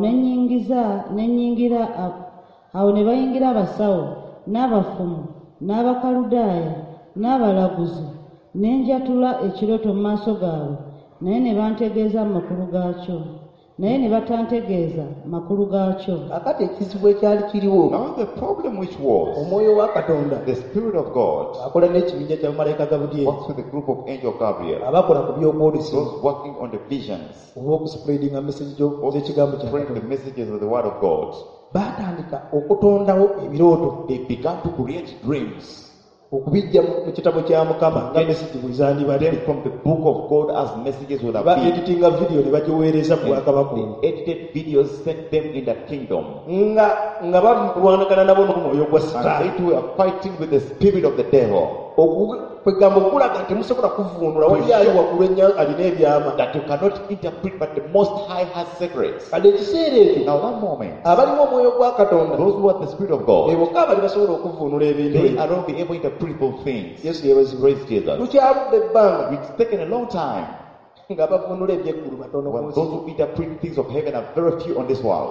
ne bayingira abasawo n'abafumu n'abakaludaaya n'abalaguzi ne njatula ekirooto mu maaso gaabwe naye ne bantegeeza amakulu gaakyo naye ne batantegeeza makulu gaakyo. akati ekizibu ekyali kiriwo Now the problem which was, omwoyo wa katonda the Spirit of God akola n'ekibinja kya bamalayika Gabudyeri works with the group of Angel Gabriel, abakola ku by'okwolesa those working on the visions, oba okuspreadinga message z'ekigambo kya spreading the katonda messages of the Word of God. baatandika okutondawo ebirooto They began to create dreams. okubijja mu kitabo kya Mukama nga message bwe zandibadde. Them from the book of God as messages would have Ba been. editinga video ne bagiweereza ku Bwakabaka. The edited videos sent them in the kingdom. nga balwanagana nabo n'omwoyo gwa And Sitaani. they were fighting with the spirit of the devil. Kwegamba okulaga nti temusobola kuvuunula wali ali waggulu ennyo alina ebyama. That you cannot interpret, but the Most High has secrets. Kale ekiseera ekyo Now that moment, abalimu omwoyo gwa Katonda those who are the Spirit of God, bokka abali basobola okuvuunula ebintu they ebyo. are not be able to interpret both things. Yesu yeebazibwe. Praise Jesus. Lukyaludde ebbanga It's taken a long time. nga bavuunula ebyeggulu batono ku When nsi. those who interpret things of heaven are very few on this world.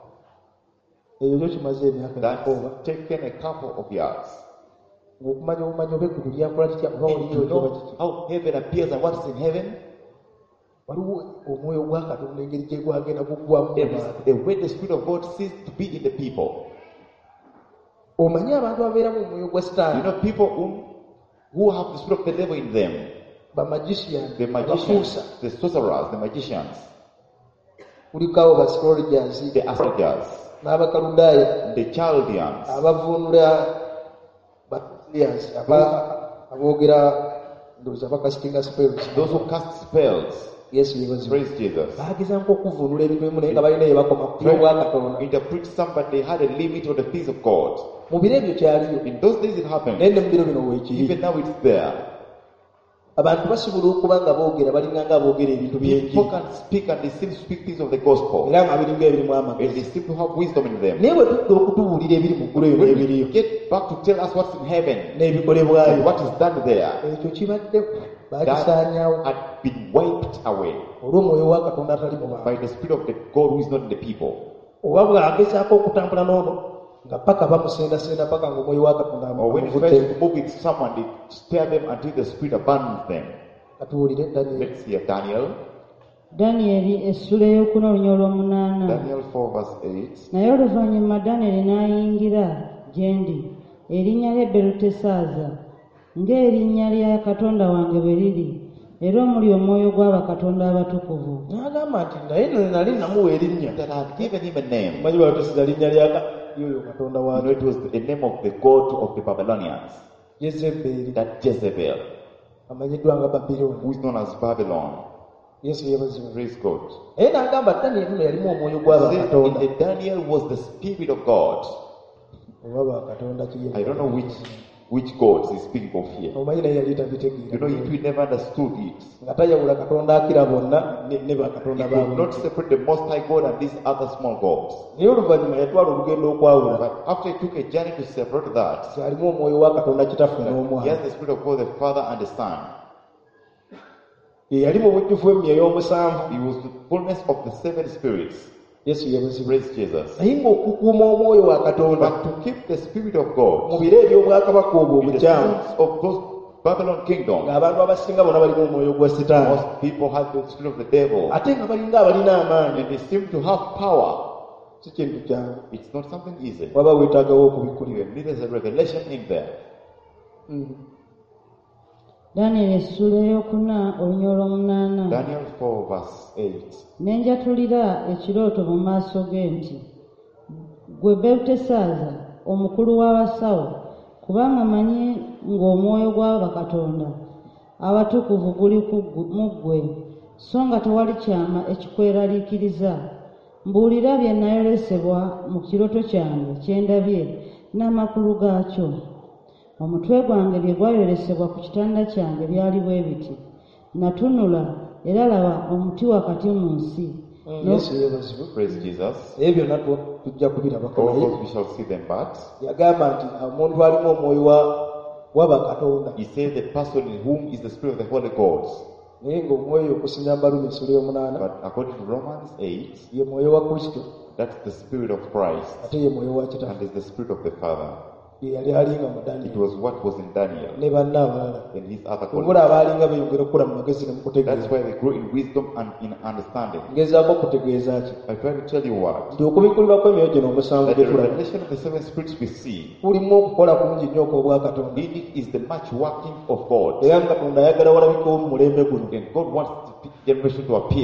Ekyo kyo kimaze emyaka That's emikooba. taken a couple of years. Okumanya obumanyi oba eggulu lyakola litya oba And oliyo to oba know kiki. how heaven appears and what is in heaven, Waliwo omwoyo gwa Katonda engeri gye gwagenda guggwamu mu there is bantu. the way the Spirit of God seems to be in the people. Omanyi abantu abeeramu omwoyo gwa You Sitaani know, people who have the Spirit of the devil in them, bamagician, the magicians, the sorcerers, the magicians, kuliko abo bastrologers the astrologers, n'Abakaludaaya the Chaldeans, abavuunula Bactrians aboogera ndowooza bakasitinga spells. those who cast spells. Yesu yeebazibwe. Praise Jesus. Baagezako okuvuunula ebintu ebimu naye nga balina bye bakoma ku byo bwa Katonda. Interpret some, but they had a limit on the things of God. Mu biro ebyo kyaliyo In those days it happened. naye ne mu biro bino weekiri. Even now it's there. Abantu basobola okuba nga boogera balinga nga aboogera ebintu People by'enjiri can speak and they seem to speak things of the gospel. era nga biringa ebirimu And amagezi. they seem to have wisdom in them. Naye bwe tudda okutubuulira ebiri mu ggulu ebyo When n'ebiriyo we get back to tell us what's in heaven n'ebikolebwayo, and what is done there, ekyo kibadde that baakisaanyaawo had been wiped away olw'omwoyo wa Katonda atali mu bantu. by the Spirit of the God who is not in the people. Oba bw'agezaako okutambula n'ono nga paka bamusendasenda paka ng'omwoyo wa Katonda Or when he amuvuddeko. tries to move with someone, they stare them until the Spirit abandons them. Katuwulire Daniel. Let's hear Daniel. Danyeri essula ey'okuna olunya olw'omunaana. Daniel 4 verse 8. Naye oluvannyuma Danyeri n'ayingira gye ndi, erinnya lye Berutesaaza, ng'erinnya lya Katonda wange bwe liri, era omuli omwoyo gw'abakatonda abatukuvu. N'agamba nti naye nali namuwa erinnya. That I had given him a name. Manyi balotesiza linnya lya yoyo Katonda You know, wange. it was the name of the God of the Babylonians. Yezeberi That Jezebel, amanyiddwa nga Babilooni. who is known as Babylon. Yesu yeebazibwe. Praise God. Naye n'agamba Danyeri uno yalimu omwoyo Says gw'abakatonda. in the Daniel was the Spirit of God. Oba bakatonda ki I don't know which gods he's speaking of here. omanyi naye yali You know, tabitegeera. he never understood it. Nga tayawula Katonda akira bonna ne bakatonda He could not baamu. separate the Most High God and these other small gods. Naye oluvannyuma yatwala olugendo okwawula. But after he took a journey to separate that, Kyalimu omwoyo wa Katonda kitaffe he has n'omwana. the Spirit of God, the Father and the Son. Ye yali mu bujjuvu emmye ey'omusanvu. He was the fullness of the seven spirits. Yesu yeebazibwe. Praise Jesus. Naye ng'okukuuma omwoyo wa Katonda But to keep the Spirit of mu God biro eby'obwakabaka obwo in the obukyamu, times of those Babylon kingdom, ng'abantu abasinga bonna balimu omwoyo gwa Sitaani. most people had the Spirit of the devil. Ate nga balinga abalina amaanyi. And they seem to have power. Si kintu kyangu. It's not something easy. Waba weetaagawo okubikulira. There's a revelation in there. Danyeri essula ey'okuna olunya olw'omunaana. Daniel 4 verse 8. Ne njatulira ekirooto mu maaso ge nti, ggwe Berutesaaza, omukulu w'abasawo, kubanga manyi ng'omwoyo gw'abakatonda abatukuvu guli mu ggwe, so nga tewali kyama ekikweraliikiriza. Mbuulira bye nayolesebwa mu kirooto kyange kye ndabye n'amakulu gaakyo. Omutwe gwange bye gwayolesebwa ku kitanda kyange byali bwe biti. Natunula era laba omuti wakati mu nsi. Yesu yeebazibwe. Praise Jesus. Ebyo byonna tujja kubirabako All naye those we shall see them, but yagamba nti omuntu alimu omwoyo wa bakatonda. he says the person in whom is the Spirit of the Holy Ghost. Naye ng'omwoyo okusinga Baluumi essula ey'omunaana But according to Romans 8, ye mwoyo wa Kristo that's the Spirit of Christ ate ye mwoyo wa and Kitaffe. is the Spirit of the Father. Ye yali alinga mu It Danyeri was what was in Daniel ne banne abalala. and his other Obula colleagues. abaalinga beeyongera okukula mu magezi ne mu That's kutegeeza. why they grow in wisdom and in understanding. Ngezaako okutegeeza ki? I try to tell you what? Nti okubikulirwa kw'emyoyo gino omusanvu That gye the tulaba revelation of the seven spirits we see, kulimu okukola kungi nnyo okw'obwa Katonda. in it is the much working of God. Era nga Katonda ayagala walabika mu mulembe guno. And God wants the generation to appear.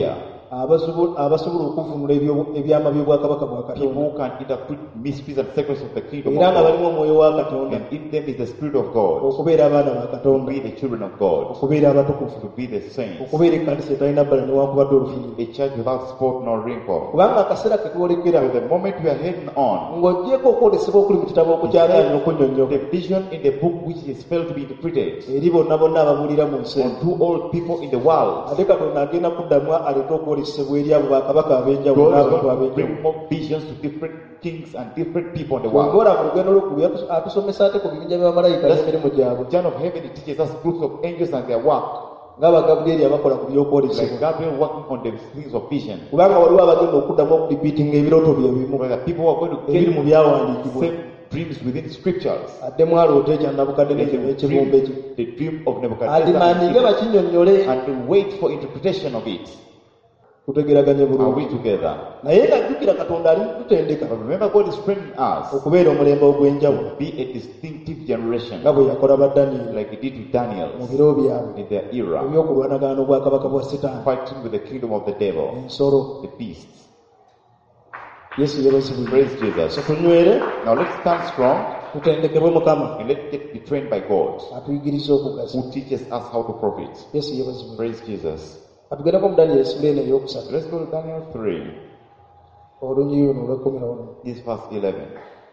abasobola okuvunula ebyama by'obwakabaka bwa People Katonda who can interpret mysteries and secrets of the kingdom era of nga God. balimu omwoyo wa Katonda, And in them is the Spirit of God. okubeera abaana ba To Katonda, be the children of God. okubeera abatukuvu, To be the saints. okubeera ekkanisa etalina bbala newankubadde olufiirwa. A church without spot nor wrinkle. Kubanga akaseera ke twolekera So the moment we are heading on, ng'oggyeeko okwolesebwa okuli mu kitabo okukyagaanira okunnyonnyoka the vision in the book which is failed to be interpreted eri bonna ababuulira mu nsi eno. unto all people in the world. Ate Katonda agenda kuddamu aleete okwolesebwa eri abo bakabaka ab'enjawulo God is n'abantu going to ab'enjawulo. bring more visions to different kings and different people in the world. bw'ola mu lugendo lwekulu atusomesa ate ku bibinja by'abamalayika n'emirimu gyabwe, John of Heaven it teaches us groups of angels and their work, ng'aba Gabulyeri abakola ku like by'okwolesebwa. Gabriel working on the things of vision. Kubanga waliwo abagenda okuddamu okulipiitinga ebirooto bye bimu Where the people who are going to ebiri mu get byawandiikibwa. same dreams within scriptures. Addemu aloota ekya Nabukaddeneza They n'ekibumbe kye, dream the dream of Nebuchadnezzar adimandinge bakinnyonnyole, and they wait for interpretation of it. tutegeraganye Are we bulungi. together? Naye ng'ajjukira Katonda ali kututendeka But remember, God is training us okubeera omulembe ogw'enjawulo to be a distinctive generation, nga bwe yakola ba Danyeri like He did with Daniel mu biro byabwe in their era, eby'okulwanagana n'obwakabaka bwa Setaani, fighting with the kingdom of the devil, ensolo. the beasts. Yesu yeebazibwe. Praise Jesus. So tunywere, Now let's stand strong tutendekebwe Mukama and let's get be trained by God, atuyigiriza okugaza. who teaches us how to profit. Yesu yeebazibwe. Praise Jesus. Atugendeko mu Danyeri essula eno ey'okusatu Let's go to Daniel 3. olunyi luno olw'ekkumi n'olumu. This verse 11.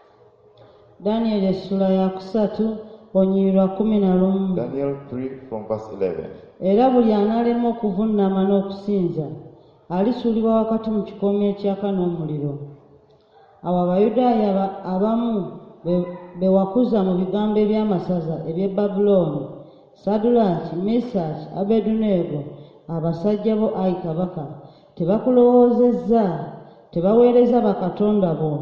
Danyeri essula ya kusatu onyirwa 11. Daniel 3 from verse 11. Era buli anaalema okuvunnama n'okusinza alisuulibwa wakati mu kikoomi ekyaka n'omuliro. Awo Abayudaaya abamu be wakuza mu bigambo eby'amasaza eby'e Babulooni, Sadulaaki, Mesaki, Abeduneego, abasajja bo Ayi Kabaka, tebakulowoozezza, tebaweereza bakatonda bo,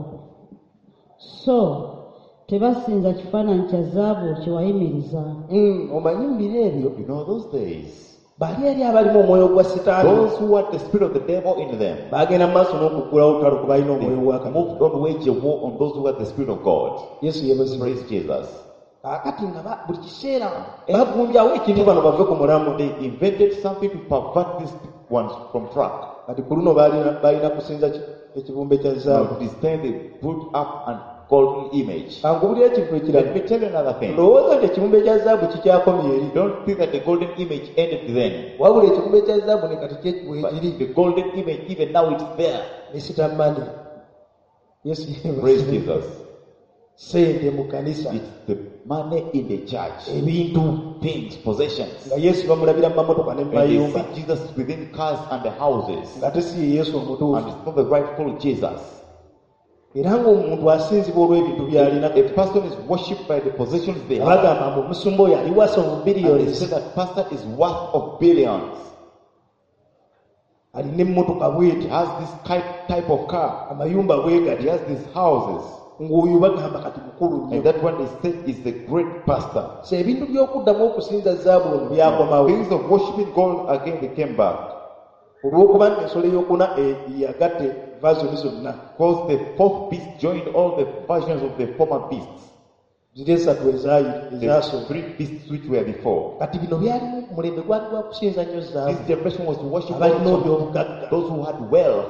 so tebasinza kifaananyi kya zaabu kye wayimiriza. Omanyi mu biro ebyo You know those days, bali eri abalimu omwoyo gwa Setaani those who had the spirit of the devil in them baagenda mu maaso n'okuggulawo olutalo ku balina omwoyo gwa Katonda. moved on wage a war on those who had the spirit of God. Yesu yeebazibwe. Praise Jesus. Kaakati nga buli kiseera bagunjawo ekintu bano bave ku mulamu. They invented something to pervert these ones from track. Kati ku luno balina kusinza ekibumbe kya Now, zaabu. this time they put up an golden image. Kangubulira ekintu Let ekirala. me tell you another thing. Lowooza nti ekibumbe kya zaabu kikyakomye eri. Don't think that the golden image ended then. Wabula ekibumbe kya zaabu ne kati But weekiri the golden image, even now it's there. nesitamani. Yesu Praise yeebazibwe. Jesus. Sente mu kanisa, It's the money in the church. ebintu Things, possessions. nga Yesu bamulabira mu mamotoka ne mu And they mayumba, see Jesus within cars and the houses. ng'ate si ye Yesu And omutuufu. it's not the rightful Jesus. Era ng'omuntu asinzibwa olw'ebintu by'alina, A person is worshipped by the possessions they have. bagamba mbu omusumba oyo ali wasa And they obubiriyoni, say that pastor is worth of billions. alina emmotoka bw'eti, He has this type of car. amayumba bwe He gati, has these houses. ng'oyo bagamba kati mukulu And nnyo. that one is said is the great pastor. So ebintu by'okuddamu okusinza zaabu ono byakomawo, Things of worshiping God again, they came back. olw'okuba ensolo ey'okuna yagatte vazoni zonna Because the fourth beast joined all the versions of the former beasts. ziri esatu The ezasooka. three beasts which were before. Kati bino byalimu mulembe gwali gwa kusinza nnyo zaabu, This generation was to worship abalina God, ebyobugagga, those who had wealth.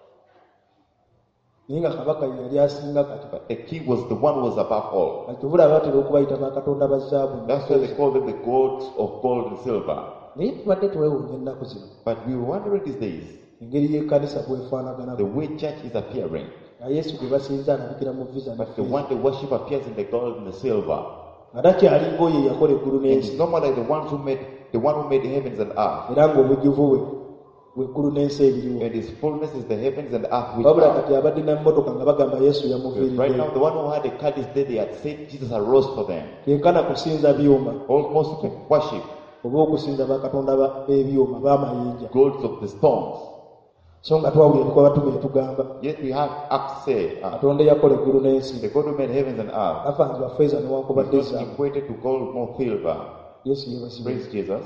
naye nga kabaka yali asinga kati. But the king was the one who was above all. Kati obula batera okubayita bakatonda ba zaabu. That's why they call them the gods of gold and silver. Naye tubadde twewuunya ennaku zino But we were wondering these days, engeri y'ekkanisa bwefaanagana, the way church is appearing. nga Yesu gwe basinza alabikira mu visa ne But the ffeeza. one they worship appears in the gold and the silver. Nga takyalinga oyo eyakola eggulu And it's n'ensi, not more like the one who made the heavens and earth. era ng'obujjuvu bwe bw'eggulu n'ensi ebiriwo. And his fullness is the heavens and earth which Wabula are. kati abadde n'emmotoka nga bagamba Yesu Right now, yamuviiriddeyo. the one who had a car this day, they had said Jesus arose for them. Yenkana kusinza byuma, Almost to worship oba okusinza bakatonda b'ebyuma b'amayinja. gods of the stones. So nga twawulira ebikuba batume etugamba Yet we have Acts say, Katonda eyakola eggulu n'ensi the God who made heavens and earth tafanzibwa ffeeza newankubadde is not zaabu. equated to gold nor silver. Yesu yeebazibwe. Praise Jesus.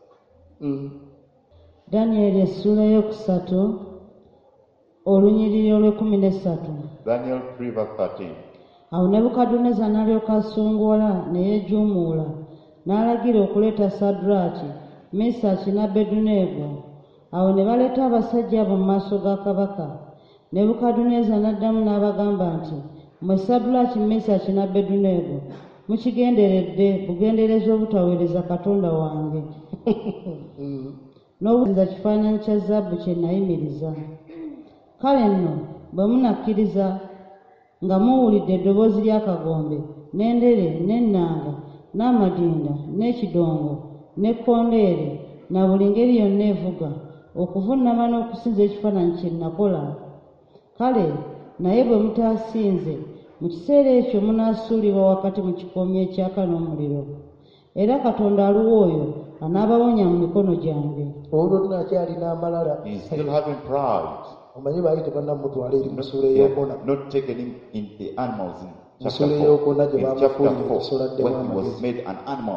Danyeri essula eyokusatu olunyiriri olw'13. Daniel 3 verse 13. Awo Nebukadduneeza n'alyoka asongoola ne yeejuumuula, n'alagira okuleeta Sadulaaki, Mesaki n'Abeduneego, Awo ne baleeta abasajja abo mu maaso ga kabaka. Nebukadduneeza n'addamu n'abagamba nti, mmwe Saddulaaki, Mesaki ne Abeduneego, mukigenderedde bugendereza obutaweereza Katonda wange n'obusinza kifaananyi kya zaabu kye nayimiriza. Kale nno bwe munakkiriza nga muwulidde eddoboozi ly'akagombe n'endere n'ennanga n'amadinda n'ekidongo n'ekkondeere na buli ngeri yonna evuga okuvuunama n'okusinza ekifaananyi kye nakola, kale naye bwe mutaasinze, mu kiseera ekyo munaasuulibwa wakati mu kikoomi ekyaka n'omuliro, era Katonda aluwa oyo anaabawonya mu mikono gyange. Olwo nnakyalina amalala. He's still having pride. Omanyi baali tebannamutwala eri musuula They ey'okuna. have not taken him in the animals in Musuula chapter ey'okuna 4. gye In chapter baamufuulira 4, ekisoladde when he was w'amagezi. made an animal.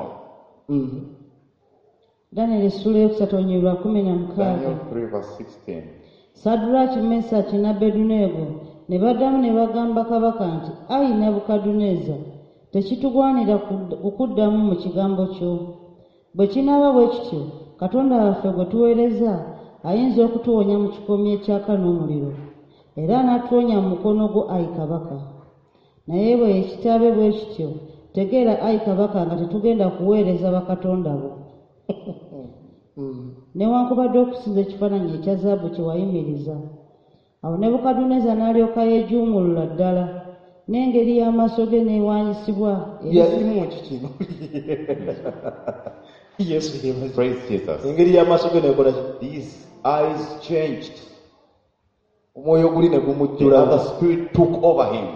Danyeri essuula eyokusatu onyolwa 16. Daniel 3 verse 16. Saddulaaki, Mesaki ne Abeduneego ne baddamu ne bagamba kabaka nti, Ayi Nebukadduneeza, tekitugwanira kukuddamu mu kigambo kyo. Bwe kinaaba bwe kityo, Katonda waffe gwe tuweereza ayinza okutuwonya mu kikoomi ekyaka n'omuliro, era n'atuwonya mu mukono gwo, Ayi kabaka. Naye bwe kitaabe bwe kityo, tegeera, Ayi kabaka, nga tetugenda kuweereza bakatonda bo newankubadde okusinza ekifaananyi ekya zaabu kye wayimiriza. Awo Nebukadduneeza n'alyoka yeejuumulula ddala, n'engeri y'amaaso ge neewaanyisibwa. Yalimu ki kino? Yesu yeebaze. Praise Jesus. Engeri y'amaaso ge neekola ki? These eyes changed. Omwoyo guli ne The gumujjula. other spirit took over him.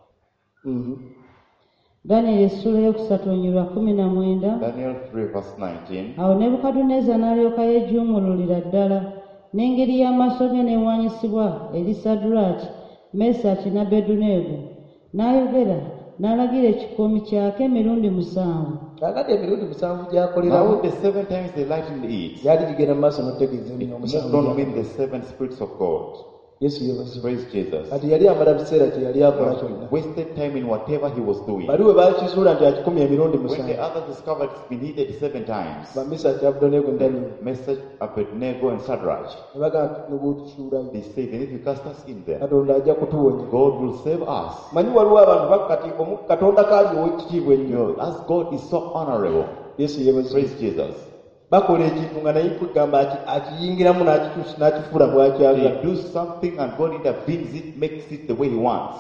Danyeri essuula eyokusatu onyolwa 19. Daniel 3 verse 19. Awo Nebukadduneeza n'alyoka yeejuumululira ddala, n'engeri y'amaaso ge neewaanyisibwa eri Saddulaaki, Mesaki ne Abeduneego. N'ayogera, n'alagira ekikoomi kyake emirundi 7. Kakati emirundi 7 Now gy'akolerawo the 7 times they lightened it, gyali gigenda mu maaso n'otegeeza it emirongo does 7. not mean the 7 spirits of God. Yesu yeebaze. Praise Jesus. Kati yali amala biseera kye yali akola He kyonna. wasted time in whatever he was doing. Bali we baakizuula nti akikumya emirundi When the 7. others discovered it's been heated 7 times, Bamisaki, Abeduneego ne Danyeri Message Abednego and Shadrach, ne bagamba nti n'obwotusuulayo they say, even if you cast us in there, Katonda ajja kutuwonya. God will save us. Manyi waliwo abantu bakati Katonda kaali ow'ekitiibwa ennyo. As God is so honorable. Yesu yeebaze. Praise Jesus. Bakola ekintu nga naye kugamba akiyingiramu n'akifuula bw'akyagala. They do something and God intervenes it, makes it the way he wants.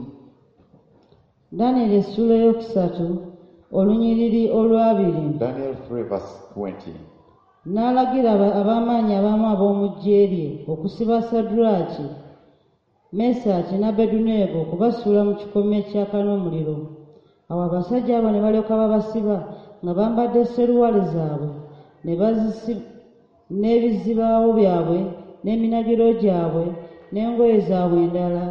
Danyeri essuula eyokusatu olunyiriri olwabiri. Daniel 3 verse 20. N'alagira ab'amaanyi abamu ab'omu ggye lye okusiba Saddulaaki, Mesaki ne Abeduneego okubasuula mu kikoomi ekyaka n'omuliro. Awo abasajja abo ne balyoka babasiba nga bambadde seruwale zaabwe n'ebizibaawo byabwe n'eminagiro gyabwe n'engoye zaabwe endala,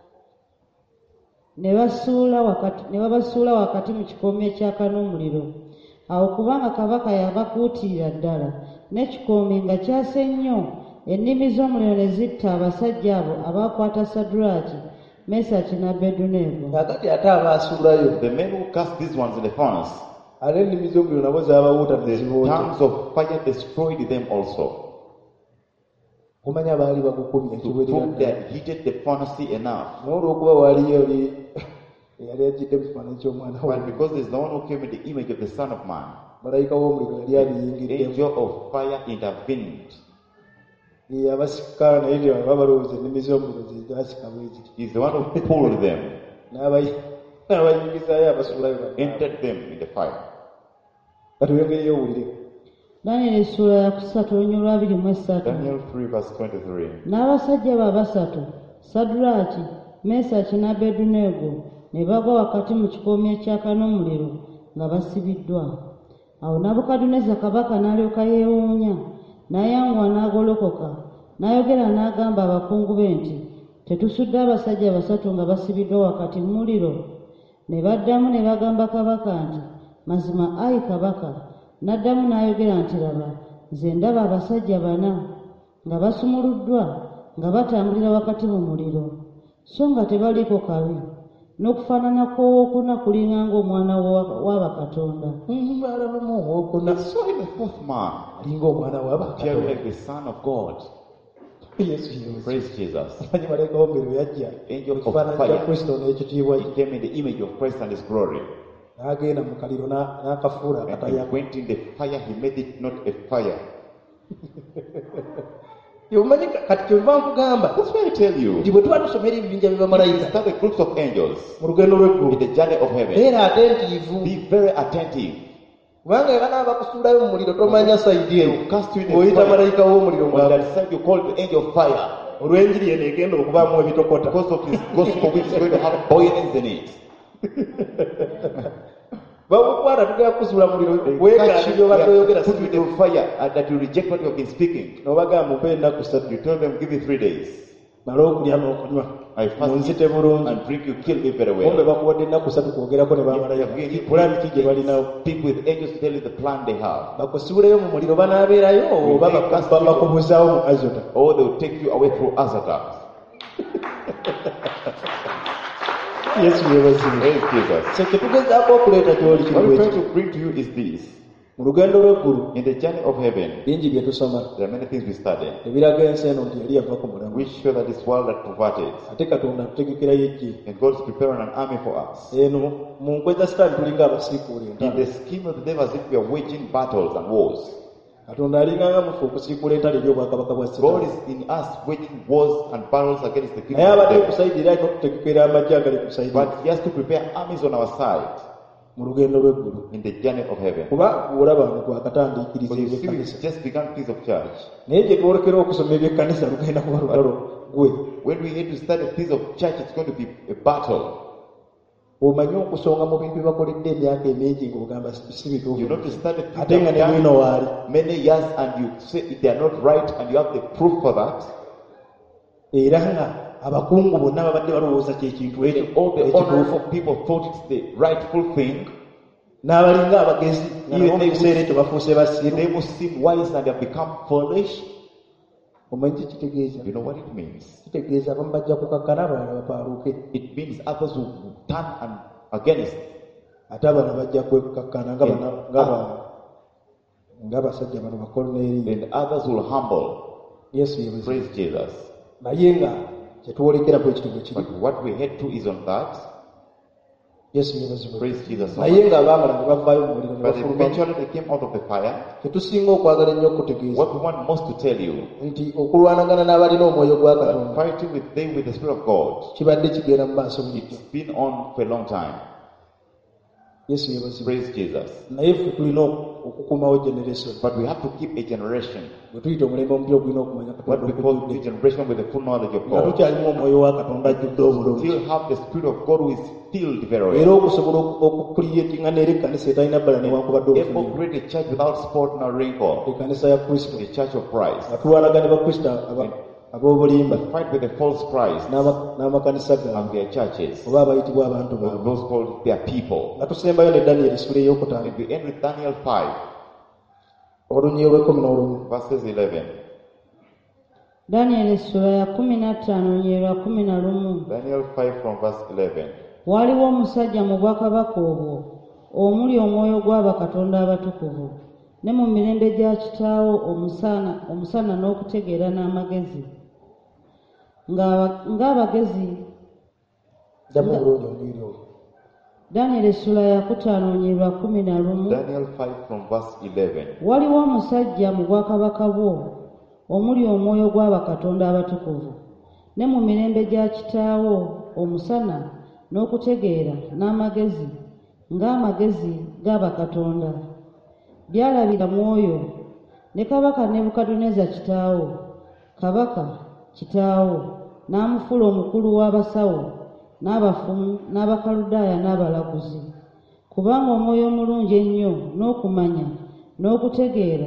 ne babasuula wakati mu kikoomi ekyaka n'omuliro. Awo kubanga kabaka yabakuutirira ddala, n'ekikoomi nga kyase nnyo, ennimi z'omuliro ne zitta abasajja abo abaakwata Saddulaaki, Mesaki ne Abeduneego. Kakati ate abaasuulayo The men who cast these ones in the furnace, ate ennimi z'omuliro nabo zaabawuuta ne the ziboota. tongues of fire destroyed them also. Kumanya baali bagukumye To kiwerera prove they ddala. had heated the furnace enough. Naye olw'okuba waaliyo eyali ajjidde mu kifaananyi ky'omwana But we, because there's no one who came in the image of the Son of Man, malayika w'omuliro yali the abiyingiddemu. angel of fire intervened. Abasika naye bye baba balowooza ennimi z'omuliro ze zaasika bwe ziti. He's the one who pulled them, n'abayingizaayo abasuulayo bano. entered them in the fire. Katuyongereyo owulire. Danyeri essuula ya 3 onyolwa 23. Daniel 3 verse 23. N'abasajja be abasatu, Saddulaaki, Mesaki ne Abeduneego, ne bagwa wakati mu kikoomi ekyaka n'omuliro nga basibiddwa. Awo Nebukadduneeza kabaka n'alyoka yeewuunya, n'ayanguwa n'agolokoka, n'ayogera n'agamba abakungu be nti, tetusudde abasajja basatu nga basibiddwa wakati mu muliro? Ne baddamu ne bagamba kabaka nti, mazima ayi kabaka. N'addamu n'ayogera nti, laba, nze ndaba abasajja 4 nga basumuluddwa nga batambulira wakati mu muliro, so nga tebaliiko kabi. n'okufaanana kw'owookuna kulinganga omwana wa bakatonda. Alabamu owookuna So in the fourth man, alinga omwana wa appearing bakatonda. like the Son of God. Yesu yewe. Praise Jesus. Manyi malayika w'omuliro yajja Angel of ekifaananyi kya fire. Kristo n'ekitiibwa He kye. came in the image of Christ and his glory. N'agenda mu kaliro n'akafuula And he akatayaka. went in the fire, he made it not a fire. Omanyi kati kyenva nkugamba That's why I tell you. nti bwe tuba tusomera ebibinja You by'abamalayika start the groups of angels mu lugendo in lw'eggulu, the journey of heaven. beera atentiivu. Be very attentive. Kubanga bwe banaaba bakusuulayo mu muliro tomanya sayidi eyo. Cast you in the Oyita fire. malayika w'omuliro On nga that side you call the angel of fire. olw'enjiri eno egenda okubaamu ebitokota. Because of his gospel which is going to have boilings in it. Babukwata tugenda kukusuula mu muliro They catch weekaali you, by'obadde they oyogera put you si in the fire and that you reject what you have been speaking. n'obagamba mumpe ennaku ssatu You tell them, give me 3 days. mala okulya n'okunywa I fast munzite bulungi. and drink you, kill me very Bombe well. bakuwadde ennaku ssatu kwogerako ne bamalayika pulani ki gye balinawo. Speak with angels to tell you the plan they have. Bakusuuleyo mu muliro banaabeerayo oba bakubuzaawo mu azota. Or they will take you away through Azatah. Yesu yeebazibwe. Praise Jesus. So kyetugezaako okuleeta gy'oli What we're kiri trying to bring to you is this. mu lugendo lw'eggulu In the journey of heaven, bingi bye tusoma there are many things we study ebiraga ensi eno nti yali yava ku mulamu, which show that this world had perverted. ate Katonda atutegekerayo ejje. And God is preparing an army for us. Eno mu nkwe za sitaani tulinga abasiikuula In entalo. the scheme of the devil, as if we are waging battles and wars. Katonda alinganga mufe okusiikuula entalo ery'obwakabaka bwa God sitaani. is in us waging wars and battles against the Naye kingdom of abadde the ku devil. sayidi era alina okutegekera amagye agali ku sayidi But he has to prepare armies on our side mu lugendo lw'eggulu. in the journey of heaven. Kuba bw'olaba ngo gwakatandiikiriza Because you see, we've ebyekkanisa. just begun things of church. Naye gye twolekera okusoma ebyekkanisa lugenda kuba lutalo gwe. When we need to study things of church, it's going to be a battle. Omanyi okusonga mu bintu byebakoledde emyaka emingi ng'ogamba si You bituufu. know to study things Ate nga that ne have bwino waali. done many years and you say they are not right and you have the proof for that. Era nga abakungu bonna babadde balowooza kyekintu ekyo All the ekituufu. honorable people thought it's the rightful thing. N'abalinga abagezi nga Even nabo mu they kiseera ekyo bafuuse basiru. They will seem wise and they have become foolish. Omanyi ki kitegeeza? You know what it means? Kitegeeza abamu bajja kukakkana abalala bapaaluke. It means others will turn and against. Ate abalala bajja kwekakkana ng'abasajja bano bakoloneri. And others will humble. Yesu yebazi. Praise Jesus. Naye nga kyetwolekeraku ekitego kiri. But what we head to is on that. Yesu yebazibwe. Praise Jesus. Naye nga abaamala ne bavaayo mu muliro ne But bafuluma. eventually they came out of the fire. Kyetusinga okwagala ennyo okutegeeza What we want most to tell you, nti okulwanagana n'abalina omwoyo gwa Katonda fighting with them with the Spirit of God, kibadde kigenda mu maaso bulijjo. it's been on for a long time. Yesu yebazibwe. Praise Jesus. Naye ffe tulina okukuumawo generation. But we have to keep a generation. Bwe tuyita omulembe omupya ogulina okumanya What Katonda we call okujjudde. the generation with the full knowledge of Nga God. tukyalimu omwoyo wa Katonda ajjudde obulungi. Still have the Spirit of God who is filled very Era well. okusobola okukuliyetinga neera ekkanisa etalina bbala newankubadde Able to obufunire. create a church without spot nor wrinkle. Ekkanisa ya Kristo. The church of Christ. Nga tulwanagana ne bakristo ab'obulimba Fight with the false Christ n'amakanisa gaabwe and their churches. oba abayitibwa abantu And baabwe. those called their people. Nga tusembayo ne Daniel essula ey'okutaano. And we end with Daniel 5, Olunyi olw'ekumi verses 11. Danyeri essula ya 15 nyerwa 11. Daniel 5 from verse 11. Waliwo omusajja mu bwakabaka obwo omuli omwoyo gw'abakatonda abatukuvu ne mu mirembe gya kitaawo omusana n'okutegeera n'amagezi ng'abagezi. Ddamu bulungi oluyiri olwo. Danyeri essula ya 5 nyerwa 11. Daniel 5 from verse 11. Waliwo omusajja mu bwakabaka bwo omuli omwoyo gw'abakatonda abatukuvu ne mu mirembe gya kitaawo omusana n'okutegeera n'amagezi ng'amagezi g'abakatonda byalabira mwoyo ne kabaka Nebukaduneza kitaawo. Kabaka kitaawo n'amufuula omukulu w'abasawo n'abafumu n'abakaludaaya n'abalaguzi, kubanga omwoyo omulungi ennyo n'okumanya n'okutegeera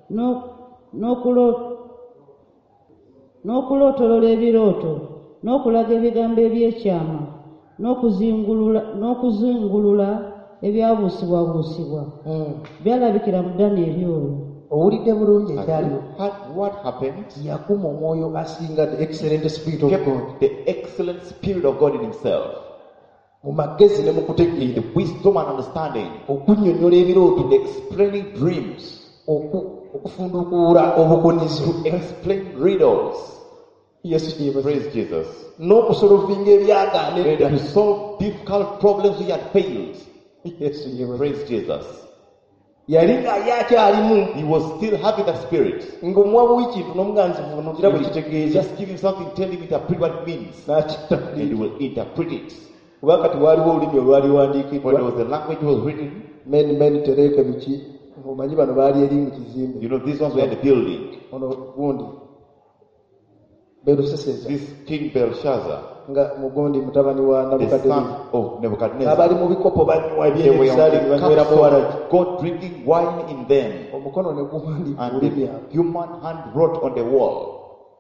n'okulootolola ebirooto n'okulaga ebigambo eby'ekyama n'okuzingulula ebyabuusibwabuusibwa byalabikira mu Danyeri oyo. Owulidde bulungi Have ekyaliwo. you heard what happened? Yakuma omwoyo asinga the excellent spirit of God. Kept the excellent Spirit of God in himself. mu magezi ne mu in kutegeera, the wisdom and understanding, okunnyonnyola ebirooto, in explaining dreams, okufundukuula obukunizo, explain riddles. Yesu yebaze, Praise Jesus. n'okusolovinga ebyagaana And edda. to solve difficult problems which had failed. Yesu yebaze. Praise Jesus. Yali ng'ali akyalimu He was still having that spirit. ng'omuwa ekintu n'omuganzi vuunukira bwe kitegeeza Just give him something, tell him interpret what it means, and he will interpret it. kuba kati waaliwo olulimi olwali When wandiikiddwa there was a language was written, meni tereeke biki, omanyi bano baali eri mu kizimbe, you know, these ones were in the building. ono gundi Beruseseza This King Belshazzar, nga mugundi mutabani wa the Nabukadneza, son of Nebuchadnezzar, abali mu bikopo banywa they were ebyebisaali on banyweramo the waragi, cups of God drinking wine in them, omukono ne guwandiika and olulimi the awo, human hand wrote on the wall.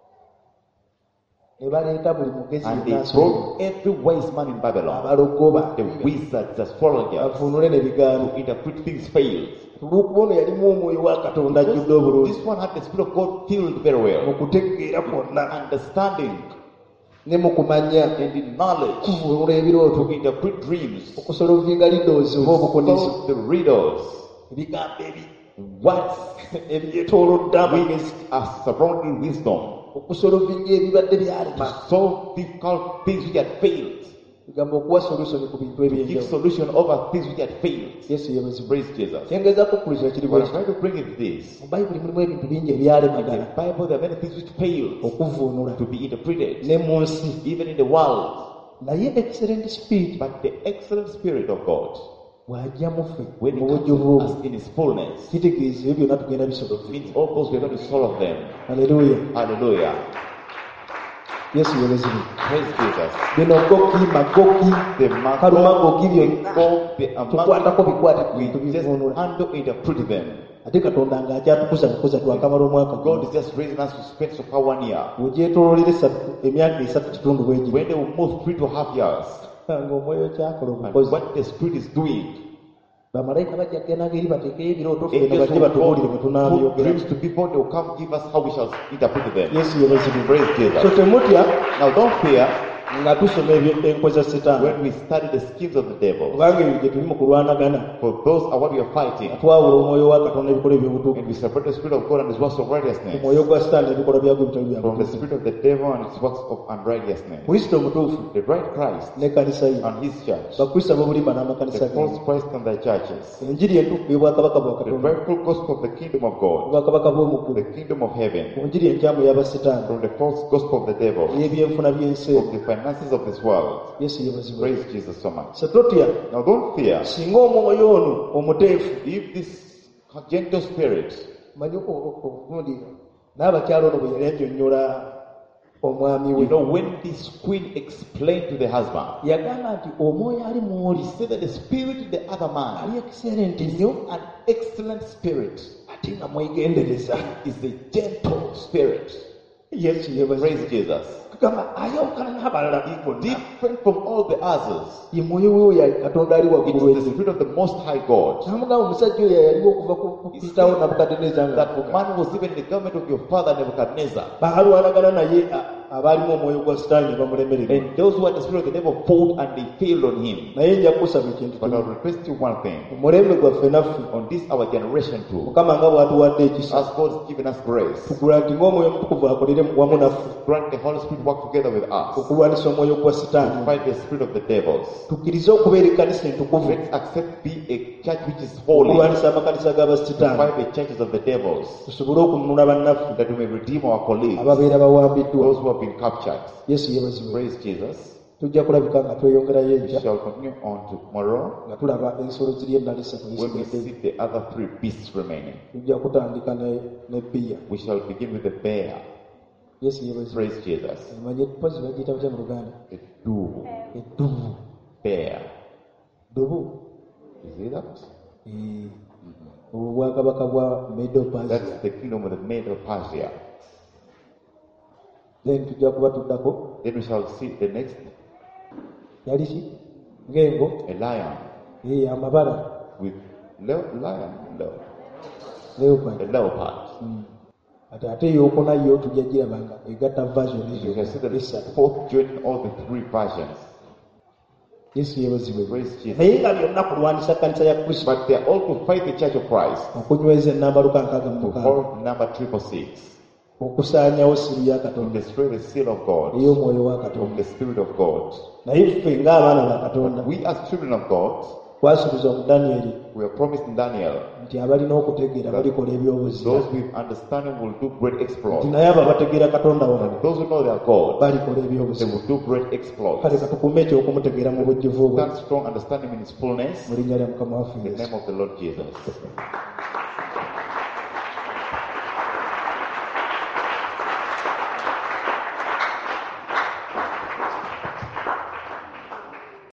ne baleeta buli mugezi And they yenna brought every wise man in Babylon, abalogoba the wizards, astrologers, bavuunule ne bigambo. to interpret things failed. Olw'okuba ono yalimu omwoyo wa Katonda ajjudde obulungi This one had the Spirit of God filled very mu well, kutegeera kwonna understanding ne mu kumanya, and in knowledge, kuvuunula ebirooto, to interpret dreams, okusolovinga lidoozi oba obukunizo, solve the riddles, ebigambo ebi what ebyetoolodde amagezi, which are surrounding wisdom, okusolovinga ebibadde byalema, solve difficult things which had failed, bigambo okuwa solusoni ku bintu give ebyenjawulo. solution over things which had failed. Yesu yebazibwa. Praise Jesus. Kyengezaako okukuliza kiri bwe What I'm kiti. trying to bring is this. Mu Bayibuli mulimu ebintu bingi ebyalema In the ddala Bible, there are many things which failed okuvuunula to be interpreted, ne mu nsi, even in the world. naye excellent spirit But the excellent Spirit of God, bw'ajja mu ffe when mu it comes bujjuvu to us in His fullness, kitegeeza ebyo byonna tugenda bisolovinga. means all those we're going to solve them. Haleluya. Hallelujah. Yesu yebazibwa. Praise Jesus. Bino goki magoki The kalumagogi byonna the tukwatako bikwate ku we bintu just bivuunula, handle, interpret them. ate Katonda ng'akyatukuza bukuza twakamala omwaka God guno. is just raising us to spend so far 1 year. Bw'ogyetooloolera emyaka 3.5 bwegiri, When they will move 3.5 years, ng'omwoyo kyakola and obukozi, what the Spirit is doing, bamalayika bajja kugenda eri bateekeyo ebirooto ffe angels bajje will batubuulire bwe put tunabyogera. dreams to people, they will come give us how we shall interpret them. Yesu yebazibwa. Praise Jesus. So temutya Now don't fear nga tusoma enkwe za Setaani, when we study the schemes of the devil. kubanga ebyo gye tuli mu kulwanagana, For those are what we are fighting. twawula omwoyo wa Katonda ebikolwa eby'obutuufu, And we separate the Spirit of God and His works of righteousness omwoyo gwa Setaani ebikolwa byagwo ebitali bya from the butuufu. Spirit of the devil and His works of unrighteousness. Kristo omutuufu The right Christ n'ekkanisa ye, and His church, bakristo ab'obulimba n'amakanisa the false ge, Christ and their churches, enjiri entuufu y'obwakabaka bwa the Katonda, rightful gospel of the kingdom of God, obwakabaka bw'omu the kingdom of heaven, ku njiri enkyamu y'aba Setaani, from the false gospel of the devil, ey'ebyenfuna by'ensi of the finances of this world. Yesu yebazibwa. Praise Jesus so much. So totya, Now don't fear. singa omwoyo ono omuteefu, If this gentle spirit, manyi ogundi n'abakyala ono bwe yali annyonnyola omwami we, you know, when this queen explained to the husband, yagamba nti omwoyo ali he mw'oli said that the spirit in the other man ali excellent is nnyo, an excellent spirit, ate nga mwegendereza. is a gentle spirit. Yesu yebazibwa. Praise Jesus. Kugamba ayawukana n'abalala bonna, Different from all the others. ye mwoyo we oyo Katonda ali It waggulu is the ennyo. spirit of the Most High God. Namugamba omusajja oyo yaliwo okuva ku kitaawo Nabukadineza nga That afuga. man was even in the government of your father Nebuchadnezzar. Baalwanagana naye abaalimu omwoyo gwa Setaani ne bamulemerera. And those who had the spirit of the devil fought and they failed on him. Naye nja kukusaba ekintu But kimu. I'll request you one thing. Omulembe gwaffe naffe, On this our generation too, Mukama nga bw'atuwadde ekisa, as God has given us grace, tugula nti ng'omwoyo mutukuvu akolere wamu naffe grant the Holy Spirit work together with us okulwanisa omwoyo gwa to Setaani. fight the spirit of the devils. Tukkirize okubeera ekkanisa entukuvu Let's accept be a church which is holy, to okulwanisa amakanisa g'abasitaani, fight the churches of the devils, tusobole okununula bannaffe that we may redeem our colleagues, ababeera bawambiddwa. those who have been captured. Yesu yebazibwe. Praise Jesus. Tujja kulabika nga tweyongerayo We enkya shall continue on tomorrow nga tulaba ensolo ziri endala essatu when we zisigadde. see the other three beasts remaining. Tujja kutandika ne bbiya. We shall begin with the bear. Yesu yebazibwe. Praise Jesus. Manye pozi bagiyita batya mu Luganda? The dubu. Eddubu. Bear. Dubu. You see that? Obwo bwakabaka bwa Medo Persia. That's the kingdom of the Mede of Persia. Then tujja kuba tuddako. Then we shall see the next, Yali ki? Ng'engo. a lion Amabala. with lion, Leopard. a leopard. Ate ey'okuna yo tujja giraba nga egatta version You can see ezo the essatu. fourth joining all the three versions. yesu yebazibwe Praise Jesus. naye nga byonna kulwanisa kanisa ya kristo But they are all to fight the church of Christ. okunyweza enamba luka nkaaga mu To mukaaga hold number 666. okusaanyawo siru ya To katonda destroy the seal of God. ey'omwoyo wa Of katonda the Spirit of God. naye ffe ng'abaana ba katonda We as children of God, twasuubiza mu danyeri we are promised in Daniel, nti abalina okutegeera balikola ebyobuzira those with understanding will do great nti exploits. naye abo abategeera katonda waabwe Those who know their God, balikola they ebyobuzira will do great exploits. kale katukume ekyokumutegeera mu bujjuvu bwe Stand strong, understanding in His fullness. mu linnya lya mukama waffe In the Yesu. name of the Lord Jesus.